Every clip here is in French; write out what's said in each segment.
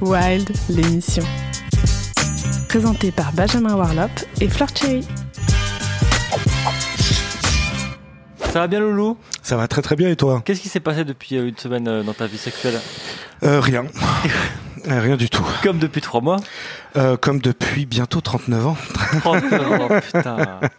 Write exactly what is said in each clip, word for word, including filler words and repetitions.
Wild, l'émission. Présentée par Benjamin Warlop et Fleur Cherry. Ça va bien, Loulou ? Ça va très très bien, et toi ? Qu'est-ce qui s'est passé depuis une semaine dans ta vie sexuelle ? euh, Rien. Euh, rien du tout. Comme depuis trois mois ? euh, Comme depuis bientôt trente-neuf ans. trente-neuf ans, putain.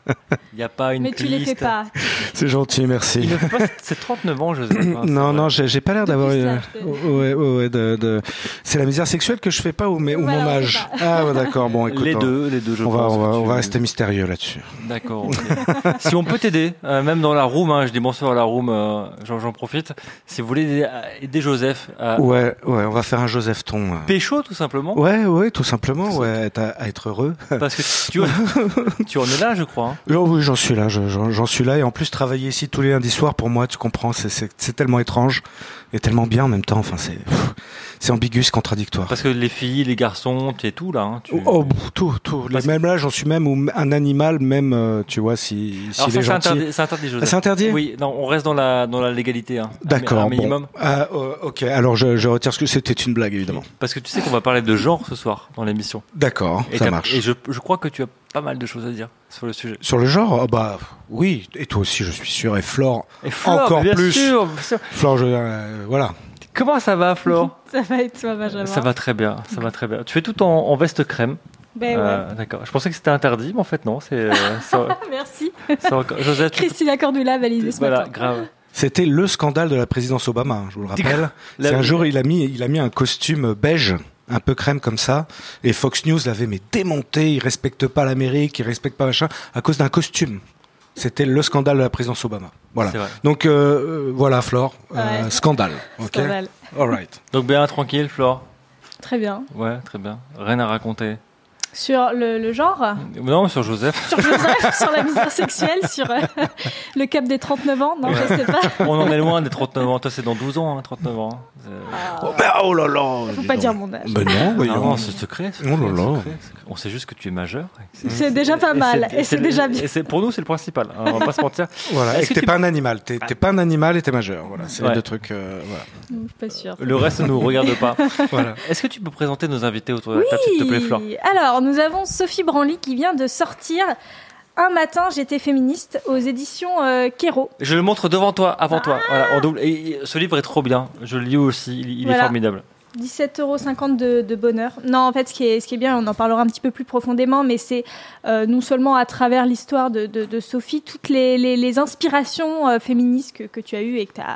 Il n'y a pas une Mais piste. tu les fais pas. C'est gentil, merci. Il ne fait pas, c'est trente-neuf ans, Joseph. Hein, non, non, j'ai, j'ai pas l'air d'avoir... Depuis Une... ça, ouais, ouais, ouais, de, de... C'est la misère sexuelle que je fais pas ou, mais, ou Ouais, mon on âge. sait Ah ouais, d'accord, bon, écoute. Les on... deux, les deux, je on va, pense. on va, tu... on va rester mystérieux là-dessus. D'accord, ok. Si on peut t'aider, euh, même dans la room, hein, je dis bonsoir à la room, euh, j'en, j'en profite. Si vous voulez aider, aider Joseph à... Ouais, ouais, on va faire un Joseph Ton. Pécho, tout simplement. Ouais, ouais, tout simplement, ouais, à, à être heureux. Parce que tu, tu en es là, je crois. Hein. Oh, oui, j'en suis là, je, j'en, j'en suis là. Et en plus, travailler ici tous les lundis soirs, pour moi, tu comprends, c'est, c'est, c'est tellement étrange et tellement bien en même temps. Enfin, c'est, c'est ambigu, c'est contradictoire. Parce que les filles, les garçons, tu es tout là. Hein, tu... Oh, tout, tout. Parce... Même là, j'en suis même où un animal, même, euh, tu vois, si, si Alors ça, est c'est gentil. interdit, c'est interdit, Joseph. Ah, c'est interdit ? Oui, non, on reste dans la, dans la légalité. Hein. D'accord, un, un minimum. bon. Ah, euh, ok, alors je, je retire ce que c'était une blague, évidemment. Parce que tu sais qu'on va parler de genre ce soir dans l'émission. D'accord, et ça marche. Et je, je crois que tu as pas mal de choses à dire sur le sujet. Sur le genre, oh, bah oui, et toi aussi, je suis sûr, et Flore, et Flore encore bien plus. Sûr, bien sûr. Flore, je, euh, voilà. Comment ça va, Flore ? Ça va et toi, Benjamin ? Ça va très bien, ça va très bien. Tu fais tout en, en veste crème. Ben euh, ouais. D'accord. Je pensais que c'était interdit, mais en fait non. C'est. Euh, ça, Merci. Ça, encore... Joseph. Christina Cordula validé ce voilà, matin. grave. C'était le scandale de la présidence Obama, je vous le rappelle. La... C'est un jour, il a mis, il a mis un costume beige, un peu crème comme ça, et Fox News l'avait mais démonté. Il respecte pas l'Amérique, il respecte pas machin, à cause d'un costume. C'était le scandale de la présidence Obama. Voilà. Donc euh, voilà, Flore, euh, ouais. Scandale. Ok. Scandale. All right. Donc bien tranquille, Flore. Très bien. Ouais, très bien. Rien à raconter. Sur le, le genre ? Non, sur Joseph. Sur Joseph, sur la misère sexuelle, sur euh, le cap des trente-neuf ans ? Non, ouais. Je sais pas. On en est loin des trente-neuf ans. Toi, c'est dans douze ans, hein, trente-neuf ans. Ah. Oh, ben, oh là là. Faut pas dire mon âge. Ben non, non, non, c'est secret. C'est secret, oh là là. secret. On sait juste que tu es majeur. C'est, c'est déjà pas mal. Et c'est, et c'est, c'est déjà bien. Et c'est, pour nous, c'est le principal. Hein, on va pas se mentir. Voilà. Est-ce et que, que t'es tu... pas un animal. T'es, t'es pas un animal et t'es majeur. Voilà. C'est ouais. les deux trucs. Euh, voilà. Je suis pas sûre. Le reste ne nous regarde pas. Voilà. Est-ce que tu peux présenter nos invités autour de la table, s'il te plaît, Flore ? Alors, nous avons Sophie Branly qui vient de sortir Un matin j'étais féministe aux éditions euh, Kéro. Je le montre devant toi, avant ah toi. Voilà, en double. Et ce livre est trop bien. Je le lis aussi. Il, il voilà. est formidable. dix-sept euros cinquante de, de bonheur. Non, en fait, ce qui est, ce qui est bien, on en parlera un petit peu plus profondément, mais c'est euh, non seulement à travers l'histoire de, de, de Sophie, toutes les, les, les inspirations euh, féministes que, que tu as eues et, que t'as,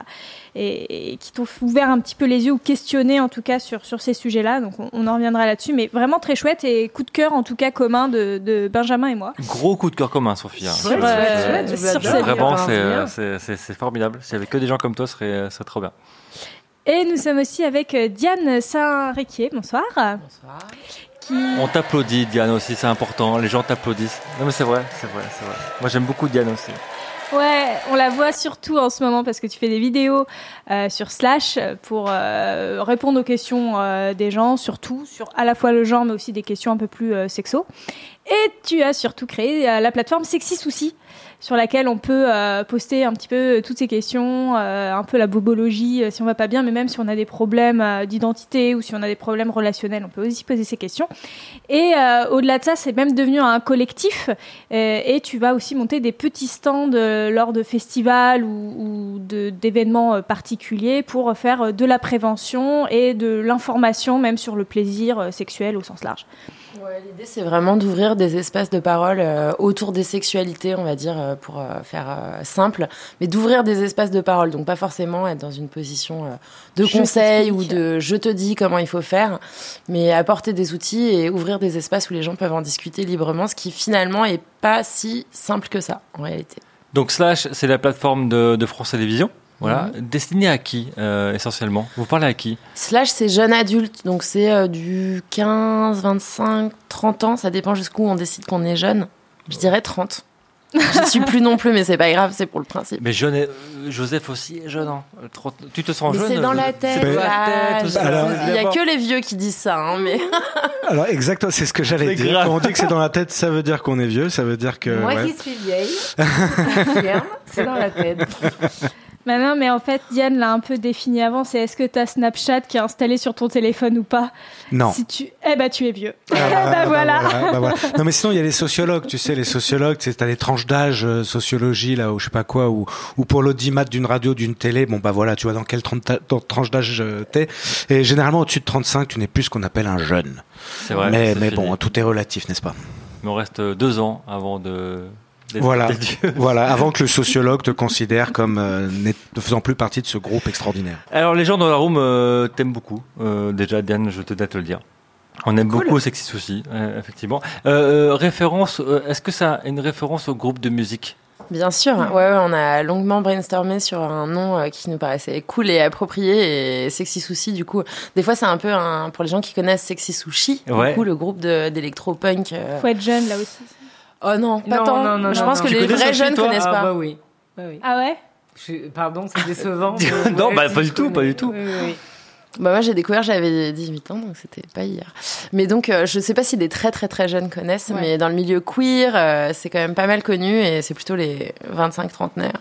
et, et qui t'ont ouvert un petit peu les yeux ou questionné en tout cas sur, sur ces sujets-là. Donc on, on en reviendra là-dessus, mais vraiment très chouette et coup de cœur en tout cas commun de, de Benjamin et moi. Gros coup de cœur commun, Sophie. Hein. Sur, euh, euh, sur sur vraiment, c'est, c'est, c'est, c'est formidable. S'il y avait que des gens comme toi, ce serait, ce serait trop bien. Et nous sommes aussi avec Diane Saint-Réquier. Bonsoir. Bonsoir. Qui... On t'applaudit, Diane, aussi, c'est important. Les gens t'applaudissent. Non, mais c'est vrai, c'est vrai, c'est vrai. Moi, j'aime beaucoup Diane aussi. Ouais, on la voit surtout en ce moment parce que tu fais des vidéos euh, sur Slash pour euh, répondre aux questions euh, des gens, surtout sur à la fois le genre, mais aussi des questions un peu plus euh, sexo. Et tu as surtout créé euh, la plateforme Sexy Souci, sur laquelle on peut euh, poster un petit peu toutes ces questions, euh, un peu la bobologie euh, si on va pas bien, mais même si on a des problèmes euh, d'identité ou si on a des problèmes relationnels, on peut aussi poser ces questions. Et euh, au-delà de ça, c'est même devenu un collectif euh, et tu vas aussi monter des petits stands euh, lors de festivals ou, ou de, d'événements euh, particuliers pour faire de la prévention et de l'information même sur le plaisir euh, sexuel au sens large. Ouais, l'idée, c'est vraiment d'ouvrir des espaces de parole euh, autour des sexualités, on va dire, euh, pour euh, faire euh, simple, mais d'ouvrir des espaces de parole. Donc, pas forcément être dans une position euh, de je conseil ou de « je te dis comment il faut faire », mais apporter des outils et ouvrir des espaces où les gens peuvent en discuter librement, ce qui, finalement, est pas si simple que ça, en réalité. Donc, Slash, c'est la plateforme de, de France Télévisions. Voilà, mmh. Destiné à qui euh, essentiellement ? Vous parlez à qui ? Slash, c'est jeune adulte, donc c'est euh, du quinze, vingt-cinq, trente ans, ça dépend jusqu'où on décide qu'on est jeune. Je dirais trente. J'y suis plus non plus, mais c'est pas grave, c'est pour le principe. Mais jeune, euh, Joseph aussi est jeune, hein. Tu te sens mais jeune ? C'est dans la tête, c'est la tête. Alors, il y a que les vieux qui disent ça, hein, mais. Alors exactement, c'est ce que j'allais c'est dire. Grave. Quand on dit que c'est dans la tête, ça veut dire qu'on est vieux, ça veut dire que. Moi ouais. qui suis vieille, c'est dans la tête. Bah non, mais en fait, Diane l'a un peu défini avant. C'est est-ce que tu as Snapchat qui est installé sur ton téléphone ou pas? Non. Si tu... Eh ben, tu es vieux. Ah, bah, bah, bah, voilà. voilà, bah, voilà. Non, mais sinon, il y a les sociologues. Tu sais, les sociologues, tu as des tranches d'âge, euh, sociologie, là, ou je sais pas quoi, ou, ou pour l'audimat d'une radio, d'une télé. Bon, bah voilà, tu vois dans quelle tranche d'âge euh, t'es. Et généralement, au-dessus de trente-cinq, tu n'es plus ce qu'on appelle un jeune. C'est vrai. Mais, c'est mais fini. bon, tout est relatif, n'est-ce pas? Mais on reste deux ans avant de... Voilà, voilà, avant que le sociologue te considère comme euh, ne faisant plus partie de ce groupe extraordinaire. Alors les gens dans la room euh, t'aiment beaucoup. Euh, déjà Diane, je te dois te le dire. On aime cool. beaucoup Sexy Sushi, euh, effectivement. Euh, euh, référence, euh, est-ce que ça a une référence au groupe de musique? Bien sûr, ouais, ouais, on a longuement brainstormé sur un nom euh, qui nous paraissait cool et approprié, et Sexy Sushi, du coup, des fois c'est un peu un, pour les gens qui connaissent Sexy Sushi, ouais. du coup, le groupe de, d'électro-punk. Euh... Faut être jeune là aussi. Oh non, pas non, tant. Non, non, je non, pense non. que Tu les connais vrais Sophie, jeunes toi connaissent ah, pas. Bah oui. Bah oui. Ah ouais? Je, pardon, c'est décevant. non, ouais, bah si pas du tout, connais. pas du tout. Oui, oui, oui. Bah moi j'ai découvert, j'avais dix-huit ans, donc c'était pas hier. Mais donc euh, je sais pas si des très très très jeunes connaissent, ouais. mais dans le milieu queer, euh, c'est quand même pas mal connu et c'est plutôt les vingt-cinq trentenaires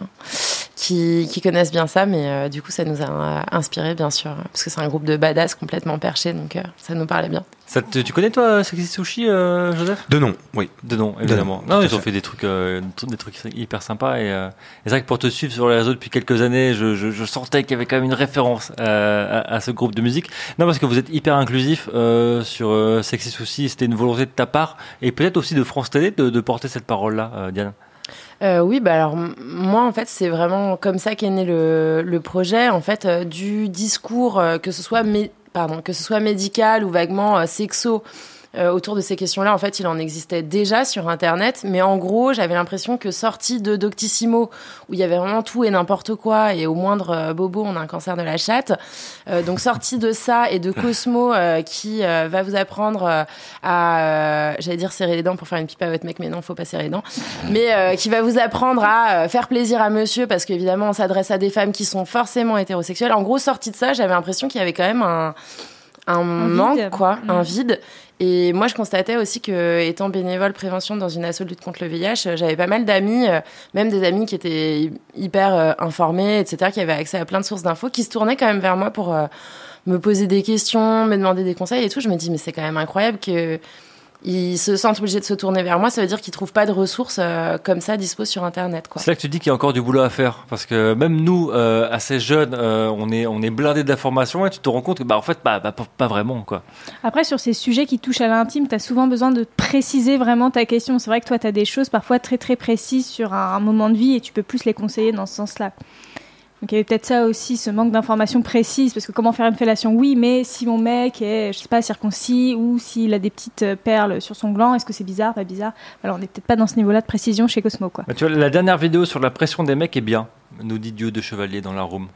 qui, qui connaissent bien ça, mais euh, du coup ça nous a inspiré bien sûr, parce que c'est un groupe de badass complètement perché, donc euh, ça nous parlait bien. Ça te, tu connais toi Sexy Sushi, euh, Joseph? De nom, oui. De nom, évidemment. De nom, non, ils ont fait des trucs, euh, des trucs hyper sympas et, euh, et c'est vrai que pour te suivre sur les réseaux depuis quelques années, je, je, je sentais qu'il y avait quand même une référence euh, à, à ce groupe de musique. Non, parce que vous êtes hyper inclusif euh, sur euh, Sexy Sushi, c'était une volonté de ta part et peut-être aussi de France Télé de, de porter cette parole-là, euh, Diane. Euh, oui, bah alors moi en fait c'est vraiment comme ça qu'est né le, le projet en fait euh, du discours euh, que ce soit mé- pardon que ce soit médical ou vaguement euh, sexo. Euh, autour de ces questions-là, en fait, il en existait déjà sur Internet, mais en gros, j'avais l'impression que sorti de Doctissimo, où il y avait vraiment tout et n'importe quoi, et au moindre euh, bobo, on a un cancer de la chatte. Euh, donc, sorti de ça et de Cosmo, euh, qui euh, va vous apprendre euh, à, euh, j'allais dire serrer les dents pour faire une pipe à votre mec, mais non, faut pas serrer les dents, mais euh, qui va vous apprendre à euh, faire plaisir à monsieur, parce qu'évidemment, on s'adresse à des femmes qui sont forcément hétérosexuelles. En gros, sorti de ça, j'avais l'impression qu'il y avait quand même un, un, un manque, vide. quoi, mmh. un vide. Et moi, je constatais aussi que, étant bénévole prévention dans une asso de lutte contre le V I H, j'avais pas mal d'amis, même des amis qui étaient hyper informés, et cetera, qui avaient accès à plein de sources d'infos, qui se tournaient quand même vers moi pour me poser des questions, me demander des conseils et tout. Je me dis, mais c'est quand même incroyable que ils se sentent obligés de se tourner vers moi, ça veut dire qu'ils trouvent pas de ressources euh, comme ça dispo sur Internet, quoi. C'est là que tu dis qu'il y a encore du boulot à faire, parce que même nous, euh, assez jeunes, euh, on est on est blindés d'informations et tu te rends compte que bah en fait bah, bah pas, pas vraiment, quoi. Après sur ces sujets qui touchent à l'intime, tu as souvent besoin de préciser vraiment ta question. C'est vrai que toi tu as des choses parfois très très précises sur un, un moment de vie et tu peux plus les conseiller dans ce sens-là. Donc il y avait peut-être ça aussi, ce manque d'informations précises, parce que comment faire une fellation, oui, mais si mon mec est, je sais pas, circoncis, ou s'il a des petites perles sur son gland, est-ce que c'est bizarre, pas bizarre? Alors on n'est peut-être pas dans ce niveau-là de précision chez Cosmo, quoi. Bah, tu vois, la dernière vidéo sur la pression des mecs est bien, nous dit Dieu de Chevalier dans la room.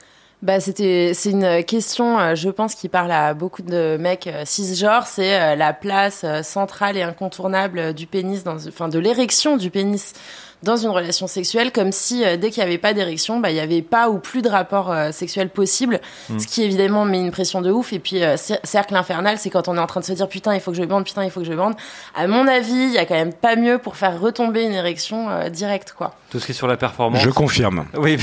Bah c'était c'est une question, je pense, qui parle à beaucoup de mecs cisgenres. C'est la place centrale et incontournable du pénis, dans, enfin de l'érection du pénis dans une relation sexuelle, comme si euh, dès qu'il n'y avait pas d'érection, bah il y avait pas ou plus de rapport euh, sexuel possible, mmh. ce qui évidemment met une pression de ouf. Et puis euh, cercle infernal, c'est quand on est en train de se dire putain il faut que je bande, putain il faut que je bande. À mon avis, il y a quand même pas mieux pour faire retomber une érection euh, directe, quoi. Tout ce qui est sur la performance. Je confirme. Oui.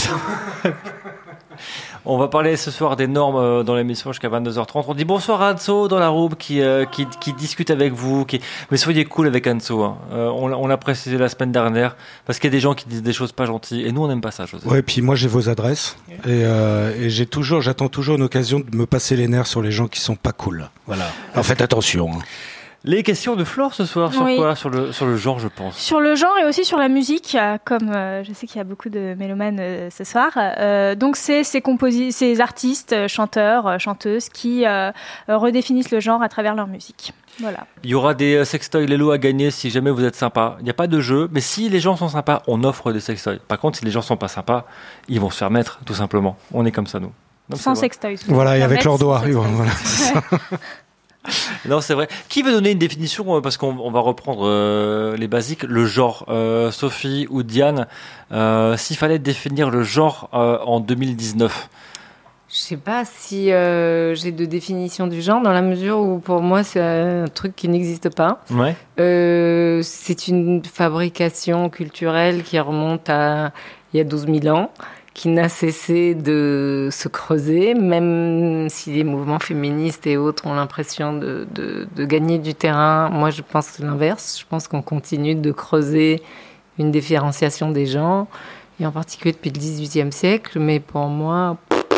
On va parler ce soir des normes dans l'émission jusqu'à vingt-deux heures trente. On dit bonsoir à Anso dans la room qui, euh, qui, qui discute avec vous. Qui... Mais soyez cool avec Anso. Hein. Euh, on, on l'a précisé la semaine dernière parce qu'il y a des gens qui disent des choses pas gentilles et nous on n'aime pas ça, José. Ouais, puis moi j'ai vos adresses et, euh, et j'ai toujours, j'attends toujours une occasion de me passer les nerfs sur les gens qui sont pas cool. Voilà. Alors faites attention. Hein. Les questions de Flore ce soir, sur oui. quoi? Sur le, sur le genre, je pense. Sur le genre et aussi sur la musique, comme euh, je sais qu'il y a beaucoup de mélomanes euh, ce soir. Euh, donc, c'est ces, composi- ces artistes, chanteurs, chanteuses qui euh, redéfinissent le genre à travers leur musique. Voilà. Il y aura des sextoys Lelo à gagner si jamais vous êtes sympa. Il n'y a pas de jeu, mais si les gens sont sympas, on offre des sextoys. Par contre, si les gens sont pas sympas, ils vont se faire mettre, tout simplement. On est comme ça, nous. Donc, sans sextoys. Voilà, et avec leurs doigts. Voilà. Non, c'est vrai. Qui veut donner une définition, parce qu'on on va reprendre euh, les basiques, le genre, euh, Sophie ou Diane, euh, s'il fallait définir le genre euh, en deux mille dix-neuf? Je sais pas si euh, j'ai de définition du genre, dans la mesure où pour moi c'est un truc qui n'existe pas. Ouais. Euh, c'est une fabrication culturelle qui remonte à il y a douze mille ans, qui n'a cessé de se creuser, même si les mouvements féministes et autres ont l'impression de, de, de gagner du terrain. Moi, je pense l'inverse. Je pense qu'on continue de creuser une différenciation des gens, et en particulier depuis le dix-huitième siècle. Mais pour moi...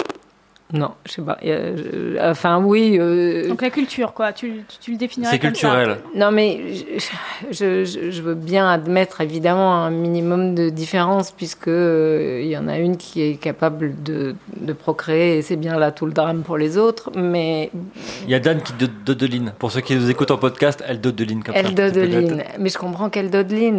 Non, je sais pas. Euh, je, enfin, oui. Euh, Donc la culture, quoi. Tu, tu, tu le définirais c'est comme culturel. ça. Non, mais je, je, je veux bien admettre évidemment un minimum de différence, puisque euh, il y en a une qui est capable de, de procréer, et c'est bien là tout le drame pour les autres. Mais il y a Dan qui do- dodeline. Pour ceux qui nous écoutent en podcast, elle dodeline comme elle ça. Elle dodeline. Mais je comprends qu'elle dodeline.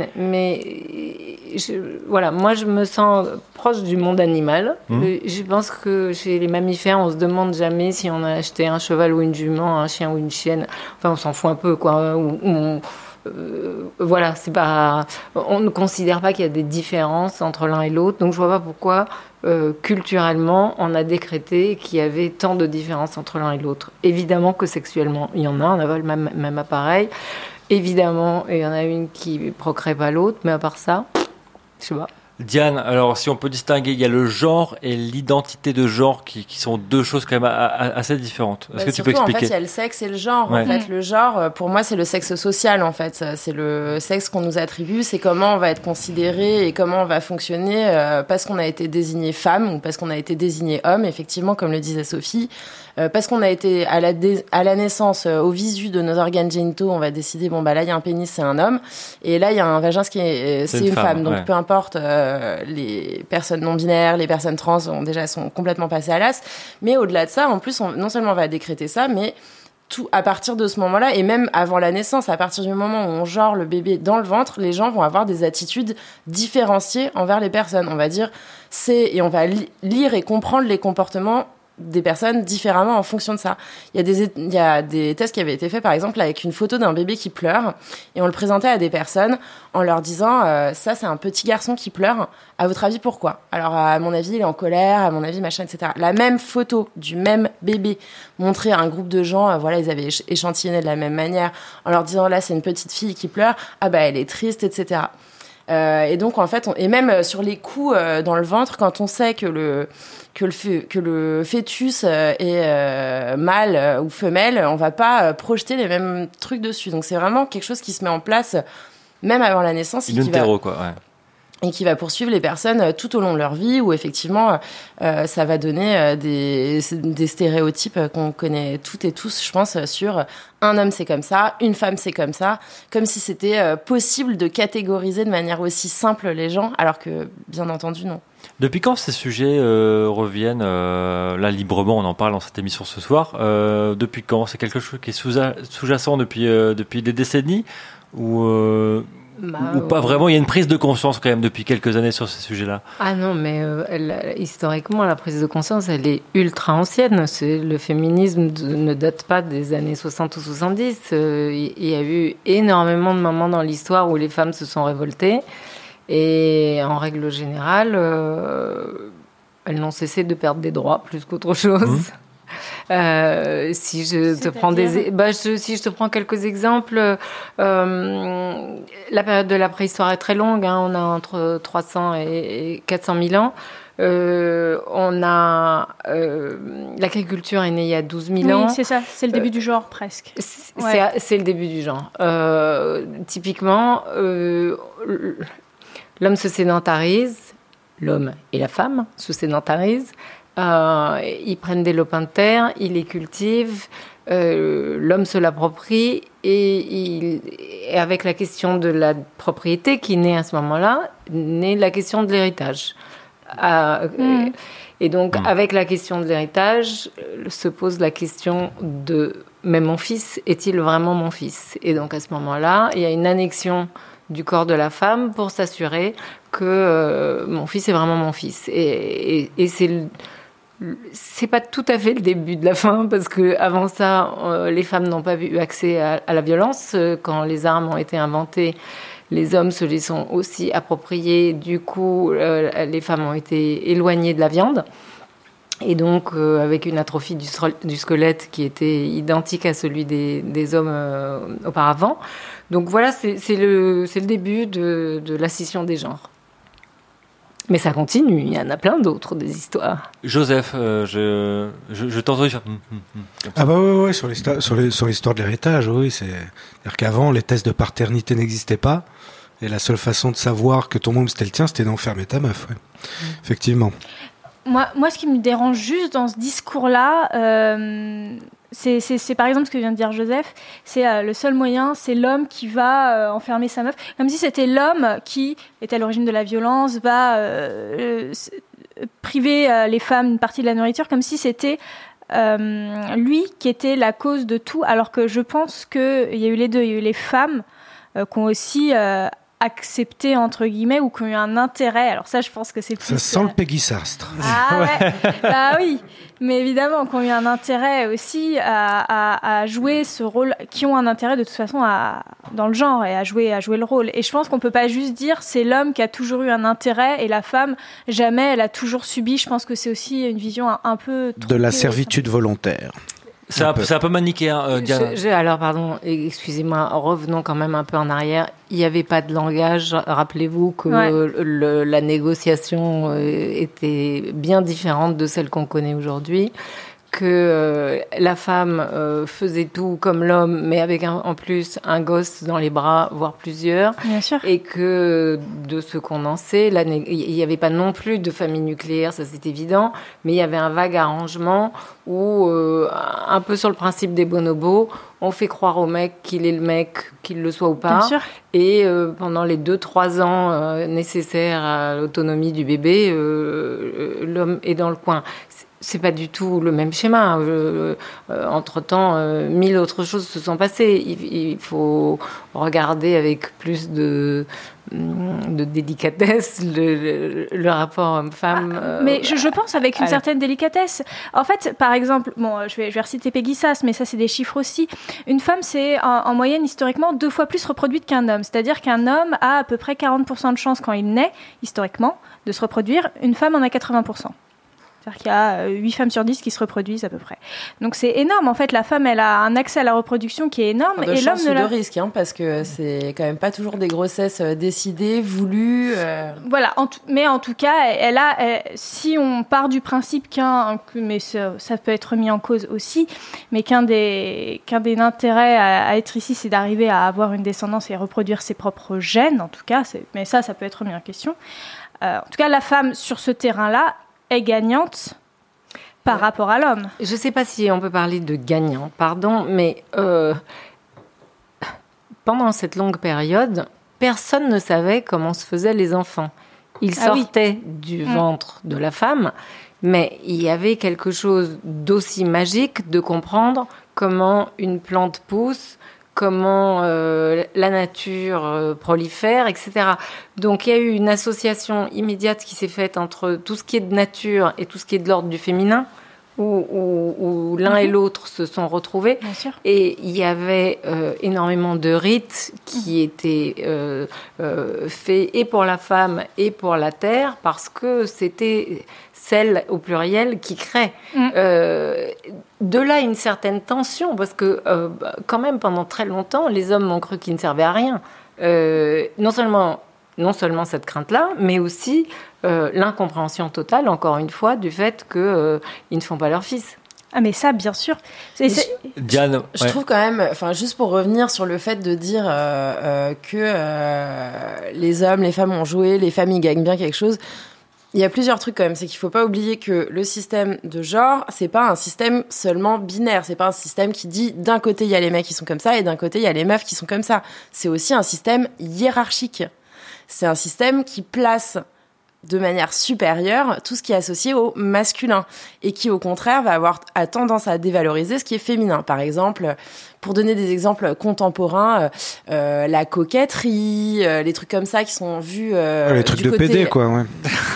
Mais je, voilà, moi je me sens proche du monde animal. Mmh. Je pense que chez les mammifères, on se demande jamais si on a acheté un cheval ou une jument, un chien ou une chienne. Enfin, on s'en fout un peu, quoi. Ou, ou, euh, voilà, c'est pas. On ne considère pas qu'il y a des différences entre l'un et l'autre. Donc, je vois pas pourquoi, euh, culturellement, on a décrété qu'il y avait tant de différences entre l'un et l'autre. Évidemment que sexuellement, il y en a. On a le même, même appareil. Évidemment, il y en a une qui procrée pas l'autre. Mais à part ça, je sais pas. Diane, alors si on peut distinguer, il y a le genre et l'identité de genre qui, qui sont deux choses quand même a, a, assez différentes. Est-ce bah, que tu peux surtout, expliquer ? En fait, il y a le sexe et le genre. Ouais. En fait, le genre, pour moi, c'est le sexe social. En fait, c'est le sexe qu'on nous attribue. C'est comment on va être considéré et comment on va fonctionner euh, parce qu'on a été désigné femme ou parce qu'on a été désigné homme. Effectivement, comme le disait Sophie, euh, parce qu'on a été à la dé- à la naissance euh, au visu de nos organes génitaux, on va décider bon bah là il y a un pénis, c'est un homme, et là il y a un vagin, ce qui est c'est, c'est une, une femme. femme. Donc ouais. peu importe euh, les personnes non binaires, les personnes trans ont déjà sont complètement passées à l'as. Mais au-delà de ça, en plus, on, non seulement on va décréter ça, mais tout à partir de ce moment-là, et même avant la naissance, à partir du moment où on genre le bébé dans le ventre, les gens vont avoir des attitudes différenciées envers les personnes. On va dire c'est et on va li- lire et comprendre les comportements des personnes différemment en fonction de ça. Il y a des, il y a des tests qui avaient été faits, par exemple, avec une photo d'un bébé qui pleure, et on le présentait à des personnes en leur disant euh, ça, c'est un petit garçon qui pleure. À votre avis, pourquoi ? Alors, à mon avis, il est en colère, à mon avis, machin, et cetera. La même photo du même bébé montrée à un groupe de gens, euh, voilà, ils avaient échantillonné de la même manière, en leur disant là, c'est une petite fille qui pleure, ah bah, elle est triste, et cetera. Euh, et donc, en fait, on, et même sur les coups euh, dans le ventre, quand on sait que le que le, f- que le fœtus euh, est euh, mâle euh, ou femelle, on va pas euh, projeter les mêmes trucs dessus. Donc, c'est vraiment quelque chose qui se met en place même avant la naissance. Une hétéro, quoi, ouais. Et qui va poursuivre les personnes tout au long de leur vie, où effectivement, euh, ça va donner euh, des, des stéréotypes qu'on connaît toutes et tous, je pense, sur un homme c'est comme ça, une femme c'est comme ça, comme si c'était euh, possible de catégoriser de manière aussi simple les gens, alors que, bien entendu, non. Depuis quand ces sujets euh, reviennent euh, là librement, on en parle dans cette émission ce soir, euh, depuis quand ? C'est quelque chose qui est sous- sous-jacent depuis, euh, depuis des décennies ou... Euh Bah, ou pas vraiment, il y a une prise de conscience quand même depuis quelques années sur ces sujets-là. Ah non, mais euh, elle, historiquement, la prise de conscience, elle est ultra ancienne. C'est, le féminisme de, ne date pas des années soixante ou soixante-dix. Euh, il y a eu énormément de moments dans l'histoire où les femmes se sont révoltées. Et en règle générale, euh, elles n'ont cessé de perdre des droits plus qu'autre chose. Mmh. Euh, si je C'est-à-dire te prends des, bah, je, si je te prends quelques exemples, euh, la période de la préhistoire est très longue. Hein, on a entre trois cents et quatre cent mille ans. Euh, on a euh, l'agriculture est née il y a douze mille oui, ans. Oui, c'est ça. C'est le début euh, du genre presque. C'est, ouais. c'est, c'est le début du genre. Euh, typiquement, euh, l'homme se sédentarise, l'homme et la femme se sédentarisent. Euh, ils prennent des lopins de terre, ils les cultivent, euh, l'homme se l'approprie et, il, et avec la question de la propriété qui naît à ce moment-là, naît la question de l'héritage. Euh, mmh. Et donc, mmh. avec la question de l'héritage, se pose la question de « mais mon fils, est-il vraiment mon fils ?» Et donc, à ce moment-là, il y a une annexion du corps de la femme pour s'assurer que euh, mon fils est vraiment mon fils. Et, et, et c'est... Le, c'est pas tout à fait le début de la fin, parce que avant ça, euh, les femmes n'ont pas eu accès à, à la violence. Quand les armes ont été inventées, les hommes se les sont aussi appropriés. Du coup, euh, les femmes ont été éloignées de la viande. Et donc, euh, avec une atrophie du, du squelette qui était identique à celui des, des hommes euh, auparavant. Donc voilà, c'est, c'est, le, c'est le début de, de la scission des genres. Mais ça continue, il y en a plein d'autres, des histoires. Joseph, euh, je, je, je t'ai entendu faire... Hum, hum, hum, comme ça. Ah bah ouais, ouais, sur l'histoire, sur les, sur l'histoire de l'héritage, oui, c'est, c'est-à-dire qu'avant, les tests de paternité n'existaient pas, et la seule façon de savoir que ton môme c'était le tien, c'était d'enfermer ta meuf, ouais. Mmh. Effectivement. Moi, moi, ce qui me dérange juste dans ce discours-là, euh, c'est, c'est, c'est par exemple ce que vient de dire Joseph, c'est euh, le seul moyen, c'est l'homme qui va euh, enfermer sa meuf, comme si c'était l'homme qui est à l'origine de la violence, va euh, euh, priver euh, les femmes d'une partie de la nourriture, comme si c'était euh, lui qui était la cause de tout, alors que je pense qu'il y a eu les deux, il y a eu les femmes euh, qui ont aussi... Euh, accepté entre guillemets ou qui ont eu un intérêt. Alors ça, je pense que c'est plus... Ça sent euh... le Peggy Sastre. Ah ouais, bah oui. Mais évidemment, qui ont eu un intérêt aussi à, à, à jouer ce rôle, qui ont un intérêt de toute façon à, dans le genre et à jouer, à jouer le rôle. Et je pense qu'on peut pas juste dire c'est l'homme qui a toujours eu un intérêt et la femme, jamais, elle a toujours subi. Je pense que c'est aussi une vision un, un peu... De la servitude volontaire. C'est un, c'est un peu manichéen, euh, Diana. Je, je, alors, pardon, excusez-moi, revenons quand même un peu en arrière. Il n'y avait pas de langage. Rappelez-vous que ouais. le, la négociation était bien différente de celle qu'on connaît aujourd'hui. Que euh, la femme euh, faisait tout comme l'homme, mais avec un, en plus un gosse dans les bras, voire plusieurs. Bien sûr. Et que de ce qu'on en sait, il n'y avait pas non plus de famille nucléaire, ça c'est évident, mais il y avait un vague arrangement où, euh, un peu sur le principe des bonobos, on fait croire au mec qu'il est le mec, qu'il le soit ou pas. Bien sûr. Et euh, pendant les deux trois ans euh, nécessaires à l'autonomie du bébé, euh, l'homme est dans le coin. C'est pas du tout le même schéma. Euh, euh, entre-temps, euh, mille autres choses se sont passées. Il, il faut regarder avec plus de, de délicatesse le, le, le rapport homme-femme. Ah, mais euh, je, je pense avec une à... certaine délicatesse. En fait, par exemple, bon, je vais, je vais reciter Peggy Sas, mais ça, c'est des chiffres aussi. Une femme, c'est en, en moyenne, historiquement, deux fois plus reproduite qu'un homme. C'est-à-dire qu'un homme a à peu près quarante pour cent de chances quand il naît, historiquement, de se reproduire. Une femme en a quatre-vingts pour cent. C'est-à-dire qu'il y a huit femmes sur dix qui se reproduisent à peu près. Donc c'est énorme. En fait, la femme, elle a un accès à la reproduction qui est énorme. De et chance l'homme ou ne de la... risque, hein, parce que c'est quand même pas toujours des grossesses décidées, voulues. Euh... Voilà. En t- mais en tout cas, elle a. Elle, si on part du principe qu'un, mais ça, ça peut être mis en cause aussi, mais qu'un des qu'un des intérêts à, à être ici, c'est d'arriver à avoir une descendance et à reproduire ses propres gènes. En tout cas, c'est, mais ça, ça peut être mis en question. Euh, en tout cas, la femme sur ce terrain-là est gagnante par ouais. rapport à l'homme. Je ne sais pas si on peut parler de gagnant, pardon, mais euh, pendant cette longue période, personne ne savait comment se faisaient les enfants. Ils ah sortaient oui. du mmh. ventre de la femme, mais il y avait quelque chose d'aussi magique de comprendre comment une plante pousse, comment euh, la nature euh, prolifère, et cetera. Donc il y a eu une association immédiate qui s'est faite entre tout ce qui est de nature et tout ce qui est de l'ordre du féminin, où, où, où l'un mm-hmm. et l'autre se sont retrouvés. Bien sûr. Et il y avait euh, énormément de rites qui mm-hmm. étaient euh, euh, faits et pour la femme et pour la terre, parce que c'était celle au pluriel qui crée. Mm. Euh, de là une certaine tension, parce que euh, quand même pendant très longtemps, les hommes ont cru qu'ils ne servaient à rien. Euh, non seulement, non seulement cette crainte-là, mais aussi euh, l'incompréhension totale, encore une fois, du fait qu'ils euh, ne font pas leur fils. Ah mais ça, bien sûr. C'est, c'est... Diane, je, je ouais. trouve quand même, enfin juste pour revenir sur le fait de dire euh, euh, que euh, les hommes, les femmes ont joué, les familles gagnent bien quelque chose. Il y a plusieurs trucs quand même, c'est qu'il faut pas oublier que le système de genre, c'est pas un système seulement binaire, c'est pas un système qui dit d'un côté il y a les mecs qui sont comme ça et d'un côté il y a les meufs qui sont comme ça. C'est aussi un système hiérarchique. C'est un système qui place de manière supérieure tout ce qui est associé au masculin et qui au contraire va avoir à tendance à dévaloriser ce qui est féminin. Par exemple, pour donner des exemples contemporains, euh, euh, la coquetterie, euh, les trucs comme ça qui sont vus euh, les trucs du de côté... pédé quoi, ouais.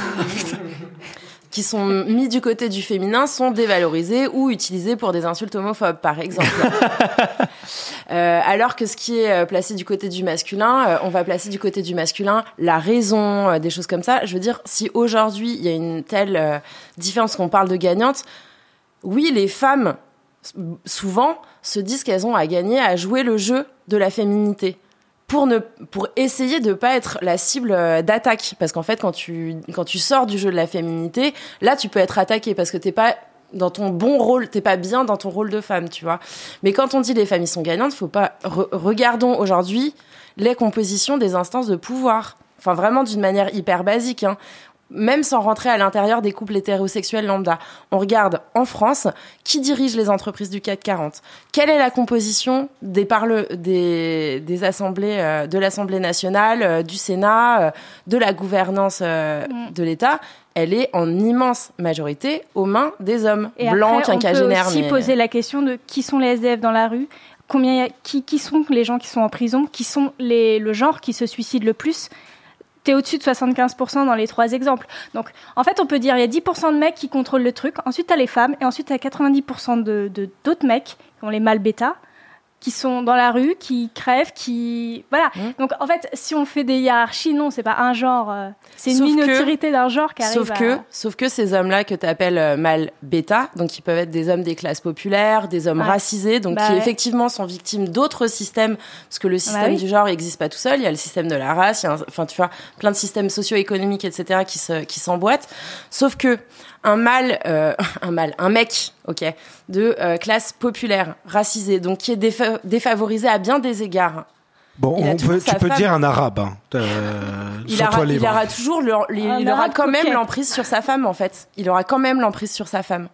qui sont mis du côté du féminin sont dévalorisés ou utilisés pour des insultes homophobes, par exemple. euh, alors que ce qui est placé du côté du masculin, euh, on va placer du côté du masculin la raison, euh, des choses comme ça. Je veux dire, si aujourd'hui il y a une telle euh, différence qu'on parle de gagnante, oui, les femmes souvent se disent qu'elles ont à gagner à jouer le jeu de la féminité pour ne pour essayer de pas être la cible d'attaque, parce qu'en fait quand tu quand tu sors du jeu de la féminité, là tu peux être attaqué parce que t'es pas dans ton bon rôle, t'es pas bien dans ton rôle de femme, tu vois. Mais quand on dit les familles sont gagnantes, faut pas re- regardons aujourd'hui les compositions des instances de pouvoir, enfin vraiment d'une manière hyper basique, hein. Même sans rentrer à l'intérieur des couples hétérosexuels lambda. On regarde en France qui dirige les entreprises du C A C quarante. Quelle est la composition des parle des des assemblées euh, de l'Assemblée nationale, euh, du Sénat, euh, de la gouvernance euh, mmh. de l'État? Elle est en immense majorité aux mains des hommes et blancs, après, quinquagénaires. On peut aussi mais... poser la question de qui sont les S D F dans la rue, combien, qui, qui sont les gens qui sont en prison, qui sont les, le genre qui se suicide le plus. T'es au-dessus de soixante-quinze pour cent dans les trois exemples. Donc, en fait, on peut dire il y a dix pour cent de mecs qui contrôlent le truc, ensuite t'as les femmes, et ensuite t'as quatre-vingt-dix pour cent de, de, d'autres mecs, qui ont les mâles bêta, qui sont dans la rue, qui crèvent, qui... Voilà. Mmh. Donc, en fait, si on fait des hiérarchies, non, c'est pas un genre, euh, c'est sauf une minorité d'un genre qui arrive sauf à... Que, sauf que ces hommes-là que t'appelles euh, mâles bêta, donc ils peuvent être des hommes des classes populaires, des hommes ouais. racisés, donc bah qui ouais. effectivement sont victimes d'autres systèmes, parce que le système bah oui. du genre n'existe pas tout seul, il y a le système de la race, il y a un, enfin, tu vois, plein de systèmes socio-économiques, et cetera, qui, se, qui s'emboîtent. Sauf que un mâle, euh, un mâle, un mec, ok, de euh, classe populaire, racisé, donc qui est défa- défavorisé à bien des égards. Bon, on peut, tu peux femme. dire un arabe. Hein. Euh, il, aura, il aura toujours, le, le, il aura quand même okay. l'emprise sur sa femme, en fait. Il aura quand même l'emprise sur sa femme.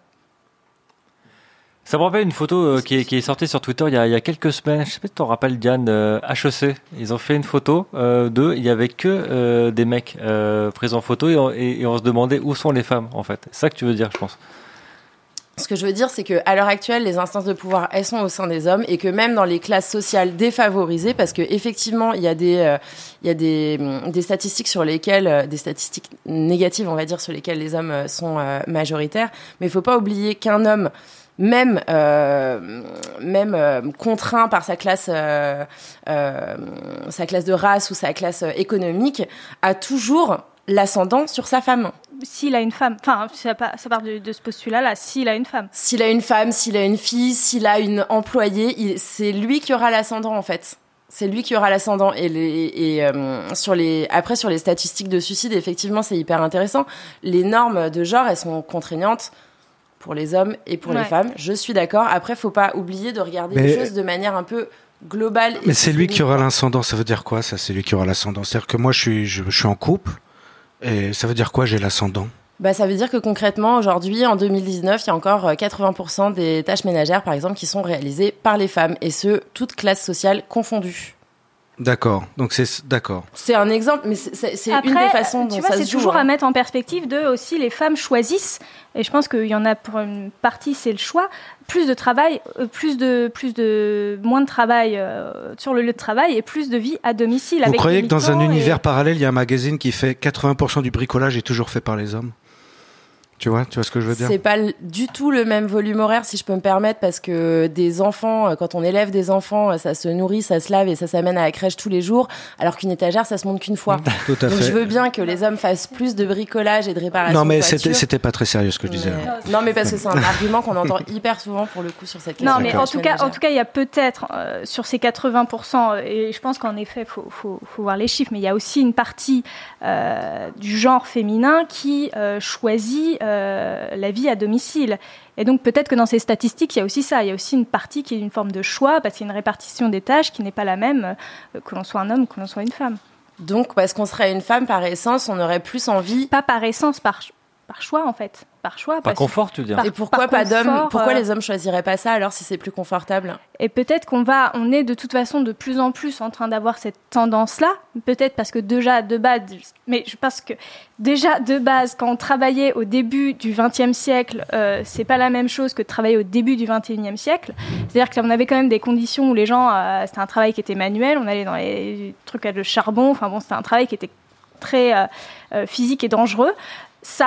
Ça me rappelle une photo euh, qui, est, qui est sortie sur Twitter il y a, il y a quelques semaines. Je sais pas si tu t'en rappelles, Diane, euh, H E C. Ils ont fait une photo euh, d'eux. Il y avait que euh, des mecs euh, pris en photo et on, et, et on se demandait où sont les femmes, en fait. C'est ça que tu veux dire, je pense. Ce que je veux dire, c'est que à l'heure actuelle, les instances de pouvoir, elles sont au sein des hommes, et que même dans les classes sociales défavorisées, parce que effectivement, il y a des, euh, il y a des, des statistiques sur lesquelles, euh, des statistiques négatives, on va dire, sur lesquelles les hommes sont euh, majoritaires. Mais il faut pas oublier qu'un homme, même, euh, même euh, contraint par sa classe, euh, euh, sa classe de race ou sa classe économique, a toujours l'ascendant sur sa femme. S'il a une femme, enfin, ça part, ça part de, de ce postulat-là, s'il a une femme. S'il a une femme, s'il a une fille, s'il a une employée, il, c'est lui qui aura l'ascendant, en fait. C'est lui qui aura l'ascendant. Et, les, et euh, sur les, après, sur les statistiques de suicide, effectivement, c'est hyper intéressant. Les normes de genre, elles sont contraignantes pour les hommes et pour ouais. les femmes. Je suis d'accord. Après, faut pas oublier de regarder Mais... les choses de manière un peu globale. Mais c'est lui qui aura l'ascendant. Ça veut dire quoi, ça? C'est lui qui aura l'ascendant. C'est-à-dire que moi, je suis, je, je suis en couple. Et ça veut dire quoi, j'ai l'ascendant? Bah, ça veut dire que concrètement, aujourd'hui, en deux mille dix-neuf, il y a encore quatre-vingts pour cent des tâches ménagères, par exemple, qui sont réalisées par les femmes, et ce, toutes classes sociales confondues. D'accord. Donc c'est d'accord. C'est un exemple, mais c'est, c'est, c'est Après, une des façons dont tu vois, ça se joue. C'est toujours hein. à mettre en perspective de aussi les femmes choisissent, et je pense qu'il y en a pour une partie, c'est le choix, plus de travail, plus de plus de moins de travail euh, sur le lieu de travail et plus de vie à domicile. Vous avec croyez que dans un et... univers parallèle, il y a un magazine qui fait quatre-vingts pour cent du bricolage est toujours fait par les hommes? Tu vois, tu vois ce que je veux dire? C'est pas du tout le même volume horaire, si je peux me permettre, parce que des enfants, quand on élève des enfants, ça se nourrit, ça se lave et ça s'amène à la crèche tous les jours, alors qu'une étagère, ça se monte qu'une fois. Tout à Donc fait. je veux bien que les hommes fassent plus de bricolage et de réparation. Non, mais de c'était, c'était pas très sérieux ce que je mais... disais. Non, mais parce que c'est un argument qu'on entend hyper souvent pour le coup sur cette question. Non, mais en tout cas, en tout cas, il y a peut-être euh, sur ces quatre-vingts pour cent, et je pense qu'en effet, faut, faut, faut voir les chiffres, mais il y a aussi une partie euh, du genre féminin qui euh, choisit euh, la vie à domicile. Et donc peut-être que dans ces statistiques, il y a aussi ça. Il y a aussi une partie qui est une forme de choix, parce qu'il y a une répartition des tâches qui n'est pas la même euh, que l'on soit un homme ou que l'on soit une femme. Donc parce qu'on serait une femme par essence, on aurait plus envie... Pas par essence, par, par choix en fait. Par choix. Par confort, tu veux dire. Et pourquoi pas confort, d'hommes Pourquoi euh... les hommes choisiraient pas ça alors si c'est plus confortable? Et peut-être qu'on va, on est de toute façon de plus en plus en train d'avoir cette tendance-là. Peut-être parce que déjà de base, mais je pense que déjà de base, quand on travaillait au début du vingtième siècle, euh, c'est pas la même chose que de travailler au début du vingt et unième siècle. C'est-à-dire que là, on avait quand même des conditions où les gens, euh, c'était un travail qui était manuel. On allait dans les trucs à de charbon. Enfin bon, c'était un travail qui était très euh, euh, physique et dangereux. Ça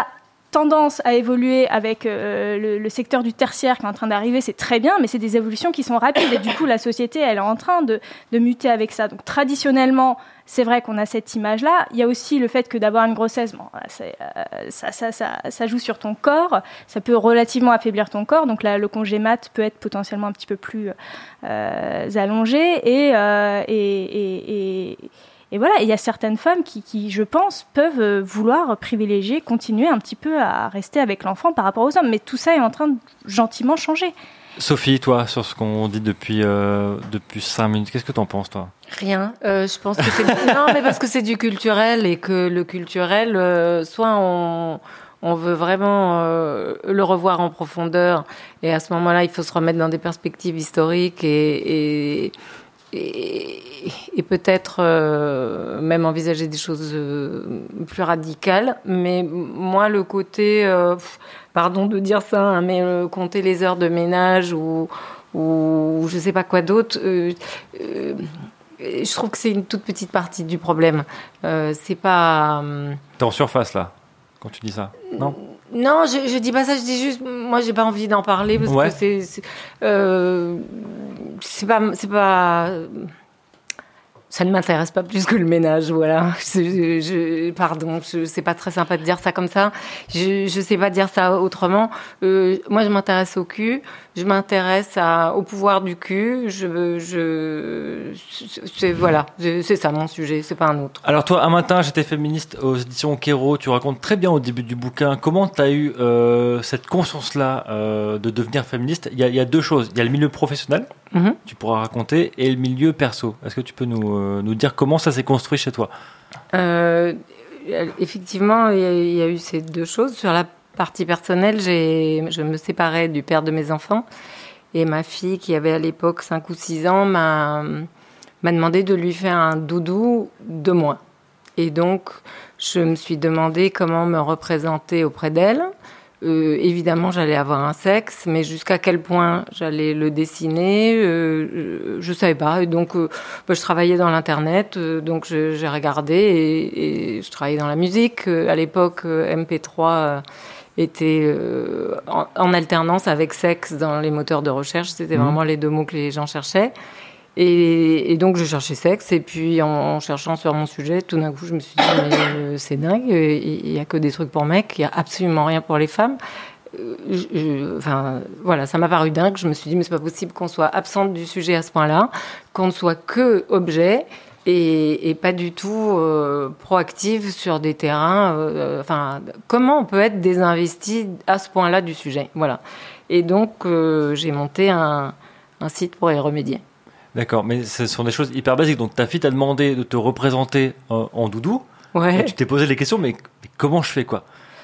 tendance à évoluer avec euh, le, le secteur du tertiaire qui est en train d'arriver, c'est très bien, mais c'est des évolutions qui sont rapides et du coup la société elle est en train de, de muter avec ça. Donc traditionnellement, c'est vrai qu'on a cette image-là. Il y a aussi le fait que d'avoir une grossesse, bon, c'est, euh, ça, ça, ça, ça joue sur ton corps, ça peut relativement affaiblir ton corps, donc là le congé mat peut être potentiellement un petit peu plus euh, allongé et, euh, et, et, et Et voilà, il y a certaines femmes qui, qui, je pense, peuvent vouloir privilégier, continuer un petit peu à rester avec l'enfant par rapport aux hommes. Mais tout ça est en train de gentiment changer. Sophie, toi, sur ce qu'on dit depuis, euh, depuis cinq minutes, qu'est-ce que t'en penses, toi ? Rien. Euh, je pense que c'est... non, mais parce que c'est du culturel et que le culturel, euh, soit on... on veut vraiment euh, le revoir en profondeur et à ce moment-là, il faut se remettre dans des perspectives historiques et... et Et, et peut-être euh, même envisager des choses euh, plus radicales. Mais moi, le côté, euh, pardon de dire ça, hein, mais euh, compter les heures de ménage ou, ou je sais pas quoi d'autre, euh, euh, je trouve que c'est une toute petite partie du problème. Euh, c'est pas... Euh... T'es en surface, là, quand tu dis ça, non ? Non, je, je dis pas ça, je dis juste, moi j'ai pas envie d'en parler parce ouais. que c'est, c'est, euh, c'est pas, c'est pas, ça ne m'intéresse pas plus que le ménage, voilà. Je, je, pardon, je, c'est pas très sympa de dire ça comme ça. Je, je sais pas dire ça autrement. Euh, moi, je m'intéresse au cul, je m'intéresse à, au pouvoir du cul. Je, je, c'est, voilà, c'est ça mon sujet, c'est pas un autre. Alors toi, un matin, j'étais féministe aux éditions Kéro. Tu racontes très bien au début du bouquin comment tu as eu euh, cette conscience-là euh, de devenir féministe. Il y, a, il y a deux choses. Il y a le milieu professionnel, mm-hmm. tu pourras raconter, et le milieu perso. Est-ce que tu peux nous, euh, nous dire comment ça s'est construit chez toi ? euh, Effectivement, il y, a, il y a eu ces deux choses. Sur la partie personnelle, j'ai, je me séparais du père de mes enfants. Et ma fille, qui avait à l'époque cinq ou six ans, m'a, m'a demandé de lui faire un doudou de moi. Et donc, je me suis demandé comment me représenter auprès d'elle. Euh, évidemment, j'allais avoir un sexe, mais jusqu'à quel point j'allais le dessiner, euh, je ne savais pas. Et donc, euh, bah, je travaillais dans l'Internet, euh, donc je, j'ai regardé et, et je travaillais dans la musique. Euh, à l'époque, euh, M P trois euh, était euh, en, en alternance avec sexe dans les moteurs de recherche. C'était mmh. vraiment les deux mots que les gens cherchaient. Et, et donc, je cherchais sexe. Et puis, en, en cherchant sur mon sujet, tout d'un coup, je me suis dit, mais euh, c'est dingue, il n'y a que des trucs pour mecs, il n'y a absolument rien pour les femmes. Euh, je, je, enfin, voilà, ça m'a paru dingue. Je me suis dit, mais c'est pas possible qu'on soit absente du sujet à ce point-là, qu'on ne soit que objet et, et pas du tout euh, proactive sur des terrains. Euh, enfin, comment on peut être désinvesti à ce point-là du sujet ? Voilà. Et donc, euh, j'ai monté un, un site pour y remédier. D'accord, mais ce sont des choses hyper basiques. Donc ta fille t'a demandé de te représenter en, en doudou. Ouais. Et tu t'es posé les questions, mais, mais comment je fais quoi ?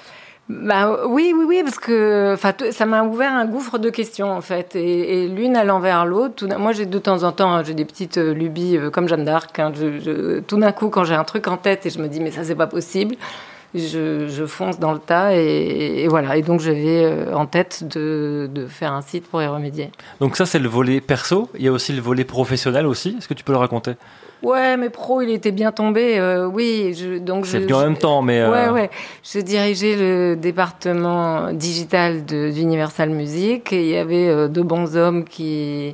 Bah oui, oui, oui, parce que enfin ça m'a ouvert un gouffre de questions en fait, et, et l'une allant vers l'autre. Tout, moi, j'ai de temps en temps, hein, j'ai des petites euh, lubies euh, comme Jeanne d'Arc. Hein, je, je, tout d'un coup, quand j'ai un truc en tête et je me dis mais ça c'est pas possible, je, je fonce dans le tas et, et voilà. Et donc j'avais euh, en tête de, de faire un site pour y remédier. Donc ça c'est le volet perso. Il y a aussi le volet professionnel aussi. Est-ce que tu peux le raconter ? Ouais, mais pro, il était bien tombé. Euh, oui, je, donc c'est je, venu en je, même temps, mais euh... ouais, ouais. Je dirigeais le département digital de d'Universal Music et il y avait euh, deux bons hommes qui,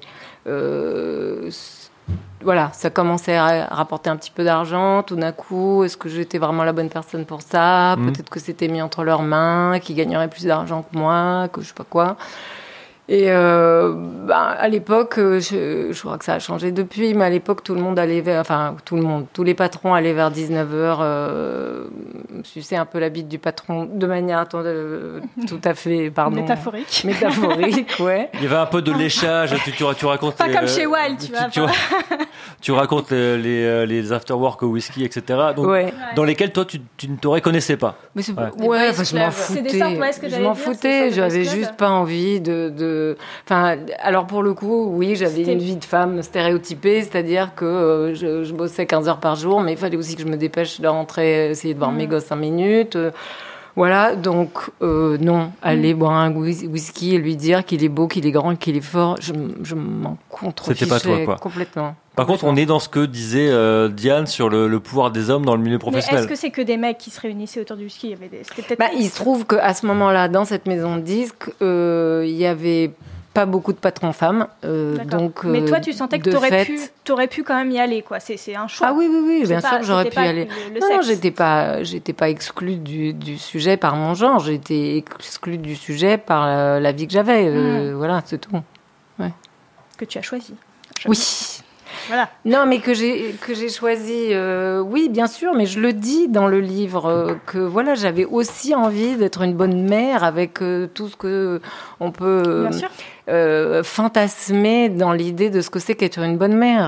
euh, voilà, ça commençait à rapporter un petit peu d'argent. Tout d'un coup, est-ce que j'étais vraiment la bonne personne pour ça ? mmh. Peut-être que c'était mis entre leurs mains, qu'ils gagneraient plus d'argent que moi, que je sais pas quoi. Et euh, bah, à l'époque, je, je crois que ça a changé depuis, mais à l'époque, tout le monde allait vers, enfin, tout le monde, tous les patrons allaient vers dix-neuf heures, euh, sucer un peu la bite du patron de manière attends, euh, tout à fait, pardon. Métaphorique. Métaphorique, ouais. Il y avait un peu de léchage, tu, tu, tu racontes. Pas les, comme chez Wild, tu, tu vois. Tu, tu racontes les, les, les after-work au whisky, et cetera. Donc, ouais. Dans lesquels toi, tu, tu ne te reconnaissais pas. Mais c'est, ouais, ouais enfin, je m'en foutais. C'est des sortes, ouais, ce que je m'en dire, foutais, j'avais juste pas envie de, de... Enfin, alors pour le coup, oui, j'avais C'était... une vie de femme stéréotypée, c'est-à-dire que euh, je, je bossais quinze heures par jour, mais il fallait aussi que je me dépêche de rentrer, essayer de voir mmh. mes gosses cinq minutes. Euh, Voilà, donc euh, non, aller mmh. boire un whisky et lui dire qu'il est beau, qu'il est grand, qu'il est fort, je, je m'en contrefichais. C'était pas toi, quoi. Complètement. Par contre, on est dans ce que disait euh, Diane sur le, le pouvoir des hommes dans le milieu professionnel. Mais est-ce que c'est que des mecs qui se réunissaient autour du whisky? Il y avait des... C'était peut-être bah, il se trouve qu'à ce moment-là, dans cette maison de disques, euh, il y avait pas beaucoup de patrons femmes. Euh, donc, mais toi, tu sentais que tu aurais pu, t'aurais pu quand même y aller, quoi. C'est, c'est un choix. Ah oui, oui, oui, bien pas, sûr que j'aurais pu y aller. Le, le non, sexe. non, j'étais pas, j'étais pas exclue du, du sujet par mon genre. J'étais exclue du sujet par la, la vie que j'avais. Euh, mmh. Voilà, c'est tout. Ouais. Que tu as choisi. Oui. Voilà. Non, mais que j'ai que j'ai choisi, euh, oui, bien sûr, mais je le dis dans le livre euh, que voilà, j'avais aussi envie d'être une bonne mère avec euh, tout ce que on peut euh, euh, fantasmer dans l'idée de ce que c'est qu'être une bonne mère.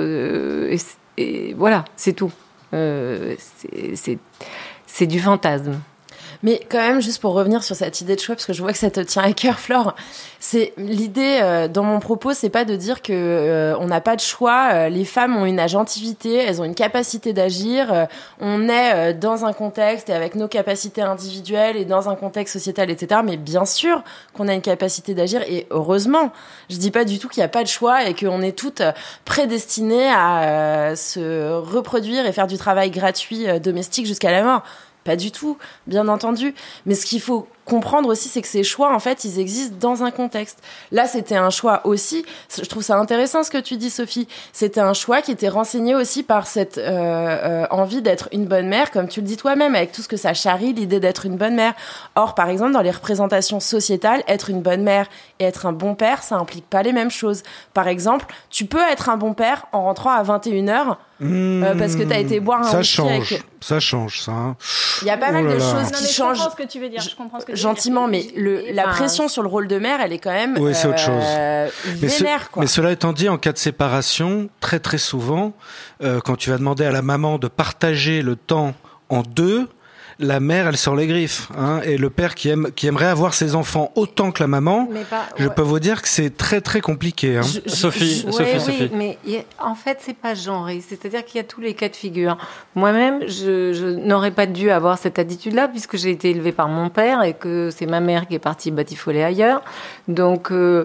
Euh, et, et voilà, c'est tout. Euh, c'est, c'est c'est du fantasme. Mais quand même, juste pour revenir sur cette idée de choix, parce que je vois que ça te tient à cœur, Flore, c'est l'idée euh, dans mon propos, c'est pas de dire que euh, on n'a pas de choix. Euh, les femmes ont une agentivité, elles ont une capacité d'agir. Euh, on est euh, dans un contexte et avec nos capacités individuelles et dans un contexte sociétal, et cetera. Mais bien sûr qu'on a une capacité d'agir et heureusement. Je dis pas du tout qu'il n'y a pas de choix et qu'on est toutes prédestinées à euh, se reproduire et faire du travail gratuit euh, domestique jusqu'à la mort. Pas du tout, bien entendu. Mais ce qu'il faut comprendre aussi, c'est que ces choix, en fait, ils existent dans un contexte. Là, c'était un choix aussi. Je trouve ça intéressant ce que tu dis, Sophie. C'était un choix qui était renseigné aussi par cette euh, euh, envie d'être une bonne mère, comme tu le dis toi-même, avec tout ce que ça charrie, l'idée d'être une bonne mère. Or, par exemple, dans les représentations sociétales, être une bonne mère et être un bon père, ça implique pas les mêmes choses. Par exemple, tu peux être un bon père en rentrant à vingt et une heures Mmh, euh, parce que t'as été boire un ça whisky change, avec... ça change, ça. Hein. Il y a pas oh mal de là choses là. qui non, mais changent. Je comprends ce que tu veux dire. Je comprends ce que tu Gentiment, veux dire. mais le, la enfin, pression sur le rôle de mère, elle est quand même oui, c'est euh, autre chose. Mais, vénère, ce, quoi. mais cela étant dit, en cas de séparation, très très souvent, euh, quand tu vas demander à la maman de partager le temps en deux, la mère, elle sort les griffes, hein, et le père qui aime, qui aimerait avoir ses enfants autant que la maman, mais pas, je ouais. peux vous dire que c'est très très compliqué. Hein. Je, je, Sophie, je, Sophie, ouais, Sophie. Oui, mais y a, en fait, c'est pas genré. C'est-à-dire qu'il y a tous les cas de figure. Moi-même, je, je n'aurais pas dû avoir cette attitude-là puisque j'ai été élevée par mon père et que c'est ma mère qui est partie batifoler ailleurs. Donc, euh,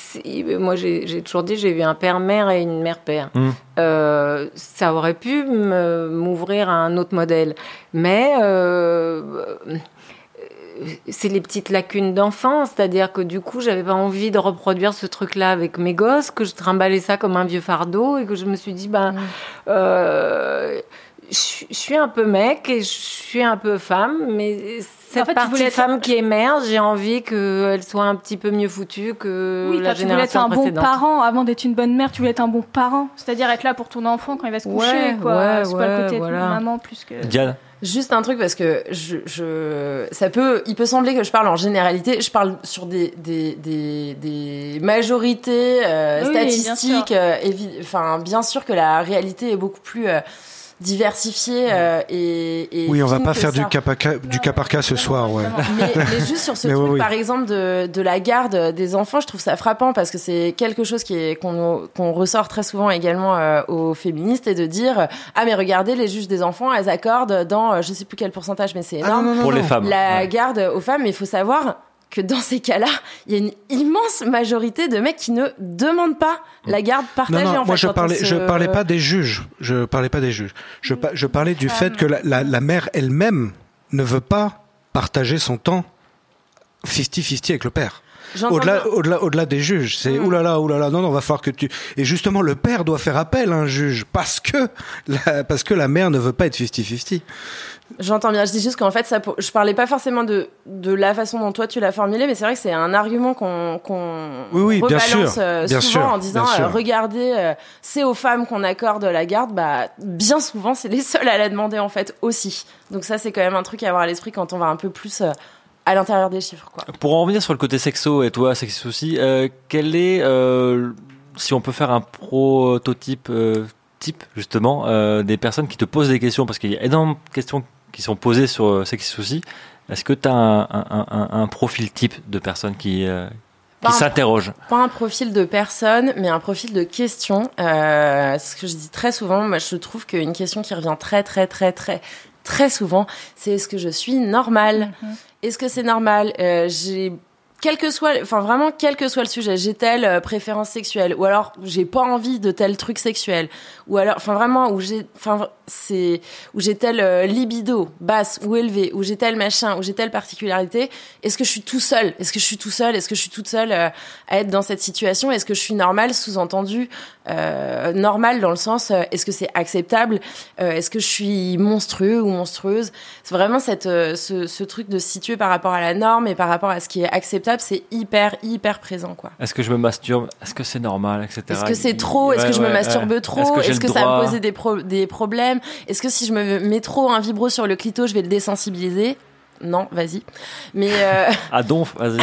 moi, j'ai, j'ai toujours dit, j'ai eu un père-mère et une mère-père. Mmh. Euh, ça aurait pu me, m'ouvrir à un autre modèle. Mais euh, c'est les petites lacunes d'enfance, c'est-à-dire que du coup, j'avais pas envie de reproduire ce truc-là avec mes gosses, que je trimballais ça comme un vieux fardeau et que je me suis dit, ben, mmh. euh, je, je suis un peu mec et je suis un peu femme, mais cette en fait, partie être... femme qui émerge, j'ai envie qu'elle soit un petit peu mieux foutue que oui, la génération précédente. Tu voulais être un bon parent avant d'être une bonne mère. Tu voulais être un bon parent, c'est-à-dire être là pour ton enfant quand il va se coucher, ouais, quoi. Ouais, c'est ouais, pas le côté voilà. de maman plus que. Diane. Juste un truc parce que je, je, ça peut, il peut sembler que je parle en généralité. Je parle sur des des des, des majorités euh, oui, statistiques. Euh, évi- enfin, bien sûr que la réalité est beaucoup plus euh, diversifiée euh, et, et oui, on va pas que faire ça. du cas par cas, du cas par cas ce soir, ouais. Mais, mais juste sur ce mais truc, oui, oui. par exemple, de, de la garde des enfants, je trouve ça frappant parce que c'est quelque chose qui est, qu'on, qu'on ressort très souvent également euh, aux féministes et de dire ah mais regardez les juges des enfants, elles accordent dans je sais plus quel pourcentage, mais c'est énorme ah, non, non, non, pour non. les femmes la ouais. garde aux femmes. Mais il faut savoir que dans ces cas-là, il y a une immense majorité de mecs qui ne demandent pas la garde partagée. Non, non, en moi fait, je parlais, se... je parlais pas des juges. Je parlais pas des juges. Je, je parlais du fait que la, la, la mère elle-même ne veut pas partager son temps cinquante cinquante avec le père. Au-delà, au-delà, au-delà des juges, c'est mmh. oulala, oulala, non, non, va falloir que tu. Et justement, le père doit faire appel à un juge parce que la, parce que la mère ne veut pas être cinquante cinquante. J'entends bien. Je dis juste qu'en fait, ça, je parlais pas forcément de de la façon dont toi tu l'as formulé, mais c'est vrai que c'est un argument qu'on qu'on oui, oui, rebalance bien sûr, euh, bien souvent sûr, en disant euh, regardez, euh, c'est aux femmes qu'on accorde la garde. Bah, bien souvent, c'est les seules à la demander en fait aussi. Donc ça, c'est quand même un truc à avoir à l'esprit quand on va un peu plus. Euh, à l'intérieur des chiffres, quoi. Pour en revenir sur le côté sexo, et toi, sexo aussi, euh, quel est, euh, si on peut faire un prototype, euh, type, justement, euh, des personnes qui te posent des questions, parce qu'il y a énormément de questions qui sont posées sur euh, Sexy Souci. Est-ce que tu as un, un, un, un profil type de personnes qui, euh, qui s'interrogent? Pas un profil de personne, mais un profil de question. Euh, ce que je dis très souvent, moi, je trouve qu'une question qui revient très, très, très, très, très souvent, c'est est-ce que je suis normale ? Mhm. Est-ce que c'est normal ? euh, J'ai quel que soit, enfin vraiment quel que soit le sujet, j'ai telle euh, préférence sexuelle, ou alors j'ai pas envie de tel truc sexuel, ou alors, enfin vraiment où j'ai, enfin c'est où j'ai telle euh, libido basse ou élevée, où j'ai tel machin, où j'ai telle particularité. Est-ce que je suis tout seul ? Est-ce que je suis tout seul ? Est-ce que je suis toute seule euh, à être dans cette situation ? Est-ce que je suis normale ? Sous-entendu euh, normale dans le sens, euh, est-ce que c'est acceptable ? euh, Est-ce que je suis monstrueux ou monstrueuse ? C'est vraiment cette euh, ce, ce truc de se situer par rapport à la norme et par rapport à ce qui est acceptable. C'est hyper, hyper présent, quoi. Est-ce que je me masturbe ? Est-ce que c'est normal, et cetera. Est-ce que c'est trop ? Est-ce Ouais, que je me ouais, masturbe ouais. trop ? Est-ce que, j'ai Est-ce le que ça va droit me poser des, pro- des problèmes ? Est-ce que si je me mets trop un vibro sur le clito, je vais le désensibiliser ? Non, vas-y. Mais euh... Ah, donf, vas-y.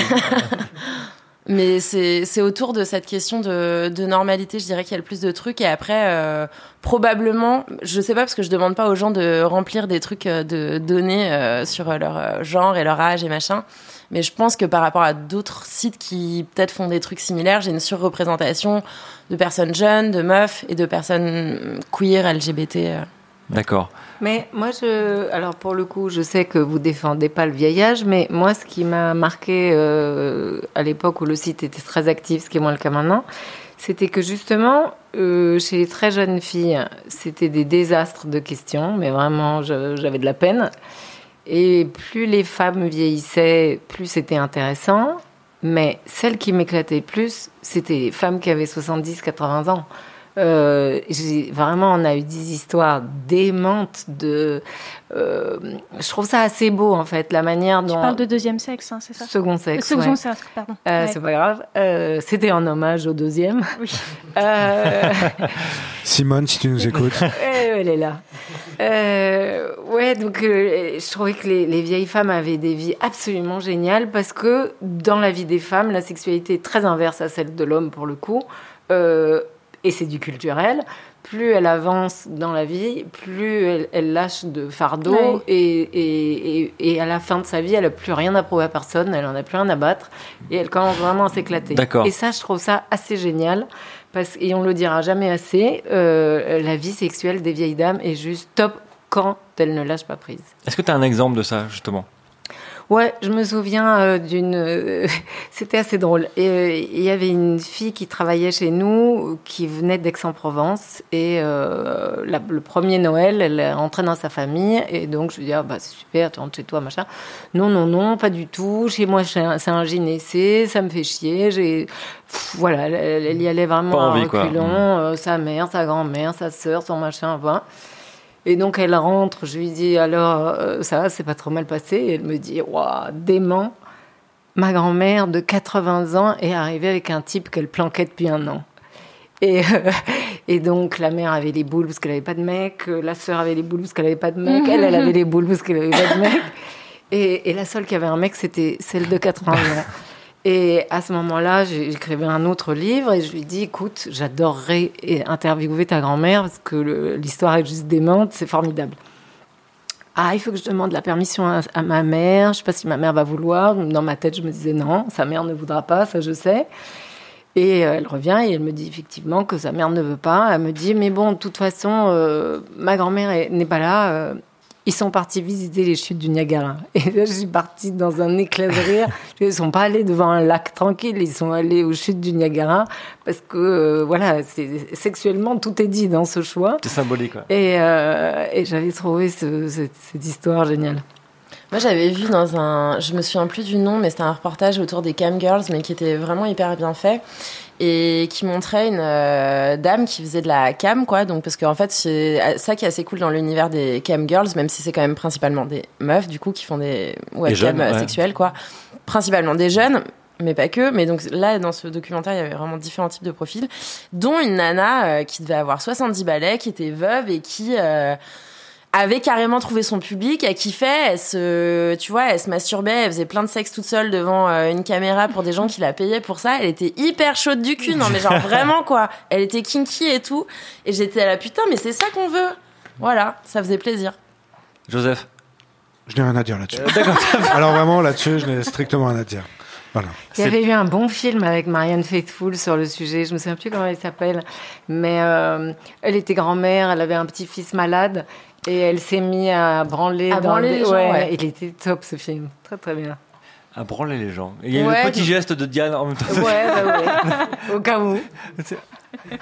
Mais c'est, c'est autour de cette question de, de normalité, je dirais qu'il y a le plus de trucs. Et après, euh, probablement, je sais pas parce que je demande pas aux gens de remplir des trucs, de données euh, sur leur genre et leur âge et machin. Mais je pense que par rapport à d'autres sites qui peut-être font des trucs similaires, j'ai une surreprésentation de personnes jeunes, de meufs et de personnes queer, L G B T. D'accord. Mais moi, je, alors pour le coup, je sais que vous défendez pas le vieil âge, mais moi, ce qui m'a marqué euh, à l'époque où le site était très actif, ce qui est moins le cas maintenant, c'était que justement, euh, chez les très jeunes filles, c'était des désastres de questions, mais vraiment, je, j'avais de la peine. Et plus les femmes vieillissaient, plus c'était intéressant. Mais celles qui m'éclataient plus, c'était les femmes qui avaient soixante-dix à quatre-vingts ans. Euh, j'ai, vraiment, on a eu des histoires démentes de... Euh, je trouve ça assez beau, en fait, la manière dont... Tu parles de deuxième sexe, hein, c'est ça ? Second sexe, Second ouais. sexe, pardon. Euh, Ouais. C'est pas grave. Euh, c'était en hommage au deuxième. Oui. Euh, Simone, si tu nous écoutes. euh, elle est là. Euh, ouais, donc euh, je trouvais que les, les vieilles femmes avaient des vies absolument géniales parce que dans la vie des femmes, la sexualité est très inverse à celle de l'homme pour le coup. Euh, et c'est du culturel. Plus elle avance dans la vie, plus elle, elle lâche de fardeau Ouais. et, et, et, et à la fin de sa vie, elle n'a plus rien à prouver à personne, elle en a plus rien à battre et elle commence vraiment à s'éclater. D'accord. Et ça, je trouve ça assez génial parce, et on le dira jamais assez, euh, la vie sexuelle des vieilles dames est juste top quand elles ne lâchent pas prise. Est-ce que tu as un exemple de ça, justement ? Ouais, je me souviens euh, d'une... euh, c'était assez drôle. Et euh, il y avait une fille qui travaillait chez nous, qui venait d'Aix-en-Provence. Et euh, la- le premier Noël, elle est rentrée dans sa famille. Et donc, je lui dis, ah, bah, c'est super, tu rentres chez toi, machin. Non, non, non, pas du tout. Chez moi, c'est un, c'est un gynécée, ça me fait chier. J'ai... Pff, voilà, elle, elle y allait vraiment Pas à envie, quoi. reculons. Mmh. Euh, sa mère, sa grand-mère, sa sœur, son machin, voilà. Et donc, elle rentre, je lui dis, alors, euh, ça va, c'est pas trop mal passé. Et elle me dit, waouh, dément. Ma grand-mère de quatre-vingts ans est arrivée avec un type qu'elle planquait depuis un an. Et, euh, et donc, la mère avait les boules parce qu'elle avait pas de mec. La sœur avait les boules parce qu'elle avait pas de mec. Elle, elle avait les boules parce qu'elle avait pas de mec. Et, et la seule qui avait un mec, c'était celle de quatre-vingts ans. Et à ce moment-là, j'ai- j'écrivais un autre livre et je lui dis, écoute, j'adorerais interviewer ta grand-mère parce que le- l'histoire est juste démente, c'est formidable. Ah, il faut que je demande la permission à, à ma mère. Je sais pas si ma mère va vouloir. Dans ma tête, je me disais non, sa mère ne voudra pas, ça je sais. Et euh, elle revient et elle me dit effectivement que sa mère ne veut pas. Elle me dit, mais bon, de toute façon, euh, ma grand-mère est- n'est pas là. euh, Ils sont partis visiter les chutes du Niagara. Et là, je suis partie dans un éclat de rire. Ils ne sont pas allés devant un lac tranquille, ils sont allés aux chutes du Niagara. Parce que, euh, voilà, c'est, sexuellement, tout est dit dans ce choix. C'est symbolique, quoi. Et, euh, et j'avais trouvé ce, cette, cette histoire géniale. Moi, j'avais vu dans un... Je me souviens plus du nom, mais c'était un reportage autour des cam girls, mais qui était vraiment hyper bien fait. Et qui montrait une euh, dame qui faisait de la cam, quoi. Donc, parce qu'en fait, c'est ça qui est assez cool dans l'univers des cam girls, même si c'est quand même principalement des meufs, du coup, qui font des webcams ouais. sexuelles, quoi. Principalement des jeunes, mais pas que. Mais donc, là, dans ce documentaire, il y avait vraiment différents types de profils, dont une nana euh, qui devait avoir soixante-dix balais, qui était veuve et qui... Euh, avait carrément trouvé son public, elle kiffait, elle se, tu vois, elle se masturbait, elle faisait plein de sexe toute seule devant euh, une caméra pour des gens qui la payaient pour ça. Elle était hyper chaude du cul, non mais genre vraiment quoi. Elle était kinky et tout. Et j'étais là, putain, mais c'est ça qu'on veut. Voilà, ça faisait plaisir. Joseph. Je n'ai rien à dire là-dessus. Alors vraiment, là-dessus, je n'ai strictement rien à dire. Voilà. Il y avait eu un bon film avec Marianne Faithfull sur le sujet, je me souviens plus comment elle s'appelle, mais euh, elle était grand-mère, elle avait un petit-fils malade Et elle s'est mise à branler. À dans branler des... les gens, ouais, ouais. Il était top ce film. Très très bien. À branler les gens. Et il y a eu Ouais, le petit donc- geste de Diane en même temps. Ouais, bah ouais. Au cas où. Il y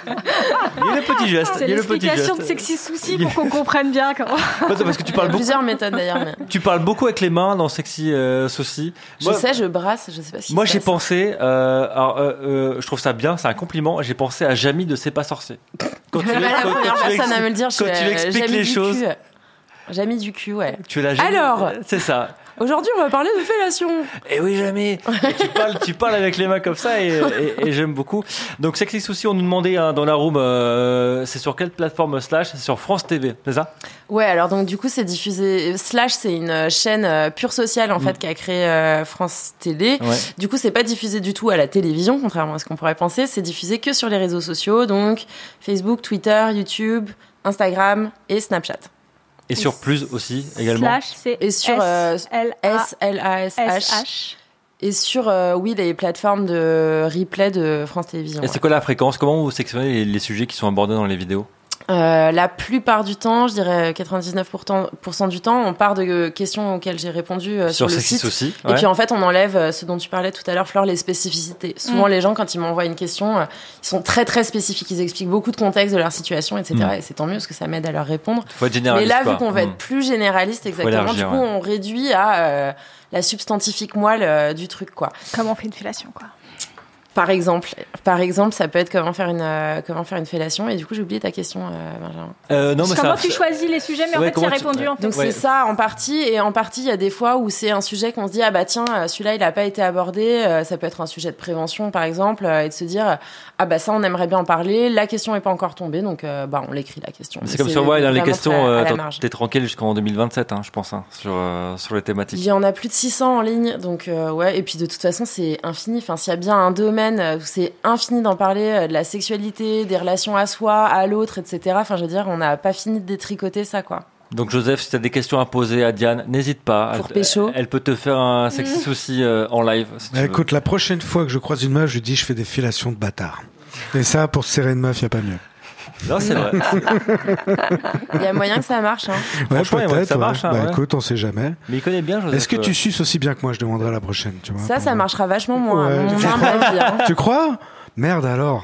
a le petit geste. C'est Il y a le petit l'explication geste. de Sexy Souci pour qu'on comprenne bien comment. Attends, parce que tu Il y parles a beaucoup. plusieurs méthodes d'ailleurs. Mais... Tu parles beaucoup avec les mains dans Sexy euh, Saucy. Je Moi- sais, je brasse, je sais pas si Moi, se j'ai passe. pensé, euh, alors, euh, euh, je trouve ça bien, c'est un compliment. J'ai pensé à Jamie de C'est pas sorcier. Quand tu, C'est pas la quand- première quand tu personne à ex- me le dire. quand je tu suis, euh, expliques Jamie les du choses. cul. Jamie du cul, ouais. Tu es la Jamie. Alors C'est ça. Aujourd'hui, on va parler de fellation. Et oui, Jamie. Et tu parles, tu parles avec les mains comme ça et, et, et j'aime beaucoup. Donc, Sexy Souci, on nous demandait hein, dans la room, euh, c'est sur quelle plateforme Slash? C'est sur France T V, c'est ça? Ouais, alors donc du coup, c'est diffusé. Slash, c'est une chaîne euh, pure sociale en Mm. fait qu'a créé euh, France Télé. Ouais. Du coup, c'est pas diffusé du tout à la télévision, contrairement à ce qu'on pourrait penser. C'est diffusé que sur les réseaux sociaux, donc Facebook, Twitter, YouTube, Instagram et Snapchat. Et sur Plus aussi, également. Slash, c'est Et sur euh, S L A S L A S H. S H. Et sur, euh, oui, les plateformes de replay de France Télévisions. Et c'est quoi la fréquence? Comment vous sélectionnez les, les sujets qui sont abordés dans les vidéos? Euh, la plupart du temps, je dirais quatre-vingt-dix-neuf pour cent du temps, on part de questions auxquelles j'ai répondu euh, sur, Sur le Sexy site. Saucy. Et puis en fait, on enlève euh, ce dont tu parlais tout à l'heure, Flore, les spécificités. Souvent, Mm. les gens, quand ils m'envoient une question, euh, ils sont très très spécifiques. Ils expliquent beaucoup de contexte de leur situation, et cetera. Mm. Et c'est tant mieux parce que ça m'aide à leur répondre. Faut être Mais généraliste. là, vu quoi. qu'on va Mm. être plus généraliste, exactement, élargir, du coup, ouais. on réduit à euh, la substantifique moelle euh, du truc, quoi. Comment on fait une fellation, quoi. Par exemple, par exemple, ça peut être comment faire une euh, comment faire une fellation. Et du coup, j'ai oublié ta question, euh, Benjamin. Euh, non, mais Comment ça- tu choisis les sujets, mais en Ouais, fait, tu as comment tu- répondu, en fait. Donc Ouais. c'est ça en partie, et en partie il y a des fois où c'est un sujet qu'on se dit ah bah tiens euh, celui-là il a pas été abordé, euh, ça peut être un sujet de prévention par exemple, euh, et de se dire ah bah ça on aimerait bien en parler, la question est pas encore tombée donc euh, bah on l'écrit la question. C'est Mais comme sur Wild, hein, les vraiment questions, très à euh, la t'en- marge. t'es tranquille jusqu'en deux mille vingt-sept, hein, je pense, hein, sur, euh, sur les Il thématiques. y en a plus de six cents en ligne, donc euh, ouais, et puis de toute façon c'est infini, enfin s'il y a bien un domaine où c'est infini d'en parler, euh, de la sexualité, des relations à soi, à l'autre, et cetera. Enfin je veux dire, on n'a pas fini de détricoter ça quoi. Donc Joseph, si tu as des questions à poser à Diane, n'hésite pas. Pour elle, pécho. elle peut te faire un Sexy Souci euh, en live. Si tu Bah, veux. écoute, la prochaine fois que je croise une meuf, je lui dis je fais des filations de bâtard. Et ça, pour se serrer une meuf, y a pas mieux. Non, c'est vrai. Il y a moyen que ça marche. Hein. Ouais, Franchement, il y a moyen que ça ouais. marche, hein, Bah ouais. écoute, on sait jamais. Mais il connaît bien Joseph. Est-ce que euh. tu suces aussi bien que moi? Je demanderai la prochaine, tu vois. Ça, pour ça voir. marchera vachement moins. Ouais, à mon tu humble crois avis, hein. Tu crois? Merde alors.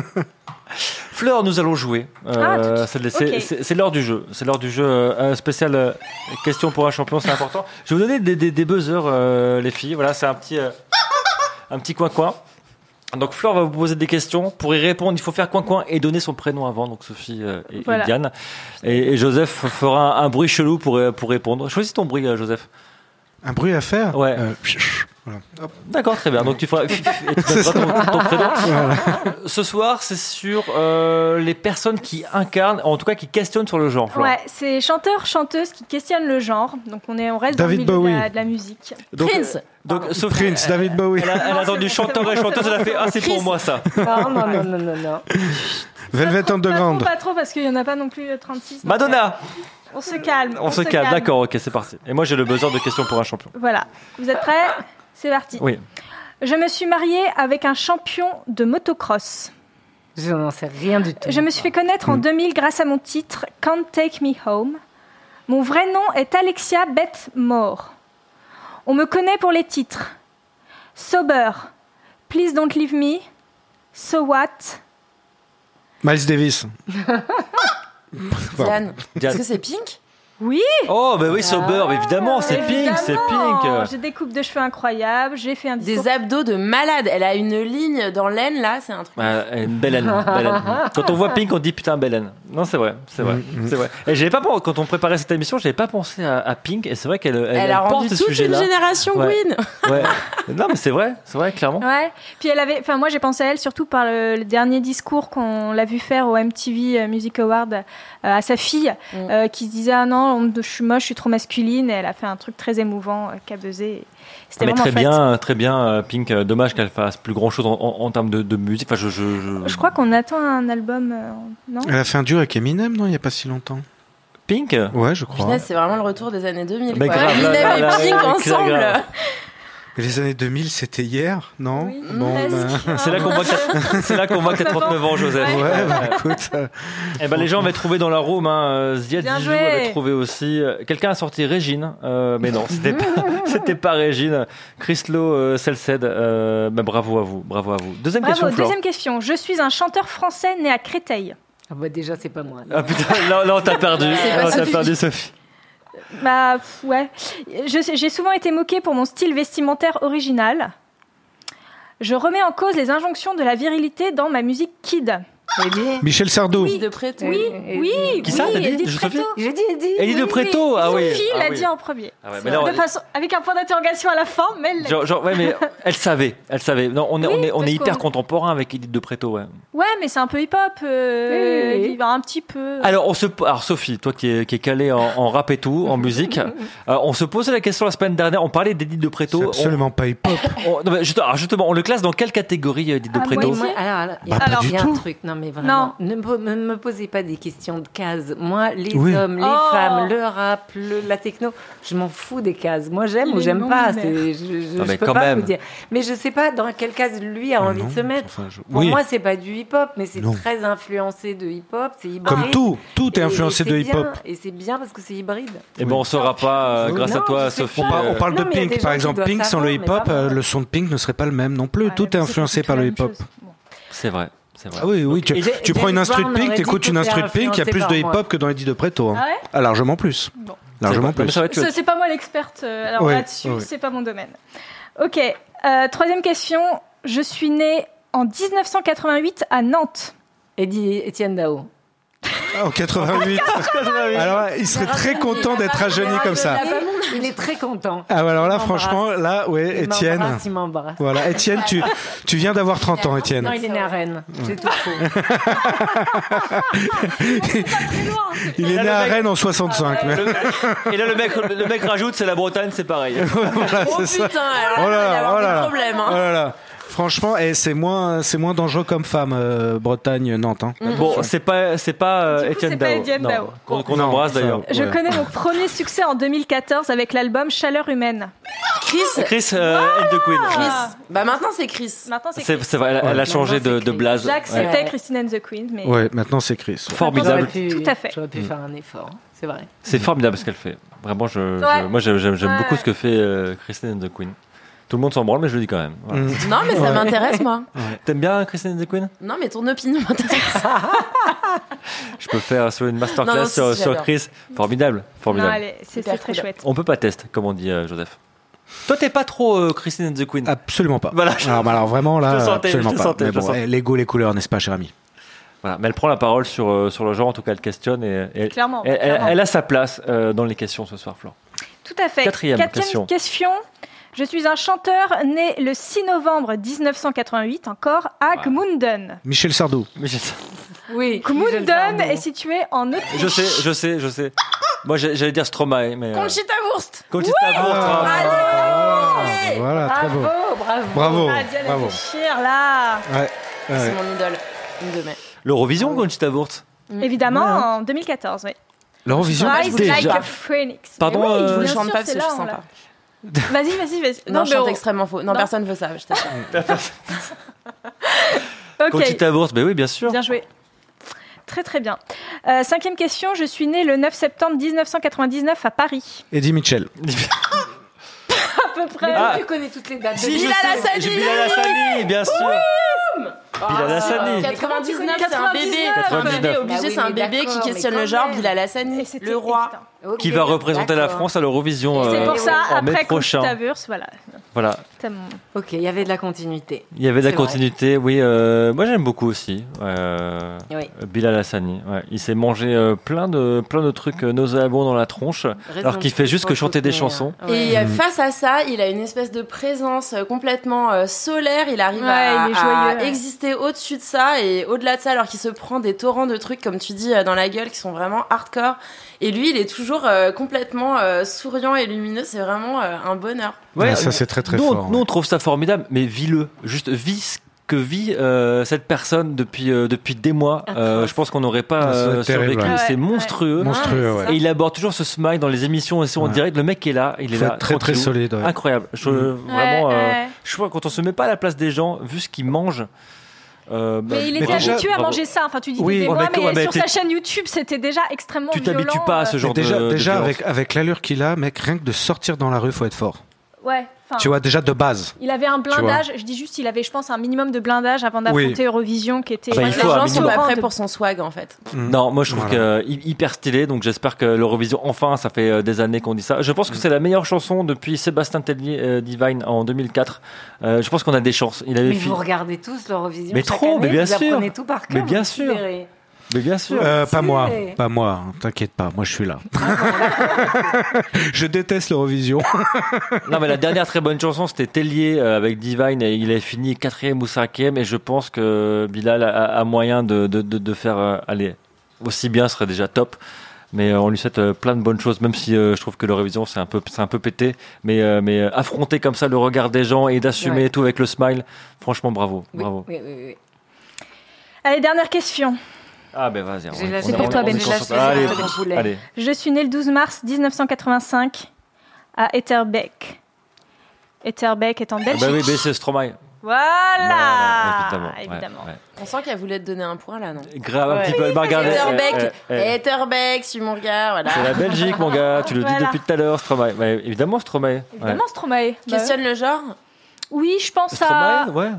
Fleur, nous allons jouer. Euh, Ah, tout- c'est, c'est- ok. c'est- c'est l'heure du jeu. C'est l'heure du jeu euh, un spécial euh, question pour un champion, c'est important. Je vais vous donner des, des, des buzzers, euh, les filles. Voilà, c'est un petit, euh, un petit coin-coin. Donc Fleur va vous poser des questions. Pour y répondre, il faut faire coin-coin et donner son prénom avant. Donc Sophie euh, et, et Voilà. Diane. Et, et Joseph fera un, un bruit chelou pour, euh, pour répondre. Choisis ton bruit, euh, Joseph. Un bruit à faire? Ouais. Euh, voilà. Hop. D'accord, très bien. Donc tu feras et tu donneras ton, ton prénom. Ce soir, c'est sur euh, les personnes qui incarnent, en tout cas qui questionnent sur le genre. Flore. Ouais, c'est chanteurs, chanteuses qui questionnent le genre. Donc on est, on reste David dans le milieu de Bowie. la, de la musique. Donc, Prince. euh, Donc Sophie, Prince, David Bowie. elle a, elle a entendu chanteur et chanteuse, elle a fait ah c'est pour Chris. moi ça. Non, non, non, non, non, non. Velvet Pas trop, Underground. Pas trop, parce qu'il n'y en a pas non plus euh, trente-six. donc, Madonna. euh, On se calme. On, se calme, d'accord, ok, c'est parti. Et moi j'ai le buzzer de questions pour un champion. Voilà. Vous êtes prêts? C'est parti. Oui. Je me suis mariée avec un champion de motocross. Je n'en sais rien du tout. Je me suis fait connaître en deux mille grâce à mon titre Can't Take Me Home. Mon vrai nom est Alexia Beth Moore. On me connaît pour les titres Sober, Please Don't Leave Me, So What. Miles Davis. Diane. Diane. Est-ce que c'est Pink? Oui, Oh bah oui, Sober, évidemment, c'est Pink, c'est évidemment. Pink. J'ai des coupes de cheveux incroyables, j'ai fait un discours. Des abdos de malade. Elle a une ligne dans l'aine là, c'est un truc. Ah, une belle haine, belle haine. Quand on voit Pink, on dit putain belle haine. Non, c'est vrai, c'est vrai, c'est vrai. Et j'avais pas pen- quand on préparait cette émission, j'avais pas pensé à, à Pink, et c'est vrai qu'elle elle, Elle a porte rendu ce toute une sujet-là. génération Ouais. Queen. Ouais. Non, mais c'est vrai, c'est vrai, clairement. Ouais. Puis elle avait, enfin moi j'ai pensé à elle surtout par le, le dernier discours qu'on l'a vu faire au M T V Music Award euh, à sa fille, Mm. euh, qui se disait ah non on- je suis moche, je suis trop masculine. Et elle a fait un truc très émouvant, euh, qui a buzzé. C'était Mais vraiment très chouette. bien, très bien, euh, Pink. euh, Dommage qu'elle fasse plus grand chose en, en, en termes de, de musique. Enfin, je, je, je... Je crois qu'on attend un album, euh, non? Elle a fait un duo avec Eminem, non? Il y a pas si longtemps. Pink. Ouais, je crois. Punaise, c'est vraiment le retour des années deux mille. Mais quoi. grave, là, Eminem là, là, et Pink là, ensemble. grave. Les années deux mille, c'était hier, non? Oui, Bon, presque. ben... C'est là qu'on voit que t'as, c'est là qu'on voit que t'as trente-neuf ans, Joseph. Ouais, bah, écoute. euh, Eh ben, les gens avaient trouvé dans la room, hein, euh, Ziad Bien Zizou joué. avait trouvé aussi. Euh, Quelqu'un a sorti Régine, euh, mais non, c'était pas, c'était pas Régine. Chrislo euh, Selced, euh, bah, bravo à vous, bravo à vous. Deuxième Bravo, question, Flore. deuxième question. Je suis un chanteur français né à Créteil. Ah bah déjà, c'est pas moi. Ah putain, là, là on t'a perdu. C'est pas Là, on t'a Sophie. perdu, Sophie. Bah, pff, ouais. Je- J'ai souvent été moquée pour mon style vestimentaire original. Je remets en cause les injonctions de la virilité dans ma musique kid. Eddie Michel Sardou. Oui, de près, Oui, Eddie. oui, Qui ça, oui, t'as dit Edith Sophie Preto. J'ai dit Eddie. Eddie de Preto, ah oui. Sophie Ah l'a oui. dit en premier. Ah ouais, mais là, on- De façon, avec un point d'interrogation à la fin, mais elle l'a Genre, genre, ouais, mais elle savait, elle savait. Non, on est, Oui, on est, on parce est hyper qu'on- contemporain avec Edith de Preto, ouais. Ouais, mais c'est un peu hip-hop. Euh, Oui, oui, oui. il va un petit peu. Alors, on se, alors Sophie, toi qui es, qui est calée en, en rap et tout, en musique, euh, on se posait la question la semaine dernière. On parlait d'Edith de C'est Preto. On- absolument pas hip-hop. on- non, mais juste- alors, justement, on le classe dans quelle catégorie, Edith de À Preto? moitié. Moi, alors, alors, il y a, Bah, pas alors, du il y a tout. un truc. Non, mais vraiment. Ne me, me, me posez pas des questions de cases. Moi, les Oui. hommes, les Oh. femmes, le rap, le- la techno, je m'en fous des cases. Moi, j'aime Il ou est j'aime non pas. binaire. C'est, je je, Non, je mais peux quand pas même. vous dire. Mais je sais pas dans quelle case lui a envie Non, de se mettre. enfin, je- Pour oui. moi, c'est pas du hip-hop, mais c'est Non. très influencé de hip-hop. C'est hybride. Comme tout, tout est Et- influencé et de c'est hip-hop. bien, Et c'est bien parce que c'est hybride. Eh ben, on saura pas, euh, Oui. grâce à Non, toi, je sais Sophie. On, par- on euh, parle Non, de mais il y a Pink, des par gens qui exemple. doivent Pink, sans savoir, le mais hip-hop, pas moi. euh, le son de Pink ne serait pas le même non plus. Ouais, tout mais est c'est influencé pas par du le tout la hip-hop. même chose. Bon. C'est vrai, c'est vrai. Ah oui, oui, tu, Et Ja- tu prends une James instru de Brown Pink, aurait t'écoutes dit une que instru de t'es Pink, il y a plus de influencé par hip-hop que dans Eddie de Preto. Hein. Ah ouais Ah, largement plus. Bon. Largement C'est vrai. Non, mais plus. ça va, tu- Ça, c'est pas moi l'experte. euh, Alors Ouais, là-dessus, ouais. c'est pas mon domaine. Ok. euh, troisième question. Je suis née en dix-neuf cent quatre-vingt-huit à Nantes. Eddie Etienne Dao. Ah, en quatre-vingt-huit. Alors, il serait très content d'être rajeuni comme ça. Il est très content. Ah, ouais, alors là, Il franchement, m'embrasse. là, ouais, Il Étienne. m'embrasse, il m'embrasse. Voilà, Étienne, tu, tu viens d'avoir trente ans, Étienne. Non, il est né à Rennes. J'ai tout faux. Il est né à Rennes en soixante-cinq. mais- Et là, le mec, le mec rajoute, c'est la Bretagne, c'est pareil. Voilà, Oh c'est ça. putain, alors Oh là, il va y là là, avoir oh là des là. problèmes. Oh Hein. là là. Franchement, et c'est moins, c'est moins dangereux comme femme, euh, Bretagne, Nantes. Hein. Bon, c'est pas, c'est pas euh, Du coup, Étienne c'est pas Dao. Étienne Non, Dao. qu'on qu'on Non, embrasse ça- d'ailleurs. Je Ouais. connais mon premier succès en deux mille quatorze avec l'album Chaleur humaine. Chris, Chris euh, and the Queen. Chris. Ah. Bah maintenant c'est Chris. Maintenant, c'est C'est Chris. c'est vrai, elle, elle a changé de, de blase. Jacques, Ouais. c'était Christine and the Queen, mais Ouais, maintenant c'est Chris. Formidable. J'aurais pu- Tout à fait. J'aurais pu faire un effort. C'est vrai. C'est formidable ce qu'elle fait. Vraiment, je, je- Ouais. moi j'aime, j'aime j'aime Ouais. beaucoup ce que fait euh, Christine and the Queen. Tout le monde s'en branle, mais je le dis quand même. Voilà. Mm. Non mais ça Ouais. m'intéresse moi. T'aimes bien Christine and the Queen? Non mais ton opinion m'intéresse. Je peux faire sur une masterclass Non, non, si, sur, si, sur j'adore. Chris. Formidable, non, formidable. allez, c'est Hyper c'est très cool. chouette. On peut pas tester, comme on dit euh, Joseph. Toi, t'es pas trop euh, Christine and the Queen. Absolument pas. Voilà. Alors, bah, alors vraiment là, Je le sentais, absolument je le pas. sentais, Mais je le bon, sentais. eh, l'ego, les couleurs, n'est-ce pas, cher ami? Voilà. Mais elle prend la parole sur, euh, sur le genre, en tout cas, elle questionne et, et elle, Clairement. elle, elle- clairement. elle a sa place euh, dans les questions ce soir, Flore. Tout à fait. Quatrième question. question. Je suis un chanteur né le six novembre dix-neuf cent quatre-vingt-huit, encore à Ouais. Gmunden. Michel Sardou. Mais je, Oui. Gmunden est situé en Autriche. je sais, je sais, je sais. Moi, j'ai- j'allais dire Stromae, mais. euh, Conchita Wurst. Conchita Wurst, Ah, bravo. voilà, voilà, très beau. Bravo, bravo. Bravo, Ah, Diane bravo. réfléchir, là. Ouais, ouais, C'est ouais. mon idole. Une de mes. L'Eurovision, Conchita Wurst. Évidemment, Ouais, hein. en deux mille quatorze, oui. L'Eurovision, Rise déjà. like a phoenix. Pardon, Mais oui, euh, Je vous le bien chante sûr, pas parce c'est que je là, suis on l'a- sympa. Vas-y, vas-y, vas-y. Non, je mais chante on- extrêmement faux. Non, Non. personne veut ça, je t'assure. Ok, Conchita Wurst, ben oui, bien sûr. bien joué. Très très bien. Euh, cinquième question, je suis née le neuf septembre mille neuf cent quatre-vingt-dix-neuf à Paris. Eddie Mitchell. À peu près. Ah. Tu connais toutes les dates. Si, de je Bilal sais. Hassani. J'ai Bilal Hassani, bien sûr. Bilal Hassani. quatre-vingt-dix-neuf, c'est un bébé. C'est un quatre-vingt-dix-neuf. bébé obligé, Bah oui, c'est un mais bébé qui d'accord, questionne mais le quand genre. même. Bilal Et Hassani, c'était le roi. évident. Ok, Qui va représenter la d'accord. France à l'Eurovision C'est euh, pour ça, en mai après prochain. Conchita Wurst, voilà. Voilà. T'as mon- Ok, il y avait de la continuité. Il y avait de la C'est vrai. continuité, oui. euh, moi, j'aime beaucoup aussi. Euh, Oui. Bilal Hassani. Ouais. Il s'est mangé euh, plein de plein de trucs euh, nauséabonds dans la tronche, alors qu'il fait juste que chanter des chansons. Et euh, face à ça, il a une espèce de présence euh, complètement euh, solaire. Il arrive Ouais, à, il est à joyeux, ouais. exister au-dessus de ça et au-delà de ça, alors qu'il se prend des torrents de trucs, comme tu dis, euh, dans la gueule, qui sont vraiment hardcore. Et lui, il est toujours euh, complètement euh, souriant et lumineux. C'est vraiment euh, un bonheur. Ouais, ça, c'est très, très nous, on- fort, Nous, ouais. on trouve ça formidable, mais vis-le. Juste vis que vit euh, cette personne depuis euh, depuis des mois. Euh, je pense qu'on n'aurait pas euh, survécu. terrible, ouais. C'est Ouais, monstrueux. ouais. Monstrueux, ouais. Et il aborde toujours ce smile dans les émissions aussi en Ouais. direct. Le mec est là, il est Faut là, être très très tranquillou. solide. Ouais. Incroyable. Je, Mm. Vraiment, Ouais, euh, ouais. je vois quand on se met pas à la place des gens, vu ce qu'ils mangent. Euh, bah, Mais il mais était déjà- habitué à bravo. manger ça. Enfin, tu dis Oui, des ouais, mois, mais- mais, ouais, mais sur t'es- sa chaîne YouTube, c'était déjà extrêmement Tu violent. t'habitues pas à ce euh, genre Mais déjà, de, de déjà violence. avec, avec l'allure qu'il a, mec, rien que de sortir dans la rue, faut être fort. Ouais. Enfin, Tu vois, déjà de base. il avait un blindage. Je dis juste, il avait, je pense, un minimum de blindage avant d'affronter Oui. Eurovision, qui était. Ah bah, il Les faut un gens sont minimum. pas prêts de- pour son swag en fait. Mm. Non, moi je trouve Voilà. que hy- hyper stylé, donc j'espère que l'Eurovision, enfin, ça fait euh, des années qu'on dit ça. Je pense que c'est la meilleure chanson depuis Sébastien Tellier euh, Divine en deux mille quatre. Euh, je pense qu'on a des chances. Il avait Mais fi- vous regardez tous l'Eurovision. Mais chaque trop, année, mais bien vous sûr. apprenez tout par cœur. Mais bien vous sûr. considérez. Mais bien sûr. Euh, pas Si. moi, pas moi, hein, t'inquiète pas, moi je suis là. Je déteste l'Eurovision. Non, mais la dernière très bonne chanson, c'était Tellier euh, avec Divine, et il a fini quatrième ou cinquième, et je pense que Bilal a, a moyen de, de, de, de faire euh, aller aussi bien, ce serait déjà top. Mais euh, on lui souhaite euh, plein de bonnes choses, même si euh, je trouve que l'Eurovision c'est un peu, c'est un peu pété. Mais, euh, mais euh, affronter comme ça le regard des gens et d'assumer Ouais. tout avec le smile, franchement, bravo, Oui, bravo. oui, oui, oui. Allez, dernière question. Ah ben vas-y. on- J'ai on- lâché- on- pour toi, on- Ben. on- J'ai on- lâché Allez, sur ton poulet. allez. Je suis née le douze mars dix-neuf cent quatre-vingt-cinq à Etterbeek. Etterbeek est en Ah Belgique. bah oui, mais c'est Stromae. Voilà. Voilà, évidemment. ouais, Évidemment. ouais. On sent qu'elle voulait te donner un point là, non? Grave, un Ouais. petit peu. Elle m'a regardé. Etterbeek, euh, euh, euh, Etterbeek, suis mon regard, voilà. C'est la Belgique, mon gars. Tu le dis Voilà. depuis tout à l'heure, Stromae. Ouais, évidemment, Stromae. Ouais. Évidemment, Stromae. Bah, Questionne le genre. oui, je pense Stromae, à ouais.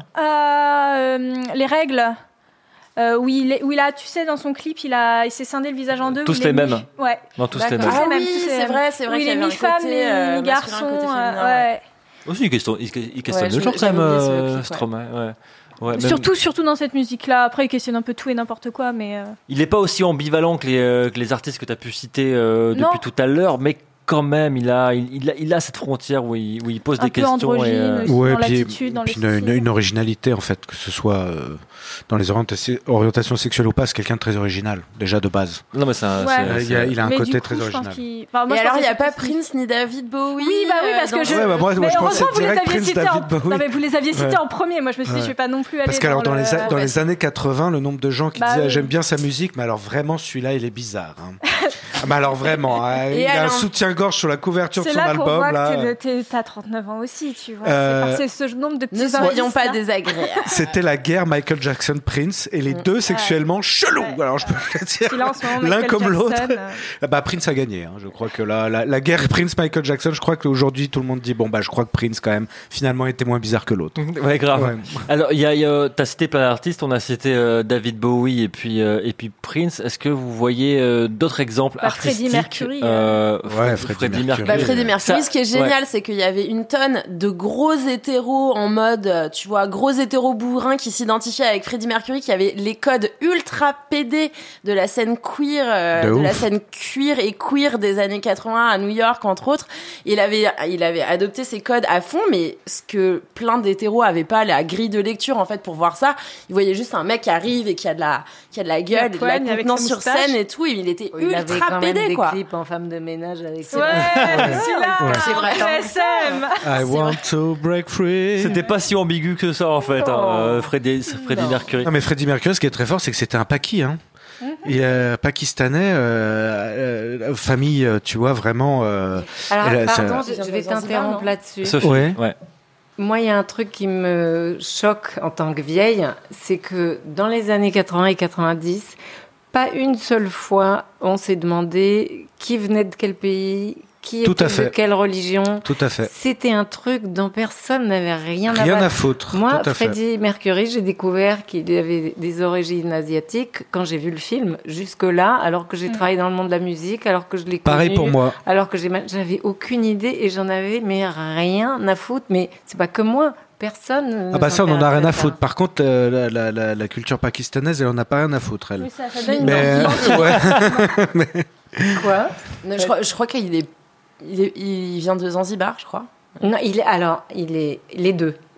euh, les règles. Euh, où, il est, où il a, tu sais, dans son clip, il, a, il s'est scindé le visage en deux. Tous où il les est mêmes. mi- Ouais. Non, tous les D'accord. mêmes. Tous Ah les mêmes, oui, tous les c'est mêmes. vrai, c'est vrai Où qu'il il y est avait un mi-femme, côté, euh, mi-garçon. masculin, côté euh, féminin, ouais. Aussi, il questionne, il, il questionne Ouais, le je- genre quand même, j'avais oublié ce euh, clip, ouais. Stromae. Ouais. Ouais, même- Surtout, surtout dans cette musique-là. Après, il questionne un peu tout et n'importe quoi, mais. euh, Il n'est pas aussi ambivalent que les, euh, que les artistes que tu as pu citer euh, depuis Non. tout à l'heure, mais quand même, il a, il, il a, il a cette frontière où il, où il pose Un des peu questions. androgyne Et, euh, aussi. Ouais, dans puis, l'attitude, dans puis le une, style. une- une originalité en fait, que ce soit euh, dans les orienta- orientations sexuelles ou pas, c'est quelqu'un de très original, déjà de base. Non, mais c'est un- Ouais. c'est- Euh, c'est- il, y a, il a un Mais côté du coup, très je pense original. qu'il- enfin, moi, Et je alors, il pensais n'y a pas plus- Prince ni David Bowie. Oui, bah oui, parce euh, que dans je. Ouais, bah, moi, moi, mais je heureusement, pensais vous les direct aviez Prince, cités en. David Bowie. Non, mais vous les aviez cités Ouais. en premier. Moi, je me suis dit, Ouais. je vais pas non plus aller. Parce qu'alors dans, le- les, a- dans les années quatre-vingts, le nombre de gens qui Bah disaient oui. j'aime bien sa musique, mais alors vraiment celui-là il est bizarre. Hein. Ah, mais alors vraiment, hein, Et il a un alors soutien-gorge sur la couverture de C'est son là qu'on album. voit Là. que t'es- t'es- t'as trente-neuf ans aussi, tu vois. Euh, C'est c'est ce nombre de petits Ne soyons indices, pas là. désagréables. C'était la guerre Michael Jackson Prince et les deux sexuellement chelous. Ouais. Alors je peux le dire. Puis là, en ce moment, L'un Michael comme Jackson, l'autre. euh, Ah bah Prince a gagné. Hein. Je crois que la, la, la guerre Prince Michael Jackson, je crois qu'aujourd'hui tout le monde dit bon bah je crois que Prince quand même finalement était moins bizarre que l'autre. Ouais, grave. Ouais. Alors, il y a, il y a- t'as cité plein d'artistes, on a cité euh, David Bowie et puis euh, et puis Prince. Est-ce que vous voyez euh, d'autres exemples Bah, Freddie artistiques Mercury, euh, Ouais, Fre- Freddie Mercury. Bah, Freddie Mercury, Ça- ce qui est génial, c'est qu'il y avait une tonne de gros hétéros en mode, euh, tu vois, gros hétéros bourrins qui s'identifiaient avec Freddie Mercury, qui avait les codes ultra pédés de la scène queer, euh, De de, la ouf. scène cuir et queer des années quatre-vingts à New York, entre autres. Il avait, il avait adopté ces codes à fond, mais ce que plein d'hétéros avaient pas la grille de lecture, en fait, pour voir ça, ils voyaient juste un mec qui arrive et qui a de la, qui a de la gueule, et de la poigne avec contenance sa sur moustache. scène et tout, et il était Il avait ultra quand même pédé, des quoi. clips en femme de ménage avec ses Ouais, celui-là, Ouais. C'est vrai. S M. I want to break free. C'était pas si ambigu que ça en fait, hein, euh, Freddie, Freddie Non. Mercury. Non mais Freddie Mercury, ce qui est très fort, c'est que c'était un Paki, hein. Il est pakistanais, euh, euh, famille, euh, tu vois, vraiment. Euh, Alors, Et là, pardon, ça- je, je vais Zanzibar, t'interrompre non là-dessus. Sophie, Ouais. ouais. Moi, il y a un truc qui me choque en tant que vieille, c'est que dans les années quatre-vingts et quatre-vingt-dix, pas une seule fois on s'est demandé qui venait de quel pays, qui Tout était à fait. de quelle religion. tout à fait. C'était un truc dont personne n'avait rien, Rien à à foutre. Moi, tout à fait. Freddie Mercury, j'ai découvert qu'il avait des origines asiatiques quand j'ai vu le film. Jusque-là, alors que j'ai travaillé dans le monde de la musique, alors que je l'ai Pareil connu, pour moi. alors que j'ai, j'avais aucune idée et j'en avais mais rien à foutre. Mais c'est pas que moi, personne. Ah bah ça, on en a rien à ça. foutre. Par contre, euh, la, la, la, la culture pakistanaise, elle en a pas rien à foutre, elle. Oui, ça, ça donne une Mais envie. ouais. Quoi Non, je crois, je crois qu'il est, il est, il vient de Zanzibar, je crois. Non, il est alors, il est les deux.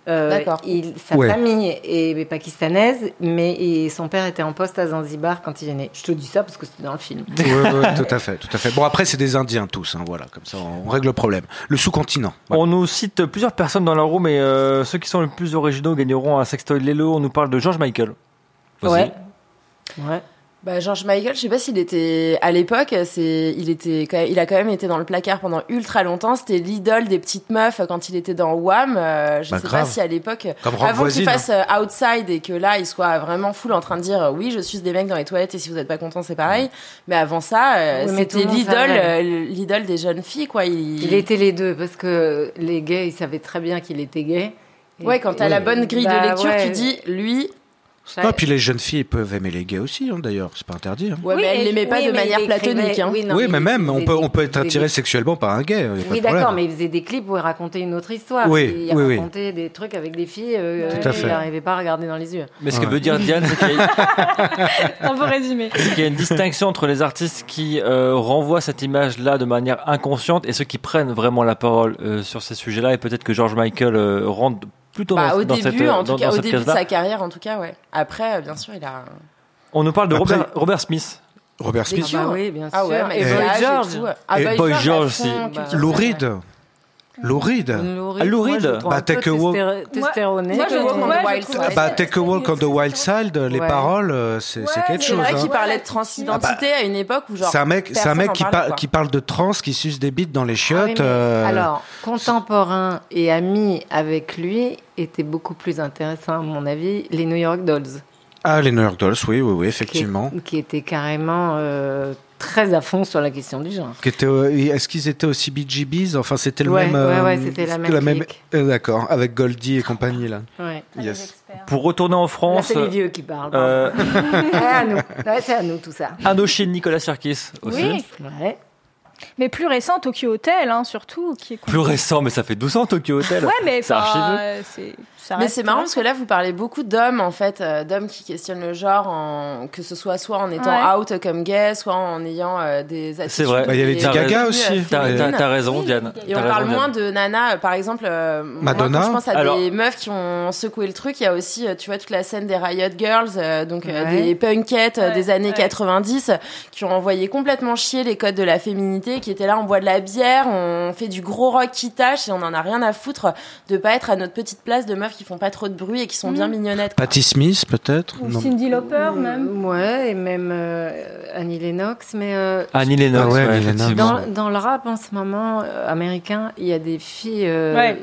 Euh, D'accord. il, sa Ouais. famille est, est pakistanaise, mais et son père était en poste à Zanzibar quand il est né. Je te dis ça parce que c'était dans le film. Oui, oui, tout à fait, tout à fait. Bon, après, c'est des Indiens tous, hein, voilà, comme ça, on règle le problème. Le sous-continent. Voilà. On nous cite plusieurs personnes dans la room, et euh, ceux qui sont les plus originaux gagneront un sextoy Lelo. On nous parle de George Michael. Aussi. Ouais. Ouais. Bah, George Michael, je sais pas s'il était à l'époque, c'est il était quand même- il a quand même été dans le placard pendant ultra longtemps. C'était l'idole des petites meufs quand il était dans Wham. Euh, je Bah, sais grave. pas si à l'époque, Comme Rock avant qu'il Voisine, fasse euh, Outside et que là il soit vraiment full en train de dire euh, oui je suis des mecs dans les toilettes et si vous êtes pas content c'est pareil. Mais avant ça, euh, Oui, mais tout c'était le monde l'idole, savait. euh, l'idole des jeunes filles quoi. Il, Il était les deux parce que les gays, ils savaient très bien qu'il était gay. Et- Ouais, quand t'as et- la bonne grille bah, de lecture, ouais. tu dis lui. Chaque- Non, puis les jeunes filles peuvent aimer les gays aussi, hein, d'ailleurs, c'est pas interdit. Hein. Ouais, Oui, mais elle et- l'aimait pas oui, de mais manière il écrivait- platonique. Hein. oui, non, oui, mais il même, on faisait peut, des- on peut être des- attiré sexuellement par un gay. Y a pas de Oui, problème. d'accord, mais il faisait des clips où il racontait une autre histoire. Oui, il oui, oui. racontait des trucs avec des filles euh, Tout à qu'il fait. n'arrivait pas à regarder dans les yeux. Mais ce que Ouais. veut dire Diane, c'est qu'il y a, Un peu résumé. c'est qu'il y a une distinction entre les artistes qui euh, renvoient cette image-là de manière inconsciente et ceux qui prennent vraiment la parole euh, sur ces sujets-là. Et peut-être que George Michael euh, rentre plutôt Bah, dans, au dans début, cette, en dans- tout cas, dans au cette début de case-là. sa carrière, en tout cas, ouais. Après, euh, bien sûr, il a. On nous parle de Après- Robert, Robert Smith. Robert Smith. Ah bah oui, bien sûr. Ah ouais, mais et Et- Boy l'âge et George. tout. Ah, Et Boy, Boy George, George à aussi. fond, Bah, culture Lou générale. Reed. Lou Reed. Lou Ah, Lou moi, je Reed. le trouve Bah, un peu Take a Walk. testéro- testéroné. Moi, Take a je- Walk on ouais, the je Wild trouve Side. ça- Bah, Take a Walk on the Wild Side, les Ouais. paroles, euh, c'est Ouais, c'est quelque C'est chose. vrai hein. qu'il parlait de transidentité à une époque où genre. C'est un mec, c'est un personne mec en qui, parlait, par- quoi. qui parle de trans, qui suce des bites dans les Ah oui, chiottes. mais euh, Alors, contemporain et ami avec lui était beaucoup plus intéressant, à mon avis, les New York Dolls. Ah, les New York Dolls, oui, oui, oui, Qui, effectivement. qui étaient carrément euh, très à fond sur la question du genre. Qui était, euh, Est-ce qu'ils étaient aussi Bee Gee Bees? Enfin, c'était le Ouais, même. ouais, euh, ouais, c'était la que même clique. euh, D'accord, avec Goldie et compagnie là. Ouais. Yes. Pour retourner en Là, France, c'est les vieux qui parlent. euh, Ouais, à nous. Ouais, c'est à nous tout ça. Indochine, Nicolas Sirkis aussi. Oui, Ouais. mais plus récent, Tokyo Hotel, hein, surtout. Qui est Plus récent, mais ça fait douze ans Tokyo Hotel. Ouais, mais C'est enfin, archiveux. euh, c'est- ça Mais reste c'est marrant récent. parce que là, vous parlez beaucoup d'hommes, en fait, euh, d'hommes qui questionnent le genre, en... que ce soit soit en étant Ouais. out comme gay, soit en ayant euh, des attitudes. C'est vrai. Bah, il y avait et- Lady T'as Gaga raison. aussi. T'as, féminines. t'as- t'as raison, Oui, Diane. et Et T'as on raison, parle Diane. moins de Nana, euh, par exemple. euh, moi, Madonna. quand je pense à Alors- des meufs qui ont secoué le truc, il y a aussi, euh, tu vois, toute la scène des Riot Girls, euh, donc euh, Ouais. des punkettes euh, Ouais, des années ouais. quatre-vingt-dix, qui ont envoyé complètement chier les codes de la féminité, qui étaient là, on boit de la bière, on fait du gros rock qui tâche, et on en a rien à foutre de pas être à notre petite place de meufs qui font pas trop de bruit et qui sont bien Mhm. mignonnettes. quoi. Patti Smith, peut-être? Ou Non. Cyndi Lauper, même. Euh, Ouais, et même euh, Annie Lennox. Mais euh, Annie Lennox, Ah ouais, ouais, Annie Lennox. effectivement. dans, dans le rap en ce moment euh, américain, il y a des filles euh, Ouais.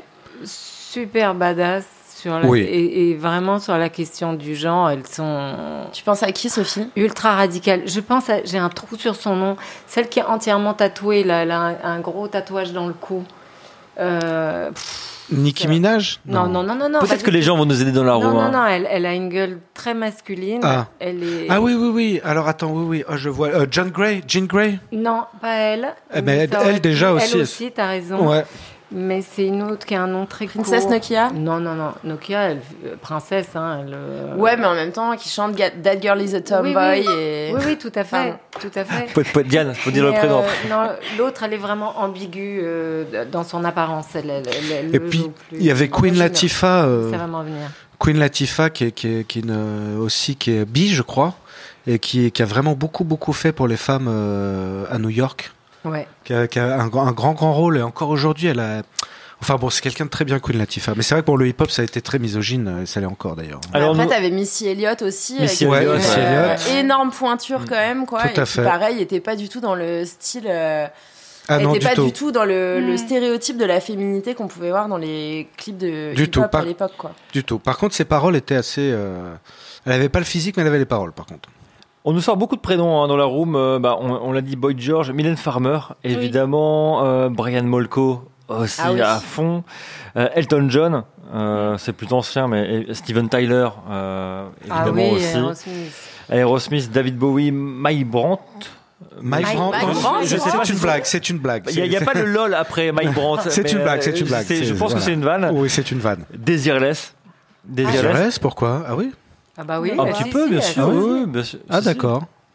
super badass. Sur la, Oui. et, et vraiment sur la question du genre, elles sont Tu penses à qui, Sophie? ultra radicales. Je pense, à, j'ai un trou sur son nom, celle qui est entièrement tatouée, là, elle a un, un gros tatouage dans le cou. Euh, pff, Nicki Minaj? non, non, non, non, non. Peut-être pas que du les gens vont nous aider dans la tout. roue. Non, non, hein. non, elle, elle a une gueule très masculine. Ah. Elle est. Ah oui, oui, oui. Alors attends, oui, oui. Oh, je vois. Euh, John Gray? Jean Grey? Non, pas elle. Eh ben, elle- ça aurait elle, déjà pu- aussi, Elle elle- aussi, t'as raison. Ouais. Mais c'est une autre qui a un nom très court. Princesse Nokia? Non, non, non. Nokia, elle, euh, princesse, hein. Elle, euh, Ouais, mais en même temps, qui chante Ga- That Girl is a Tomboy Oui, oui. et. Oui, oui, tout à fait. Pardon. Tout à fait. Faut, faut- Diane, faut dire Mais, le prénom. euh, non, l'autre, elle est vraiment ambiguë euh, dans son apparence. Elle, elle, elle- elle Et le puis, joue plus. il y avait Queen Imagine. Latifah. euh, Ça va m'en venir. Queen Latifah qui est, qui est, qui est une- aussi qui est bi, je crois, et qui, qui a vraiment beaucoup beaucoup fait pour les femmes euh, à New York, Ouais. qui a, qui a un, grand- un grand grand rôle et encore aujourd'hui elle a. Enfin bon, c'est quelqu'un de très bien, Queen Latifah. Mais c'est vrai que pour le hip-hop, ça a été très misogyne, et ça l'est encore d'ailleurs. Alors, Après, nous- t'avais Missy Elliott aussi. Missy euh, qui Elliott, avait Missy une, euh, Elliott. énorme pointure quand même, quoi. Tout et à qui, fait. pareil, était pas du tout dans le style. euh, Ah elle non, était du pas tout. du tout dans le, le Mm. stéréotype de la féminité qu'on pouvait voir dans les clips de Du hip-hop tout, pas- à l'époque, quoi. Du tout. Par contre, ses paroles étaient assez. euh, Elle avait pas le physique, mais elle avait les paroles, par contre. On nous sort beaucoup de prénoms hein, dans la room. Euh, bah, on, on l'a dit, Boy George, Mylène Farmer, évidemment, euh, Brian Molko aussi Ah oui. à fond, euh, Elton John, euh, c'est plus ancien, mais et Steven Tyler, euh, évidemment Ah oui, aussi. Aerosmith. Aerosmith, David Bowie, Mike Brandt. Mike Mike- Brandt, Mike non, Brandt, je- je sais pas c'est si une c'est- blague, c'est une blague. Il n'y a, pas le lol après Mike Brandt. C'est mais, une blague, euh, c'est une blague, c'est- Je c'est- pense que voilà. c'est une vanne. Oui, c'est une vanne. Desireless. Desireless. Desireless, pourquoi? Ah oui. Ah bah oui. Un bah petit si, peu, si, bien elle- sûr. Ah oui, oui, oui, bien sûr. Ah Si, si. d'accord.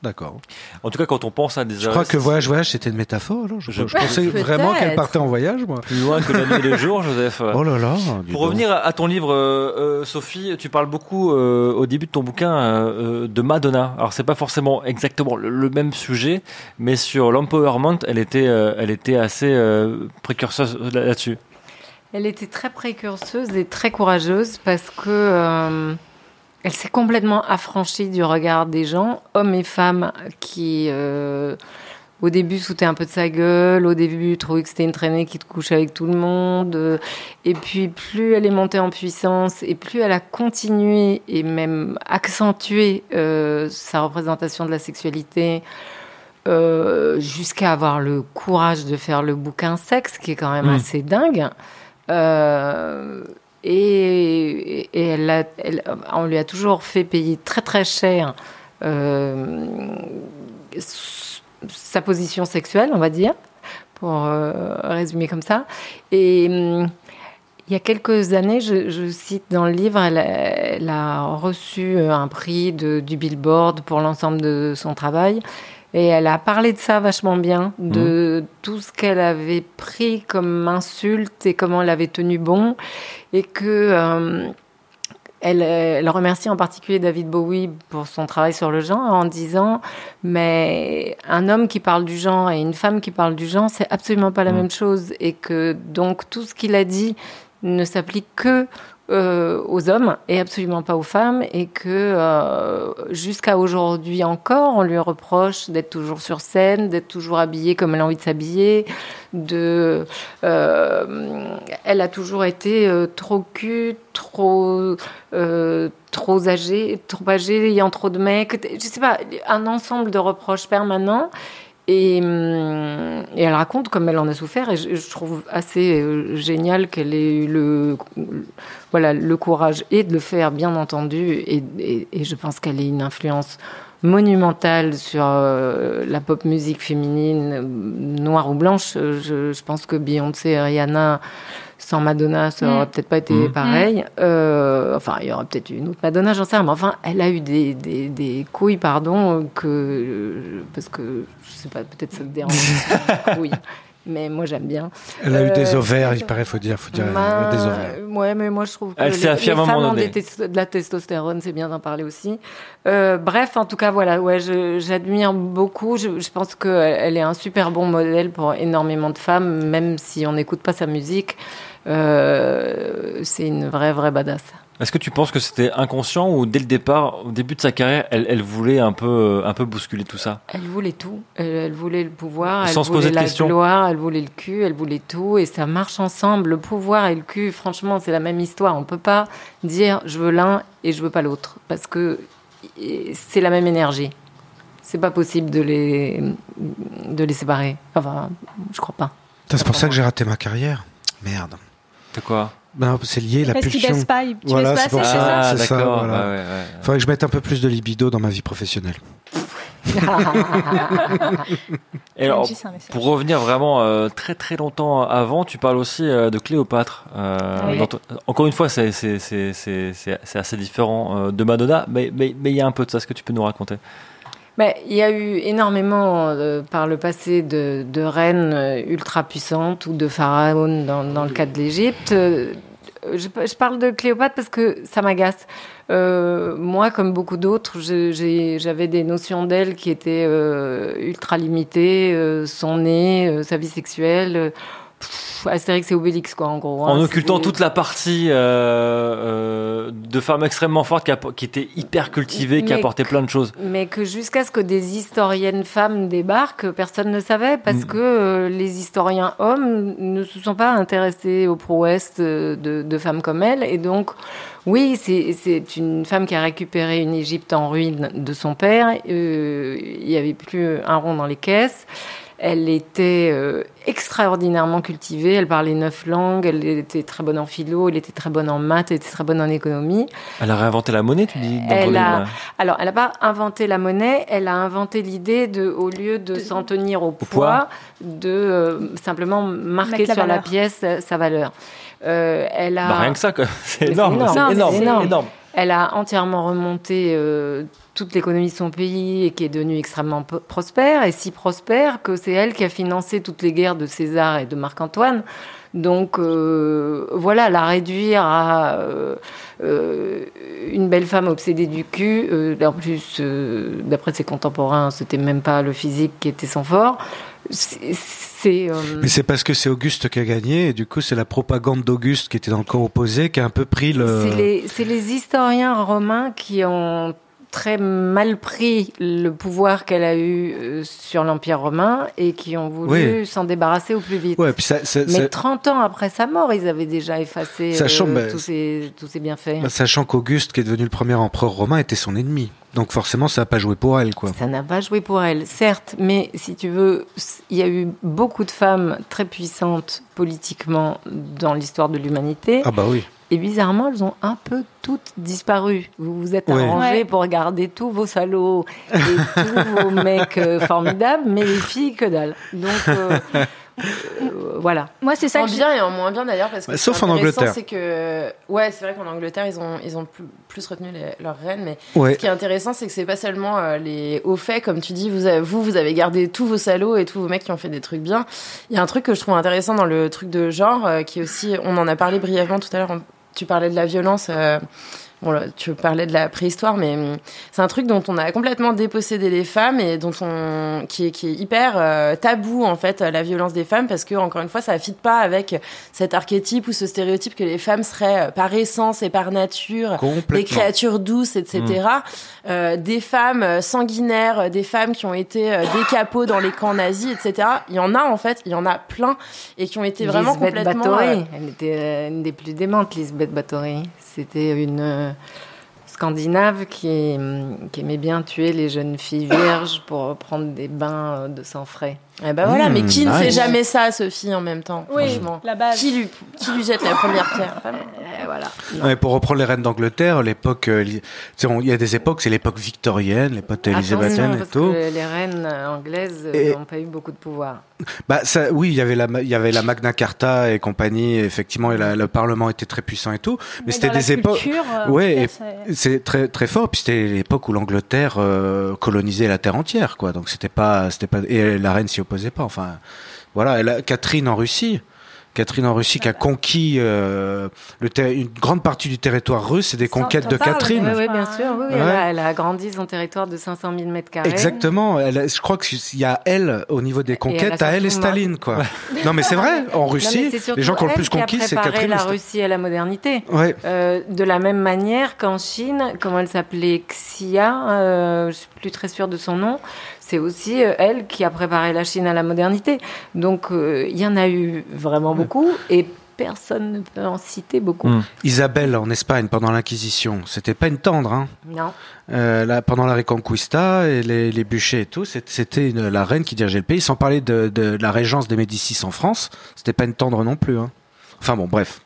d'accord. En tout cas, quand on pense à des... Je crois que voyage, voyage, c'était une métaphore. Alors. Je, je, je pensais vraiment qu'elle partait en voyage, moi. Plus loin que la nuit et le jour, Joseph. Oh là là. Pour revenir à ton livre, euh, euh, Sophie, tu parles beaucoup euh, au début de ton bouquin euh, de Madonna. Alors, c'est pas forcément exactement le, le même sujet, mais sur l'empowerment, elle était, euh, elle était assez euh, précurseuse là-dessus. Elle était très précurseuse et très courageuse parce que euh, elle s'est complètement affranchie du regard des gens, hommes et femmes, qui euh, au début foutaient un peu de sa gueule, au début trouvaient que c'était une traînée qui te couche avec tout le monde, euh, et puis plus elle est montée en puissance et plus elle a continué et même accentué euh, sa représentation de la sexualité. Euh, jusqu'à avoir le courage de faire le bouquin Sexe, qui est quand même mmh. assez dingue. Euh, et, et elle a, elle, on lui a toujours fait payer très très cher euh, sa position sexuelle, on va dire, pour euh, résumer comme ça. Et euh, il y a quelques années, je, je cite dans le livre, elle a, elle a reçu un prix de, du Billboard pour l'ensemble de son travail. Et elle a parlé de ça vachement bien, de mmh. tout ce qu'elle avait pris comme insulte et comment elle avait tenu bon. Et que euh, elle, elle remercie en particulier David Bowie pour son travail sur le genre en disant « Mais un homme qui parle du genre et une femme qui parle du genre, c'est absolument pas la mmh. même chose. » Et que donc tout ce qu'il a dit ne s'applique que Euh, aux hommes et absolument pas aux femmes, et que euh, jusqu'à aujourd'hui encore on lui reproche d'être toujours sur scène, d'être toujours habillée comme elle a envie de s'habiller, de euh, elle a toujours été euh, trop cul, trop euh, trop âgée, trop âgée, ayant trop de mecs, je sais pas, un ensemble de reproches permanents. Et, et elle raconte comme elle en a souffert, et je, je trouve assez euh, génial qu'elle ait eu le, voilà, le courage et de le faire, bien entendu, et, et, et je pense qu'elle ait une influence monumentale sur euh, la pop musique féminine, noire ou blanche. Je, je pense que Beyoncé et Rihanna, sans Madonna, ça aurait mmh. peut-être pas été mmh. pareil. Euh, enfin, il y aurait peut-être une autre Madonna, j'en sais rien. Mais enfin, elle a eu des, des, des couilles, pardon, que... Parce que, je sais pas, peut-être ça te dérange, les couilles. Mais moi, j'aime bien. Elle a euh, eu des ovaires, il paraît, faut dire. Faut dire ma... des ovaires. Ouais, mais moi, je trouve que elle les, s'est affirmée les femmes à un moment ont donné. Des tes- de la testostérone, c'est bien d'en parler aussi. Euh, bref, en tout cas, voilà, ouais, je, j'admire beaucoup. Je, je pense qu'elle elle est un super bon modèle pour énormément de femmes, même si on n'écoute pas sa musique. Euh, c'est une vraie, vraie badass. Est-ce que tu penses que c'était inconscient ou dès le départ, au début de sa carrière, elle, elle voulait un peu, un peu bousculer tout ça ? Elle voulait tout. Elle, elle voulait le pouvoir, Sans elle se voulait poser de la questions. gloire, elle voulait le cul, elle voulait tout, et ça marche ensemble. Le pouvoir et le cul, franchement, c'est la même histoire. On peut pas dire je veux l'un et je veux pas l'autre, parce que c'est la même énergie. C'est pas possible de les, de les séparer. Enfin, je crois pas. C'est pour ça que j'ai raté ma carrière. Merde. De quoi ? Ben, c'est lié, la Parce pulsion. qu'il baisse pas, il- tu Voilà, baisses c'est pas pour assez, ça. c'est ça Ah, c'est d'accord. ça, voilà. Ouais, ouais, ouais. Faudrait que je mette un peu plus de libido dans ma vie professionnelle. Et alors, Angie, c'est un message. pour revenir vraiment euh, très très longtemps avant, tu parles aussi euh, de Cléopâtre. Euh, Oui. dans ton- Encore une fois, c'est, c'est, c'est, c'est, c'est c'est assez différent euh, de Madonna, mais mais mais il y a un peu de ça. Est-ce que tu peux nous raconter ? Ben, il y a eu énormément euh, par le passé de, de reines euh, ultra puissantes ou de pharaons dans, dans le cas de l'Égypte. Euh, je, je parle de Cléopâtre parce que ça m'agace. Euh, moi, comme beaucoup d'autres, je- j'ai- j'avais des notions d'elle qui étaient euh, ultra limitées. Euh, son nez, euh, sa vie sexuelle. euh, pff, Astérix et Obélix, quoi, en gros. En hein. occultant C'était- toute la partie euh, euh, de femmes extrêmement fortes qui, app- qui étaient hyper cultivées, qui Mais apportaient plein de choses. Mais que jusqu'à ce que des historiennes femmes débarquent, personne ne savait, parce Mm. que euh, les historiens hommes ne se sont pas intéressés aux prouesses euh, de, de femmes comme elle. Et donc, oui, c'est, c'est une femme qui a récupéré une Égypte en ruine de son père. Euh, il n'y avait plus un rond dans les caisses. Elle était euh, extraordinairement cultivée, elle parlait neuf langues, elle était très bonne en philo, elle était très bonne en maths, elle était très bonne en économie. Elle a réinventé la monnaie, tu dis dans ton Elle livre, a- là. Alors, elle n'a pas inventé la monnaie, elle a inventé l'idée de, au lieu de s'en tenir au, poids, poids. de euh, simplement marquer Mettre la sur la valeur. pièce euh, sa valeur. Euh, elle a... Bah, rien que ça, quoi. C'est Mais énorme, c'est c'est énorme. énorme, C'est c'est énorme. énorme. elle a entièrement remonté euh, toute l'économie de son pays et qui est devenue extrêmement po- prospère, et si prospère que c'est elle qui a financé toutes les guerres de César et de Marc-Antoine. Donc euh, voilà, la réduire à euh, euh, une belle femme obsédée du cul, euh, en plus, euh, d'après ses contemporains, c'était même pas le physique qui était son fort. C'est, c'est, euh... Mais c'est parce que c'est Auguste qui a gagné, et du coup c'est la propagande d'Auguste qui était dans le camp opposé qui a un peu pris le... C'est les, c'est les historiens romains qui ont très mal pris le pouvoir qu'elle a eu euh, sur l'Empire romain et qui ont voulu Oui. s'en débarrasser au plus vite. Ouais, puis ça, ça, Mais ça- trente ans après sa mort, ils avaient déjà effacé Sachant, euh, bah, tous, ses, tous ses bienfaits. bah, sachant qu'Auguste, qui est devenu le premier empereur romain, était son ennemi. Donc forcément, ça n'a pas joué pour elle, quoi. Ça n'a pas joué pour elle, certes, mais si tu veux, il y a eu beaucoup de femmes très puissantes politiquement dans l'histoire de l'humanité. Ah bah oui. Et bizarrement, elles ont un peu toutes disparu. Vous vous êtes Ouais. arrangés Ouais. pour garder tous vos salauds et tous vos mecs euh, formidables, mais les filles, que dalle. Donc, euh, euh, voilà. Moi, c'est ça En que je- bien et en moins bien d'ailleurs, parce que Bah, ce sauf qui est en intéressant, Angleterre. c'est que ouais, c'est vrai qu'en Angleterre ils ont ils ont plus, plus retenu les- leurs reines, mais Ouais. ce qui est intéressant, c'est que c'est pas seulement euh, les hauts faits, comme tu dis, vous avez, vous vous avez gardé tous vos salauds et tous vos mecs qui ont fait des trucs bien. Il y a un truc que je trouve intéressant dans le truc de genre, euh, qui est aussi, on en a parlé brièvement tout à l'heure. on- Tu parlais de la violence. Euh, Bon, là, tu parlais de la préhistoire, mais hum, c'est un truc dont on a complètement dépossédé les femmes et dont on, qui est, qui est hyper euh, tabou, en fait, la violence des femmes, parce que, encore une fois, ça ne fit pas avec cet archétype ou ce stéréotype que les femmes seraient, euh, par essence et par nature, Complètement. des créatures douces, et cetera. Mmh. Euh, des femmes euh, sanguinaires, euh, des femmes qui ont été euh, des capots dans les camps nazis, et cetera. Il y en a, en fait, il y en a plein, et qui ont été vraiment Lisbeth complètement... Báthory, euh, elle était euh, une des plus démentes, Lisbeth Báthory. C'était une euh, Scandinave qui, hum, qui aimait bien tuer les jeunes filles vierges pour prendre des bains euh, de sang frais. Eh ben voilà, Mmh, mais qui ne fait nice. jamais ça, Sophie, en même temps, Oui, franchement. la base. Qui lui, qui lui jette la première pierre? Vraiment. Euh, voilà. Ouais, pour reprendre les reines d'Angleterre, l'époque, euh, li- tu sais, on- il y a des époques, c'est l'époque victorienne, l'époque élisabéthaine Attention, et parce tout. que les reines anglaises Et- n'ont pas eu beaucoup de pouvoir. Bah ça, oui, il y avait la, ma- il y avait la Magna Carta et compagnie. Effectivement, et la- le Parlement était très puissant et tout. Mais, c'était dans la des époques. culture, euh, Ouais, en et tout cas, c'est- c'est très très fort. Puis c'était l'époque où l'Angleterre euh, colonisait la terre entière, quoi. Donc c'était pas, c'était pas. Et la reine s'y opposait pas. Enfin, voilà. Elle a- Catherine en Russie. Catherine en Russie qui a conquis euh, le ter- une grande partie du territoire russe, c'est des T'en- conquêtes t'en de parles, Catherine. Oui, Ouais. oui, bien sûr. Oui, oui, Ouais. elle, a, elle a agrandi son territoire de cinq cent mille mètres carrés. Exactement. Elle, a- je crois qu'il y a elle au niveau des conquêtes, elle a à elle et surtout Staline, quoi. Non, mais c'est vrai. En Non, mais Russie, c'est surtout les gens qui ont le elle plus conquis, a c'est préparé Catherine. et la Staline. Russie à la modernité. Ouais. Euh, de la même manière qu'en Chine, comment elle s'appelait, Xia, euh, je suis plus très sûre de son nom, c'est aussi euh, elle qui a préparé la Chine à la modernité. Donc euh, il y en a eu vraiment beaucoup et personne ne peut en citer beaucoup. Mm. Isabelle en Espagne pendant l'Inquisition, c'était pas une tendre, hein. Non. Euh, là, pendant la Reconquista et les, les bûchers et tout, c'est- c'était une- la reine qui dirigeait le pays. Sans parler de, de la régence des Médicis en France, c'était pas une tendre non plus, hein. Enfin bon, bref.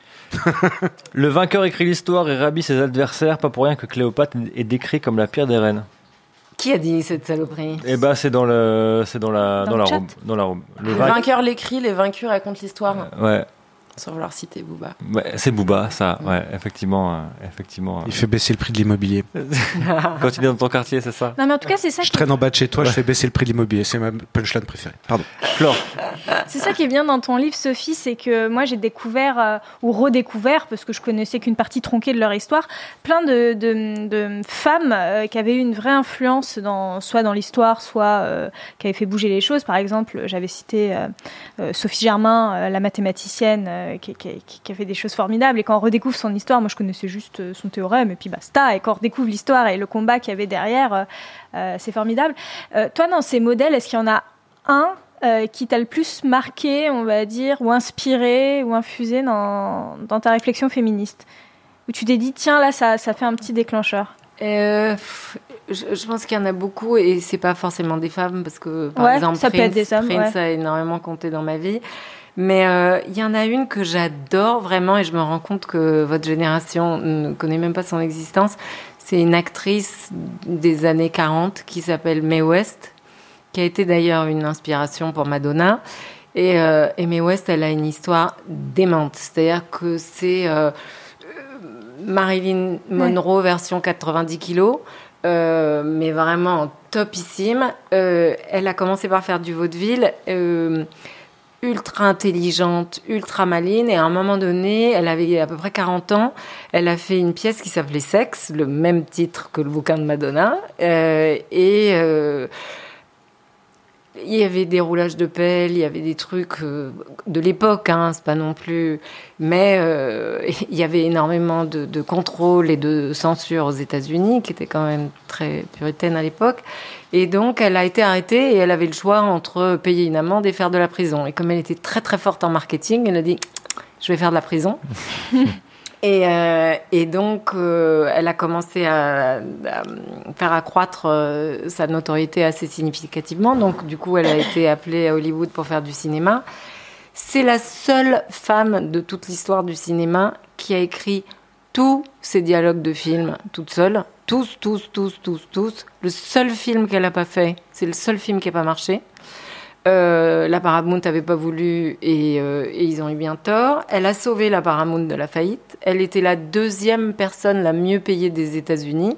Le vainqueur écrit l'histoire et rabille ses adversaires, pas pour rien que Cléopâtre est décrit comme la pire des reines. Qui a dit cette saloperie? Et bah c'est dans le, c'est dans la, Dans dans, le la chat. Rome, dans la Rome. Le Le vainqueur, vainqueur l'écrit, les vaincus racontent l'histoire. ouais, Sans vouloir citer Booba. ouais, c'est Booba, ça, ouais, effectivement, euh, effectivement. Il fait baisser le prix de l'immobilier. Quand il est dans ton quartier, c'est ça. Non, mais en tout cas, c'est ça, Je qui... traîne en bas de chez toi, je fais baisser le prix de l'immobilier. C'est ma punchline préférée. Pardon. Flore. c'est ça qui est bien dans ton livre, Sophie, c'est que moi, j'ai découvert, euh, ou redécouvert, parce que je connaissais qu'une partie tronquée de leur histoire, plein de, de, de femmes euh, qui avaient eu une vraie influence, dans, soit dans l'histoire, soit euh, qui avaient fait bouger les choses. Par exemple, j'avais cité euh, euh, Sophie Germain, euh, la mathématicienne, euh, qui, qui, qui, qui a fait des choses formidables. Et quand on redécouvre son histoire, moi, je connaissais juste euh, son théorème, et puis basta. Et quand on redécouvre l'histoire et le combat qu'il y avait derrière, euh, euh, c'est formidable. Euh, toi, dans ces modèles, est-ce qu'il y en a un euh, qui t'a le plus marqué, on va dire, ou inspiré, ou infusé dans, dans ta réflexion féministe? Où tu t'es dit, tiens, là, ça, ça fait un petit déclencheur. Euh, pff, je, je pense qu'il y en a beaucoup et c'est pas forcément des femmes parce que par Ouais, exemple ça peut Prince, être des hommes, Prince ouais. a énormément compté dans ma vie. Mais euh, il y en a une que j'adore vraiment et je me rends compte que votre génération ne connaît même pas son existence. C'est une actrice des années quarante qui s'appelle Mae West, qui a été d'ailleurs une inspiration pour Madonna. Et, euh, et Mae West, elle a une histoire démente. C'est-à-dire que c'est... Euh, Marilyn Monroe version quatre-vingt-dix kilos, euh, mais vraiment topissime. Euh, elle a commencé par faire du vaudeville, euh, ultra intelligente, ultra maligne, et à un moment donné, elle avait à peu près quarante ans, elle a fait une pièce qui s'appelait Sexe, le même titre que le bouquin de Madonna, euh, et... Euh, il y avait des roulages de pelle, il y avait des trucs euh, de l'époque, hein, c'est pas non plus... Mais euh, il y avait énormément de, de contrôle et de censure aux États-Unis, qui était quand même très puritaine à l'époque. Et donc, elle a été arrêtée et elle avait le choix entre payer une amende et faire de la prison. Et comme elle était très très forte en marketing, elle a dit « je vais faire de la prison ». Et, euh, et donc, euh, elle a commencé à, à faire accroître euh, sa notoriété assez significativement. Donc, du coup, elle a été appelée à Hollywood pour faire du cinéma. C'est la seule femme de toute l'histoire du cinéma qui a écrit tous ses dialogues de films toute seule. Tous, tous, tous, tous, tous. Le seul film qu'elle n'a pas fait, c'est le seul film qui n'a pas marché. Euh, la Paramount n'avait pas voulu et, euh, et ils ont eu bien tort. Elle a sauvé la Paramount de la faillite. Elle était la deuxième personne la mieux payée des États-Unis.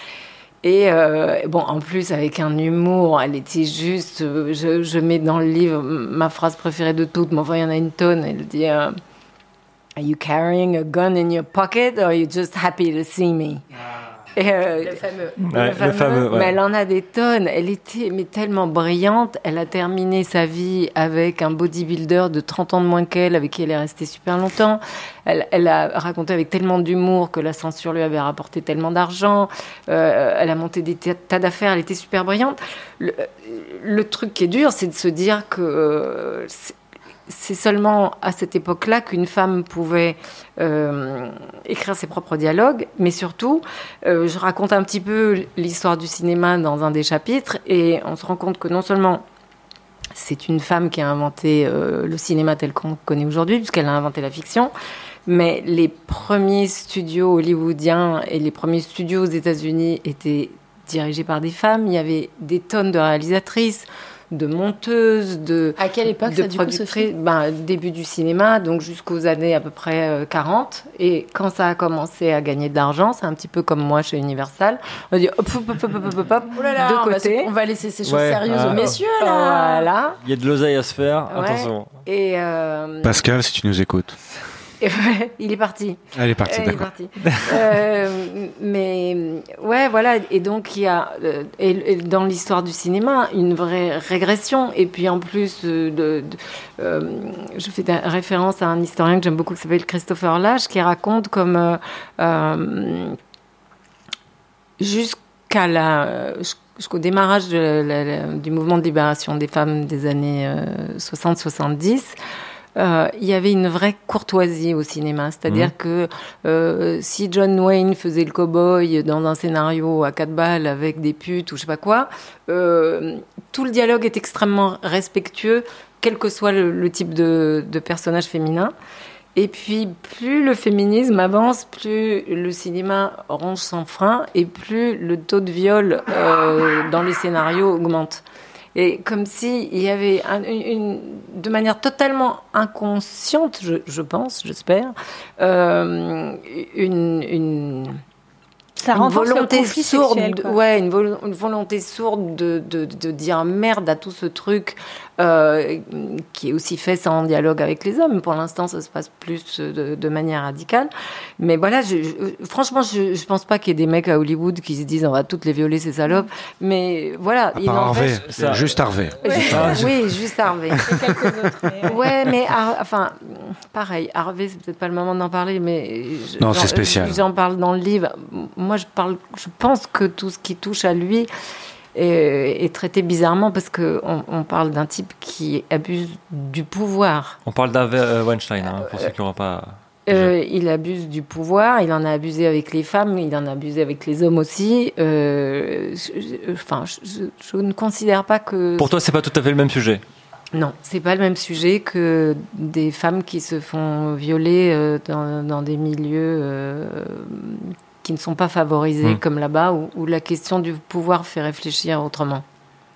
Et euh, bon, en plus, avec un humour, elle était juste... Euh, je, je mets dans le livre ma phrase préférée de toutes, mais enfin, il y en a une tonne. Elle dit euh, « Are you carrying a gun in your pocket or are you just happy to see me ?» Et euh, Le fameux. Ouais, le fameux, le fameux, ouais. Mais elle en a des tonnes. Elle était mais tellement brillante. Elle a terminé sa vie avec un bodybuilder de trente ans de moins qu'elle, avec qui elle est restée super longtemps. Elle, elle a raconté avec tellement d'humour que la censure lui avait rapporté tellement d'argent. Euh, elle a monté des tas d'affaires. Elle était super brillante. Le, le truc qui est dur, c'est de se dire que... Euh, c'est, c'est seulement à cette époque-là qu'une femme pouvait euh, écrire ses propres dialogues, mais surtout, euh, je raconte un petit peu l'histoire du cinéma dans un des chapitres, et on se rend compte que non seulement c'est une femme qui a inventé euh, le cinéma tel qu'on connaît aujourd'hui, puisqu'elle a inventé la fiction, mais les premiers studios hollywoodiens et les premiers studios aux États-Unis étaient dirigés par des femmes. Il y avait des tonnes de réalisatrices, de monteuses, de... À quelle époque de ça, du coup, Sophie ? ben, début du cinéma, donc jusqu'aux années à peu près euh, quarante. Et quand ça a commencé à gagner de l'argent, c'est un petit peu comme moi chez Universal. On dit hop, hop, hop, hop, hop, hop, hop, Oh là là, de on va, côté. se- on va laisser ces choses Ouais, sérieuses ah. aux messieurs, là. Voilà. Il y a de l'oseille à se faire, Ouais. attention. Et, euh, Pascal, si tu nous écoutes. et ouais, il est parti. Elle est partie, Euh, il est d'accord. parti. Euh, mais ouais, voilà. Et donc il y a euh, et, et dans l'histoire du cinéma une vraie régression. Et puis en plus, euh, de, de, euh, je fais de- référence à un historien que j'aime beaucoup qui s'appelle Christopher Lasch, qui raconte comme euh, euh, jusqu'à la jusqu'au démarrage de la- la- du mouvement de libération des femmes des années euh, soixante soixante-dix. Euh, il y avait une vraie courtoisie au cinéma, c'est-à-dire mmh. que euh, si John Wayne faisait le cow-boy dans un scénario à quatre balles avec des putes ou je sais pas quoi, euh, tout le dialogue est extrêmement respectueux, quel que soit le, le type de, de personnage féminin. Et puis, plus le féminisme avance, plus le cinéma ronge sans frein et plus le taux de viol euh, dans les scénarios augmente. Et comme si il y avait un, une, une, de manière totalement inconsciente, je, je pense, j'espère, euh, une, une, Ça une renforce volonté le conflit sourde, sexuel, quoi. ouais, une, vol- une volonté sourde de, de, de dire merde à tout ce truc euh, qui est aussi fait sans dialogue avec les hommes. Pour l'instant, ça se passe plus de, de manière radicale. Mais voilà, je, je, franchement, je, je pense pas qu'il y ait des mecs à Hollywood qui se disent on va toutes les violer ces salopes. Mais voilà, À il part Harvey, n'empêche- ça- juste Harvey. Juste- Ah, oui, juste Harvey. Et quelques autres. mais, ouais. Ouais, mais Har- enfin, pareil, Harvey, c'est peut-être pas le moment d'en parler, mais je- Non, j'en- c'est spécial. J'en parle dans le livre. Moi, je parle, je pense que tout ce qui touche à lui est, est traité bizarrement parce que on, on parle d'un type qui abuse du pouvoir. On parle d'Harvey euh, Weinstein, hein, pour ceux qui n'auront pas... Euh, il abuse du pouvoir, il en a abusé avec les femmes, il en a abusé avec les hommes aussi. Euh, je- je- Enfin, je, je- je ne considère pas que... Pour toi, c'est pas tout à fait le même sujet. Non, c'est pas le même sujet que des femmes qui se font violer euh, dans, dans des milieux euh, qui ne sont pas favorisés, Mmh. comme là-bas, où, où la question du pouvoir fait réfléchir autrement.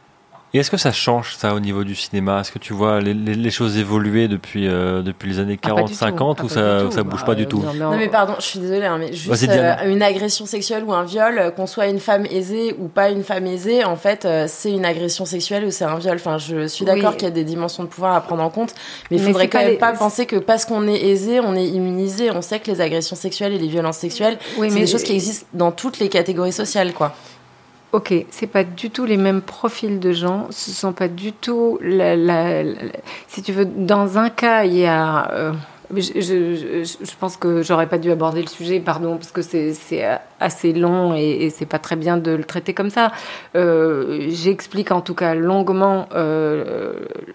Et est-ce que ça change, ça, au niveau du cinéma? Est-ce que tu vois les, les, les choses évoluer depuis, euh, depuis les années quarante, cinquante, ah, ou ça, ça bouge bah, pas du tout? Non, non mais pardon, je suis désolée, hein, mais juste euh, une agression sexuelle ou un viol, euh, qu'on soit une femme aisée ou pas une femme aisée, en fait, euh, c'est une agression sexuelle ou c'est un viol. Enfin, je suis d'accord oui. qu'il y a des dimensions de pouvoir à prendre en compte, mais il faudrait quand même les... pas penser que parce qu'on est aisé, on est immunisé. On sait que les agressions sexuelles et les violences sexuelles, oui, c'est mais... des choses qui existent dans toutes les catégories sociales, quoi. Ok, c'est pas du tout les mêmes profils de gens, ce sont pas du tout la, la, la, si tu veux, dans un cas il y a euh, je, je, je, je pense que j'aurais pas dû aborder le sujet, pardon, parce que c'est, c'est assez long et, et c'est pas très bien de le traiter comme ça. Euh, j'explique en tout cas longuement euh,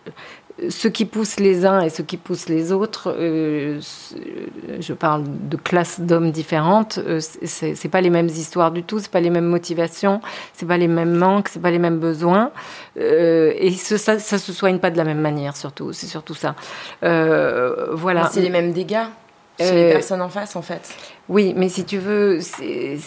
ce qui pousse les uns et ce qui pousse les autres. Euh, je parle de classes d'hommes différentes. Euh, c'est, c'est pas les mêmes histoires du tout, c'est pas les mêmes motivations, c'est pas les mêmes manques, c'est pas les mêmes besoins. Euh, et ce, ça, ça se soigne pas de la même manière, surtout. C'est surtout ça. Euh, voilà. Mais c'est les mêmes dégâts chez euh, les personnes en face, en fait. Oui, mais si tu veux, c'est,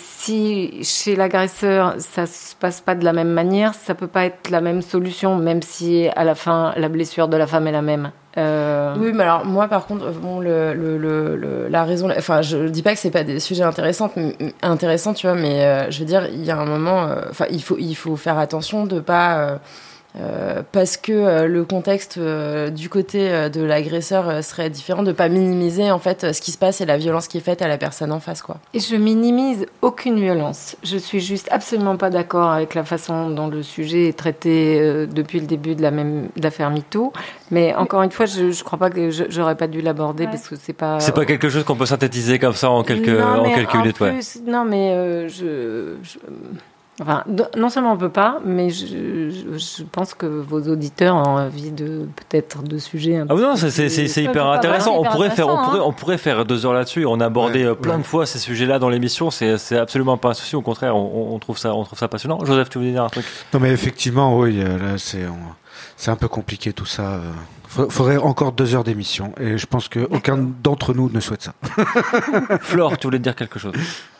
si chez l'agresseur ça se passe pas de la même manière, ça peut pas être la même solution, même si à la fin la blessure de la femme est la même. Euh... Oui, mais alors moi par contre, bon, le, le, le, le la raison, enfin, je dis pas que c'est pas des sujets intéressants, intéressants, tu vois, mais euh, je veux dire, il y a un moment, enfin, euh, il faut, il faut faire attention de pas euh, Euh, parce que euh, le contexte euh, du côté euh, de l'agresseur euh, serait différent, de pas minimiser en fait euh, ce qui se passe et la violence qui est faite à la personne en face, quoi. Et je minimise aucune violence. Je suis juste absolument pas d'accord avec la façon dont le sujet est traité euh, depuis le début de la même de l'affaire MeToo. Mais encore une fois, je, je crois pas que je, j'aurais pas dû l'aborder, ouais. Parce que c'est pas. C'est pas quelque chose qu'on peut synthétiser comme ça en quelques non, en quelques minutes, ouais. Non, mais euh, je. je... Enfin, non seulement on peut pas, mais je, je, je pense que vos auditeurs ont envie de peut-être de sujets. Un ah non, c'est, c'est, c'est, c'est hyper intéressant. On pourrait faire, on hein. pourrait, on pourrait faire deux heures là-dessus. On a abordé ouais, plein ouais. de fois ces sujets-là dans l'émission. C'est, c'est absolument pas un souci. Au contraire, on, on trouve ça, on trouve ça passionnant. Joseph, tu voulais dire un truc? Non, mais effectivement, oui, là, c'est, on, c'est un peu compliqué tout ça. Il faudrait encore deux heures d'émission, et je pense que aucun d'entre nous ne souhaite ça. Flore, tu voulais dire quelque chose?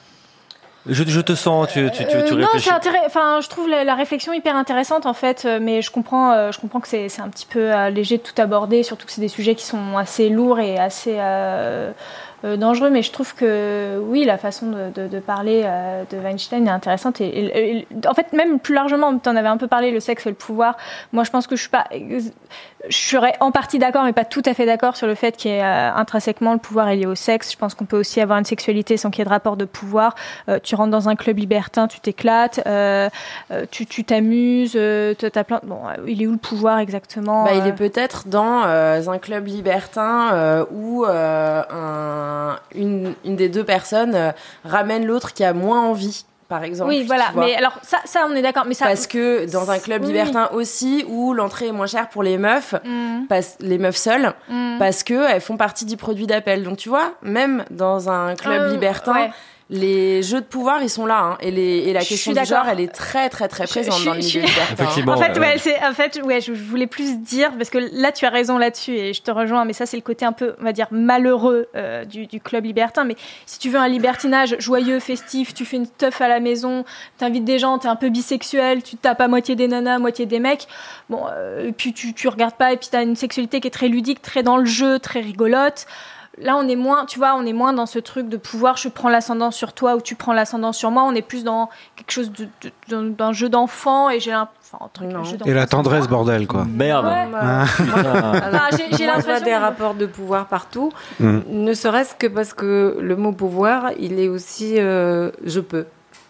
Je, je te sens, tu, tu, tu, euh, tu non, réfléchis. c'est intéressant. Enfin, je trouve la, la réflexion hyper intéressante en fait, mais je comprends, euh, je comprends que c'est, c'est un petit peu euh, léger de tout aborder, surtout que c'est des sujets qui sont assez lourds et assez euh, euh, dangereux. Mais je trouve que oui, la façon de, de, de parler euh, de Weinstein est intéressante. Et, et, et en fait, même plus largement, tu en avais un peu parlé, le sexe et le pouvoir. Moi, je pense que je suis pas. Je serais en partie d'accord, mais pas tout à fait d'accord sur le fait qu'il y ait euh, intrinsèquement le pouvoir est lié au sexe. Je pense qu'on peut aussi avoir une sexualité sans qu'il y ait de rapport de pouvoir. Euh, tu rentres dans un club libertin, tu t'éclates, euh, euh, tu, tu t'amuses, euh, t'as plein. Bon, euh, il est où le pouvoir exactement? Bah, il est peut-être dans euh, un club libertin euh, où euh, un, une, une des deux personnes euh, ramène l'autre qui a moins envie. Par exemple, oui, voilà. Mais alors ça, ça, on est d'accord. Mais ça, parce que dans un club libertin oui. aussi, où l'entrée est moins chère pour les meufs, mmh. parce, les meufs seules, mmh. parce que elles font partie du produit d'appel. Donc tu vois, même dans un club euh, libertin. Ouais. Les jeux de pouvoir, ils sont là, hein, et, les, et la je question du genre, elle est très, très, très présente je, je, dans le milieu libertin. Effectivement. En fait, ouais, ouais, c'est, en fait, ouais, je voulais plus dire, parce que là, tu as raison là-dessus, et je te rejoins, mais ça, c'est le côté un peu, on va dire, malheureux euh, du, du club libertin. Mais si tu veux un libertinage joyeux, festif, tu fais une teuf à la maison, t'invites des gens, t'es un peu bisexuel, tu tapes à moitié des nanas, à moitié des mecs, bon, euh, et puis tu, tu regardes pas, et puis t'as une sexualité qui est très ludique, très dans le jeu, très rigolote. Là, on est moins, tu vois, on est moins dans ce truc de pouvoir, je prends l'ascendant sur toi ou tu prends l'ascendant sur moi. On est plus dans quelque chose de, de, d'un jeu d'enfant et j'ai l'impression. Enfin, un truc, un jeu et la tendresse, bordel, quoi. Merde. Ouais. Ah. Alors, j'ai, j'ai l'impression des rapports de pouvoir partout, mmh. ne serait-ce que parce que le mot pouvoir, il est aussi euh, je peux.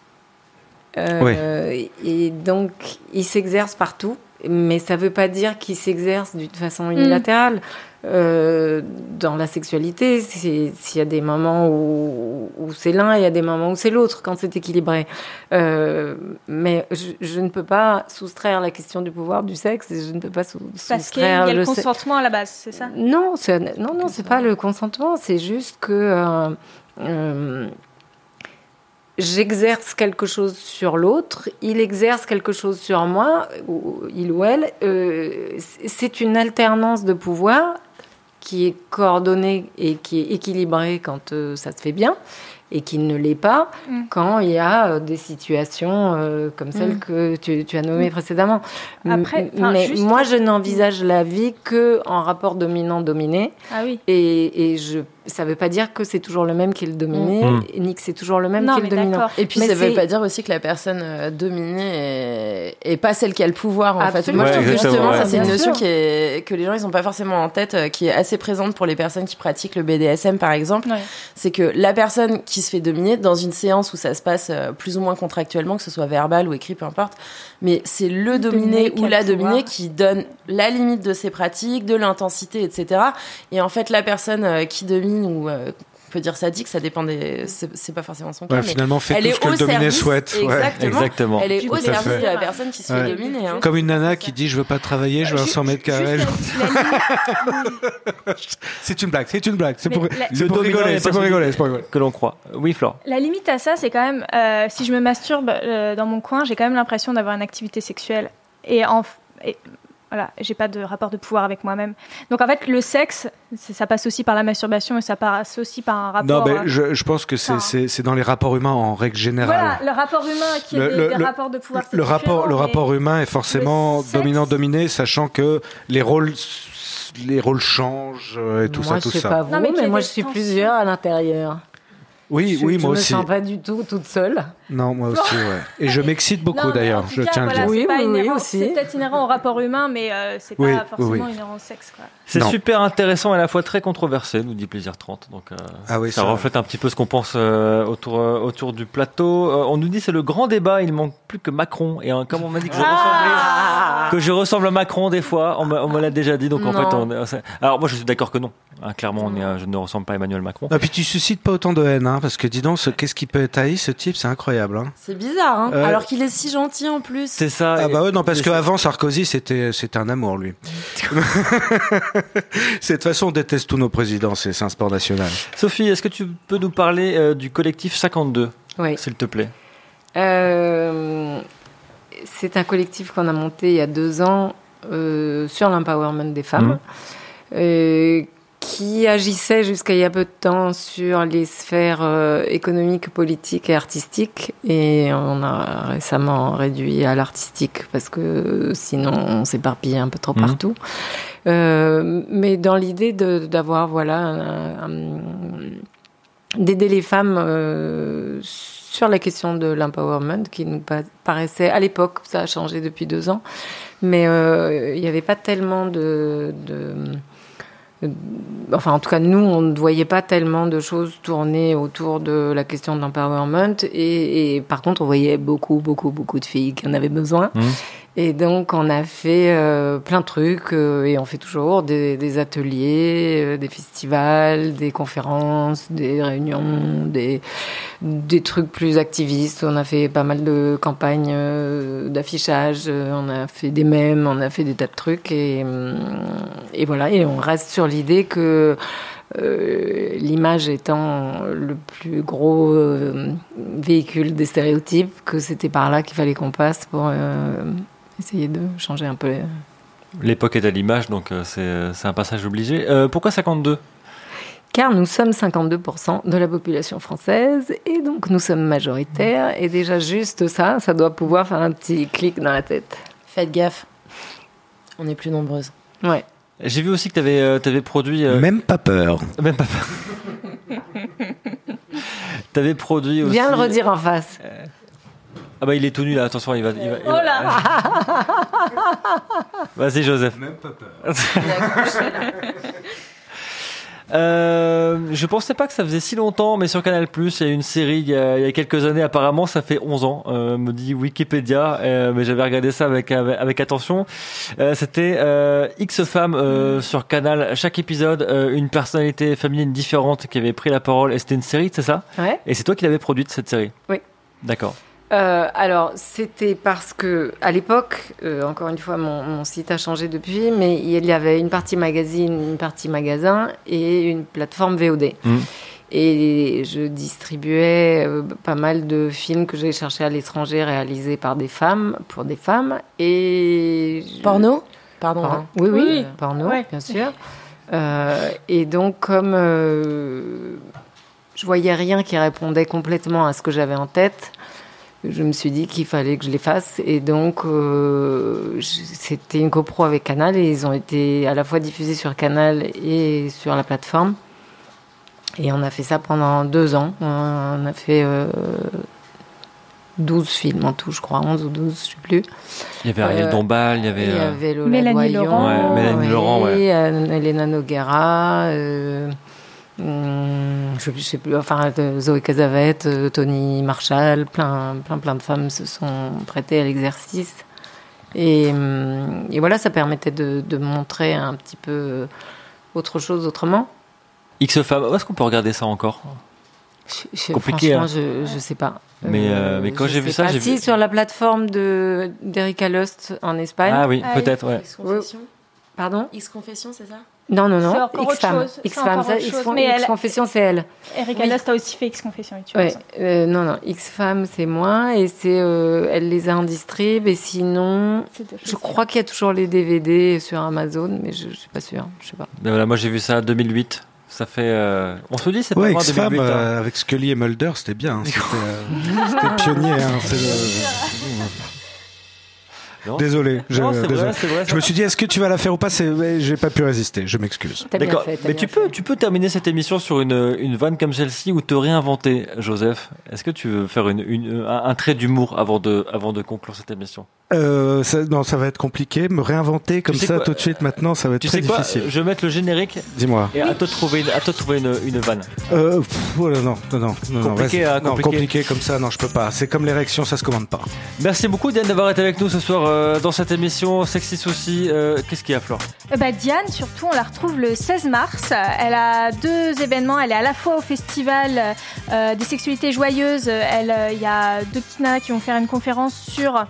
Euh, oui. Et donc, il s'exerce partout, mais ça ne veut pas dire qu'il s'exerce d'une façon unilatérale. Mmh. Euh, dans la sexualité, c'est, s'il y a des moments où, où c'est l'un, il y a des moments où c'est l'autre, quand c'est équilibré. Euh, mais je, je ne peux pas soustraire la question du pouvoir du sexe, et je ne peux pas sou- soustraire... Parce qu'il y a le, le consentement se... à la base, c'est ça? Non, c'est, non, non, c'est pas le consentement, c'est juste que... Euh, euh, j'exerce quelque chose sur l'autre, il exerce quelque chose sur moi, ou il ou elle. Euh, c'est une alternance de pouvoir qui est coordonnée et qui est équilibrée quand euh, ça se fait bien. et qu'il ne l'est pas Mm. quand il y a euh, des situations euh, comme celle Mm. que tu, tu as nommées précédemment. Après, M- enfin, mais juste- moi, je n'envisage la vie que en rapport dominant-dominé. Ah oui. Et, et je, ça ne veut pas dire que c'est toujours le même qui est le dominé, Mm. ni que c'est toujours le même Non, qui est le mais dominant. d'accord. Et puis Mais ça veut c'est- pas dire aussi que la personne euh, dominée est, est pas celle qui a le pouvoir en Absolument. fait. Moi je Ouais, trouve que exactement, justement ouais. ça c'est une Bien notion sûr. qui est, que les gens ils ont pas forcément en tête, euh, qui est assez présente pour les personnes qui pratiquent le B D S M par exemple. Ouais. C'est que la personne qui se fait dominer dans une séance où ça se passe euh, plus ou moins contractuellement, que ce soit verbal ou écrit, peu importe, mais c'est le dominé qui ou a la le pouvoir. dominée qui donne la limite de ses pratiques, de l'intensité, et cetera. Et en fait la personne euh, qui domine ou euh, on peut dire sadique, ça dépend des, c'est, c'est pas forcément son cas, Ouais, mais finalement, fait elle tout est ce que au le dominé service, souhaite. Ouais. exactement. Exactement. Elle est Du au coup, tout à service fait. de la personne qui se Ouais. fait dominer. Hein. Comme une nana qui dit je veux pas travailler, je veux un Ju- cent mètres carrés. juste la- la limite- C'est une blague, c'est une blague. C'est Mais pour, la- c'est Le pour dominant rigoler, n'est c'est pas pour celui- rigoler, c'est pour rigoler. Que l'on croit. Oui, Flore. La limite à ça, c'est quand même, euh, si je me masturbe euh, dans mon coin, j'ai quand même l'impression d'avoir une activité sexuelle. Et, en, et voilà, j'ai pas de rapport de pouvoir avec moi-même. Donc en fait, le sexe, c'est- ça passe aussi par la masturbation et ça passe aussi par un rapport. Non, mais euh, je, je pense que c'est, Enfin. c'est, c'est dans les rapports humains en règle générale. Voilà, le rapport humain qui Le- est des, le- des le- rapports de pouvoir. c'est Le rapport, différent, le mais- rapport humain est forcément le sexe- dominant-dominé, sachant que les rôles, les rôles changent euh, et tout moi, ça, tout je sais ça. pas vous, Non, mais qu'il y mais a moi, des je suis tensions. plusieurs à l'intérieur. Oui, je, oui, je moi me aussi. sens pas du tout toute seule. Non, moi aussi, ouais. Et je m'excite beaucoup Non, mais d'ailleurs, en tout je cas, tiens à le voilà, dire. Oui, c'est pas oui, oui, inhérent- aussi. C'est peut-être inhérent au rapport humain, mais euh, c'est Oui, pas forcément oui, oui. inhérent au sexe. Quoi. C'est Non. super intéressant et à la fois très controversé, nous dit Plaisir trente. Donc, euh, Ah oui, ça ça- reflète un petit peu ce qu'on pense euh, autour, euh, autour du plateau. Euh, on nous dit c'est le grand débat, il manque plus que Macron. Et euh, comme on m'a dit que je, ressemblais, que je ressemble à Macron des fois, on me, on me l'a déjà dit. Donc en Non. fait, on est- c'est- alors moi je suis d'accord que non. Hein, clairement, on est, euh, je ne ressemble pas à Emmanuel Macron. Non, puis tu suscites pas autant de haine, hein, parce que dis donc, ce, qu'est-ce qui peut être haï, ce type, c'est incroyable. Hein. C'est bizarre, hein. Euh, Alors qu'il est si gentil en plus. C'est ça. Ah et- bah ouais, non, parce et qu'avant Sarkozy, c'était, c'était un amour, lui. C'est, de toute façon, on déteste tous nos présidents, c'est, c'est un sport national. Sophie, est-ce que tu peux nous parler euh, du collectif cinquante-deux, Oui. s'il te plaît? Euh, c'est un collectif qu'on a monté il y a deux ans euh, sur l'empowerment des femmes, Mhm. euh, qui agissait jusqu'à il y a peu de temps sur les sphères euh, économiques, politiques et artistiques. Et on a récemment réduit à l'artistique parce que sinon on s'éparpille un peu trop Mhm. partout. Euh, mais dans l'idée de, d'avoir voilà un- un- d'aider les femmes euh, sur la question de l'empowerment qui nous pa- paraissait à l'époque, ça a changé depuis deux ans, mais euh, il n'y avait pas tellement de, de enfin, en tout cas, nous, on ne voyait pas tellement de choses tourner autour de la question de l'empowerment. Et, et par contre, on voyait beaucoup, beaucoup, beaucoup de filles qui en avaient besoin. Mmh. Et donc, on a fait euh, plein de trucs, euh, et on fait toujours des, des ateliers, euh, des festivals, des conférences, des réunions, des, des trucs plus activistes. On a fait pas mal de campagnes euh, d'affichage, euh, on a fait des mèmes, on a fait des tas de trucs. Et, hum, et voilà, et on reste sur l'idée que euh, l'image étant le plus gros euh, véhicule des stéréotypes, que c'était par là qu'il fallait qu'on passe pour euh, essayer de changer un peu. les- L'époque est à l'image, donc euh, c'est, c'est un passage obligé. Euh, pourquoi cinquante-deux? Car nous sommes cinquante-deux pour cent de la population française, et donc nous sommes majoritaires, et déjà juste ça, ça doit pouvoir faire un petit clic dans la tête. Faites gaffe. On est plus nombreuses. Ouais. J'ai vu aussi que tu avais euh, produit... euh, Même pas peur. Même pas. Tu avais produit aussi... Viens le redire en face. Ah bah il est tout nu là, attention, il va... Il va, il Oh va- là Vas-y Joseph. Même pas peur. Euh, je pensais pas que ça faisait si longtemps, mais sur Canal+, il y a une série il y a, il y a quelques années, apparemment ça fait onze ans, euh, me dit Wikipédia, euh, mais j'avais regardé ça avec, avec, avec attention. Euh, c'était euh, X femmes euh, sur Canal, chaque épisode, euh, une personnalité féminine différente qui avait pris la parole, et c'était une série, c'est ça? Ouais. Et c'est toi qui l'avais produite, cette série? Oui. D'accord. Euh, alors, c'était parce que, à l'époque, euh, encore une fois, mon, mon site a changé depuis, mais il y avait une partie magazine, une partie magasin et une plateforme V O D. Mmh. Et je distribuais euh, pas mal de films que j'ai cherchés à l'étranger, réalisés par des femmes, pour des femmes. Et je- Porno Pardon. Por- hein. Oui, oui, Oui. porno, Ouais. bien sûr. Euh, et donc, comme euh, je voyais rien qui répondait complètement à ce que j'avais en tête. Je me suis dit qu'il fallait que je les fasse. Et donc, euh, c'était une copro avec Canal. Et ils ont été à la fois diffusés sur Canal et sur la plateforme. Et on a fait ça pendant deux ans. On a fait euh, douze films en tout, je crois. onze ou douze, je ne sais plus. Il y avait Ariel euh, Dombal, il y avait... Il y avait Lola Mélanie Doyon, Laurent. Ouais, Mélanie ouais, Laurent, ouais. Elena Noguera... Euh, Hum, je, je sais plus, enfin Zoé Casavette, euh, Tony Marshall, plein, plein, plein de femmes se sont prêtées à l'exercice. Et, hum, et voilà, ça permettait de, de montrer un petit peu autre chose autrement. X-Femmes, où est-ce qu'on peut regarder ça encore ? Je, je, Compliqué, franchement, hein. je, je sais pas. Mais, euh, mais quand je j'ai vu ça, pas. j'ai si, vu... sur la plateforme de d'Erika Lust en Espagne. Ah oui, Ah, peut-être, ouais. X-Confession. Pardon ? X-Confession, c'est ça ? Non, non, non. C'est encore autre X-Femmes. chose. C'est X-Femmes, encore ça, autre chose. X-Fon- Mais elle- X-Confession, c'est elle. Erika Oui. Lust a aussi fait X-Confession. Et tu vois Ouais, ça. euh, non, non, X-Femmes, c'est moi, et c'est, euh, elle les a en distrib, et sinon, C'est deux choses je crois qu'il y a toujours les D V D sur Amazon, mais je, je suis pas sûre, je sais pas. Mais voilà, moi j'ai vu ça en deux mille huit. Ça fait... euh, On se dit, c'est pas Ouais, loin X-Femme, deux mille huit. hein. euh, avec Scully et Mulder, c'était bien. hein. C'était, euh, c'était pionnier. Hein. C'est le- Non, Désolé. Je, Non, c'est désolé. vrai, c'est vrai. Je me suis dit, est-ce que tu vas la faire ou pas c'est... ouais, j'ai pas pu résister. Je m'excuse. T'as bien D'accord, fait, t'as mais bien tu fait. peux, tu peux terminer cette émission sur une, une vanne comme celle-ci ou te réinventer, Joseph. Est-ce que tu veux faire une, une, un, un trait d'humour avant de, avant de conclure cette émission ? Euh, ça, non, ça va être compliqué. Me réinventer comme sais ça quoi tout de suite maintenant, ça va être Tu très sais quoi ? difficile. Je vais mettre le générique Dis-moi. et à toi de trouver, une- à toi de trouver une, une vanne. Euh, pff, oh là, non, non, non, non, non, Compliqué, vas-y. hein, Non, compliqué. compliqué comme ça, non, je peux pas. C'est comme l'érection, ça se commande pas. Merci beaucoup Diane d'avoir été avec nous ce soir euh, dans cette émission Sexy Souci. Euh, Qu'est-ce qu'il y a, Flore ? Eh ben, Diane, surtout, on la retrouve le seize mars. Elle a deux événements. Elle est à la fois au festival euh, des sexualités joyeuses. Elle, euh, il y a deux petites nanas qui vont faire une conférence sur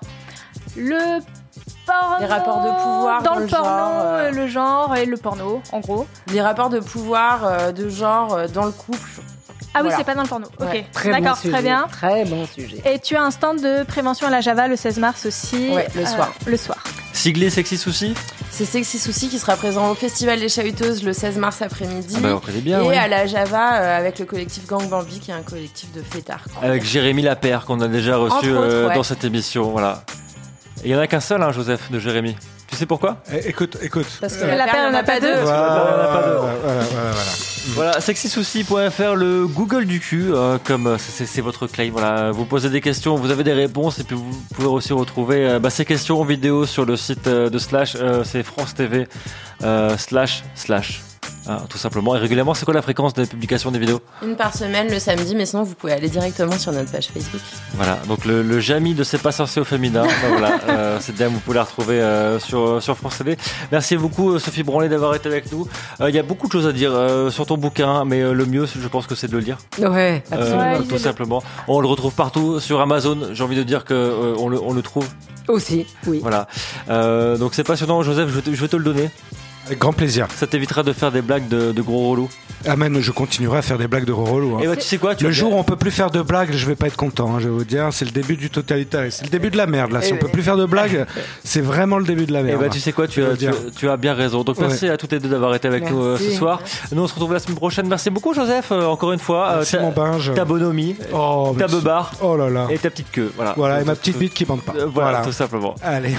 le porno, Les rapports de pouvoir dans, dans le le porno, genre, euh. le genre et le porno, en gros. Les rapports de pouvoir, euh, de genre euh, dans le couple. Ah oui, Voilà. c'est pas dans le porno. Ok, Ouais, Très d'accord, bon sujet, très bien. Très bon sujet. Et tu as un stand de prévention à la Java le seize mars aussi. Ouais, le soir. Le soir. Siglé Sexy Souci ? C'est Sexy Souci qui sera présent au Festival des Chahuteuses le seize mars après-midi. Ah bah, on connaît bien, et oui. à la Java euh, avec le collectif Gang Bambi qui est un collectif de fêtards. Avec Jérémy Lapère qu'on a déjà reçu Entre autres, euh, ouais. dans cette émission. Voilà. Et il y en a qu'un seul, hein, Joseph, de Jérémy. Tu sais pourquoi ? Eh, écoute, écoute. Parce que Euh, la, La paire, paire, il n'y en a pas deux. Voilà, il y en a pas deux. voilà, voilà, voilà, voilà. Voilà, sexy souci point f r, le Google du cul, euh, comme euh, c'est, c'est votre claim. Voilà, vous posez des questions, vous avez des réponses, et puis vous pouvez aussi retrouver euh, bah, ces questions en vidéo sur le site euh, de Slash, euh, c'est France T V euh, slash slash. Hein, tout simplement. Et régulièrement, c'est quoi la fréquence de publication des vidéos ? Une par semaine le samedi, mais sinon vous pouvez aller directement sur notre page Facebook. Voilà, donc le, le Jamy de C'est pas sorcier au féminin. Ben voilà, euh, cette dame, vous pouvez la retrouver euh, sur, sur France T V. Merci beaucoup, Sophie Branlet, d'avoir été avec nous. Il euh, y a beaucoup de choses à dire euh, sur ton bouquin, mais euh, le mieux, je pense que c'est de le lire. Ouais, Euh, absolument. Ouais, tout lisez-le. simplement. On le retrouve partout sur Amazon. J'ai envie de dire que euh, on, le, on le trouve. Aussi, oui. Voilà. Euh, donc c'est passionnant, Joseph. Je vais, te, je vais te le donner. Avec grand plaisir. Ça t'évitera de faire des blagues de, de gros relous. Ah, même, je continuerai à faire des blagues de Rorolo. Hein. Et bah, tu sais quoi tu Le vas- jour où on peut plus faire de blagues, je vais pas être content. Hein, je vais vous dire, c'est le début du totalitarisme. C'est le début de la merde là. Si on peut plus faire de blagues, c'est vraiment le début de la Et merde. bah tu sais quoi, tu Je as, veux tu, dire. tu as bien raison. Donc merci à toutes les deux d'avoir été avec Merci. nous euh, ce soir. Nous on se retrouve la semaine prochaine. Merci beaucoup Joseph, euh, encore une fois. Euh, C'est ta, mon binge. ta bonhomie, Oh, ta merci. beubare Oh là là. et ta petite queue. Voilà. Voilà, et Donc, ma tout- petite bite qui bande pas. euh, voilà, Voilà. tout simplement. Allez.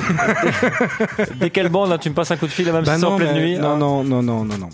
Dès qu'elle bande, hein, tu me passes un coup de fil, même Bah si c'est en non, pleine mais- nuit. non, hein. non, non, non, non, non.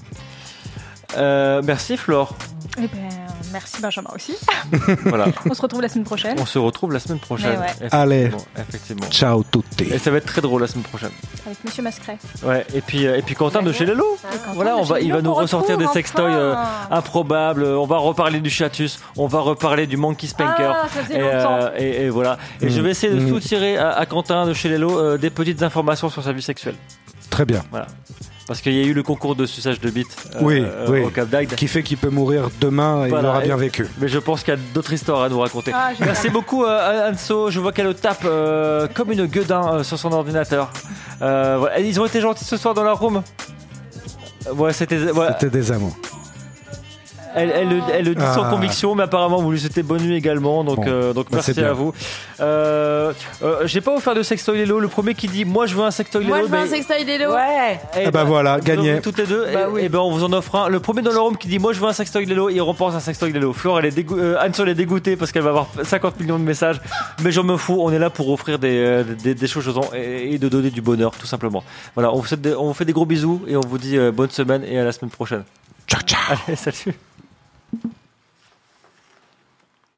Euh, merci Flore. Eh ben, merci Benjamin aussi. Voilà. On se retrouve la semaine prochaine. On se retrouve la semaine prochaine. Mais ouais. Effectivement, Allez. Effectivement. Ciao tutti. Et ça va être très drôle la semaine prochaine. Avec Monsieur Mascret. Ouais. Et puis euh, et puis Quentin de chez Lelo. Quentin Voilà, de on va, chez il va Lelo nous qu'on ressortir des retrouve, sextoys euh, enfin. improbables. On va reparler du Chatus. On va reparler du Monkey Spanker. Ah, ça faisait et, longtemps. euh, et, et voilà. Et Mmh. je vais essayer de Mmh. soutirer à, à Quentin de chez Lelo euh, des petites informations sur sa vie sexuelle. Très bien. Voilà. Parce qu'il y a eu le concours de suçage de bites euh, Oui, euh, oui. au Cap d'Agde. Qui fait qu'il peut mourir demain et Voilà. il aura bien Et- vécu. Mais je pense qu'il y a d'autres histoires à nous raconter. Ah, génial. Merci beaucoup euh, Anso. Je vois qu'elle tape euh, comme une gueudin euh, sur son ordinateur. Euh, voilà. Et ils ont été gentils ce soir dans la room. Ouais, c'était. Ouais. C'était des amours. Elle, elle, elle, elle le dit sans Ah. conviction, mais apparemment vous lui souhaitez bonne nuit également. Donc, Bon. euh, donc Bah, merci c'est bien. à vous. Euh, euh, j'ai pas offert de sextoy Lelo. Le premier qui dit moi je veux un sextoy Lelo. Moi, je veux ben, un sextoy Lelo. Ouais. eh Ah bah ben, voilà, vous gagné. aurez toutes les deux. Bah et, oui. et ben on vous en offre un. Le premier dans le room qui dit moi je veux un sextoy Lelo, il remporte un sextoy Lelo. Flore elle est dégo- euh, Anne-Sol est dégoûtée parce qu'elle va avoir cinquante millions de messages. Mais je me fous. On est là pour offrir des, euh, des, des choses aux gens et, et de donner du bonheur tout simplement. Voilà, on vous, souhaite des- on vous fait des gros bisous et on vous dit euh, bonne semaine et à la semaine prochaine. Ciao, ciao. Allez, salut.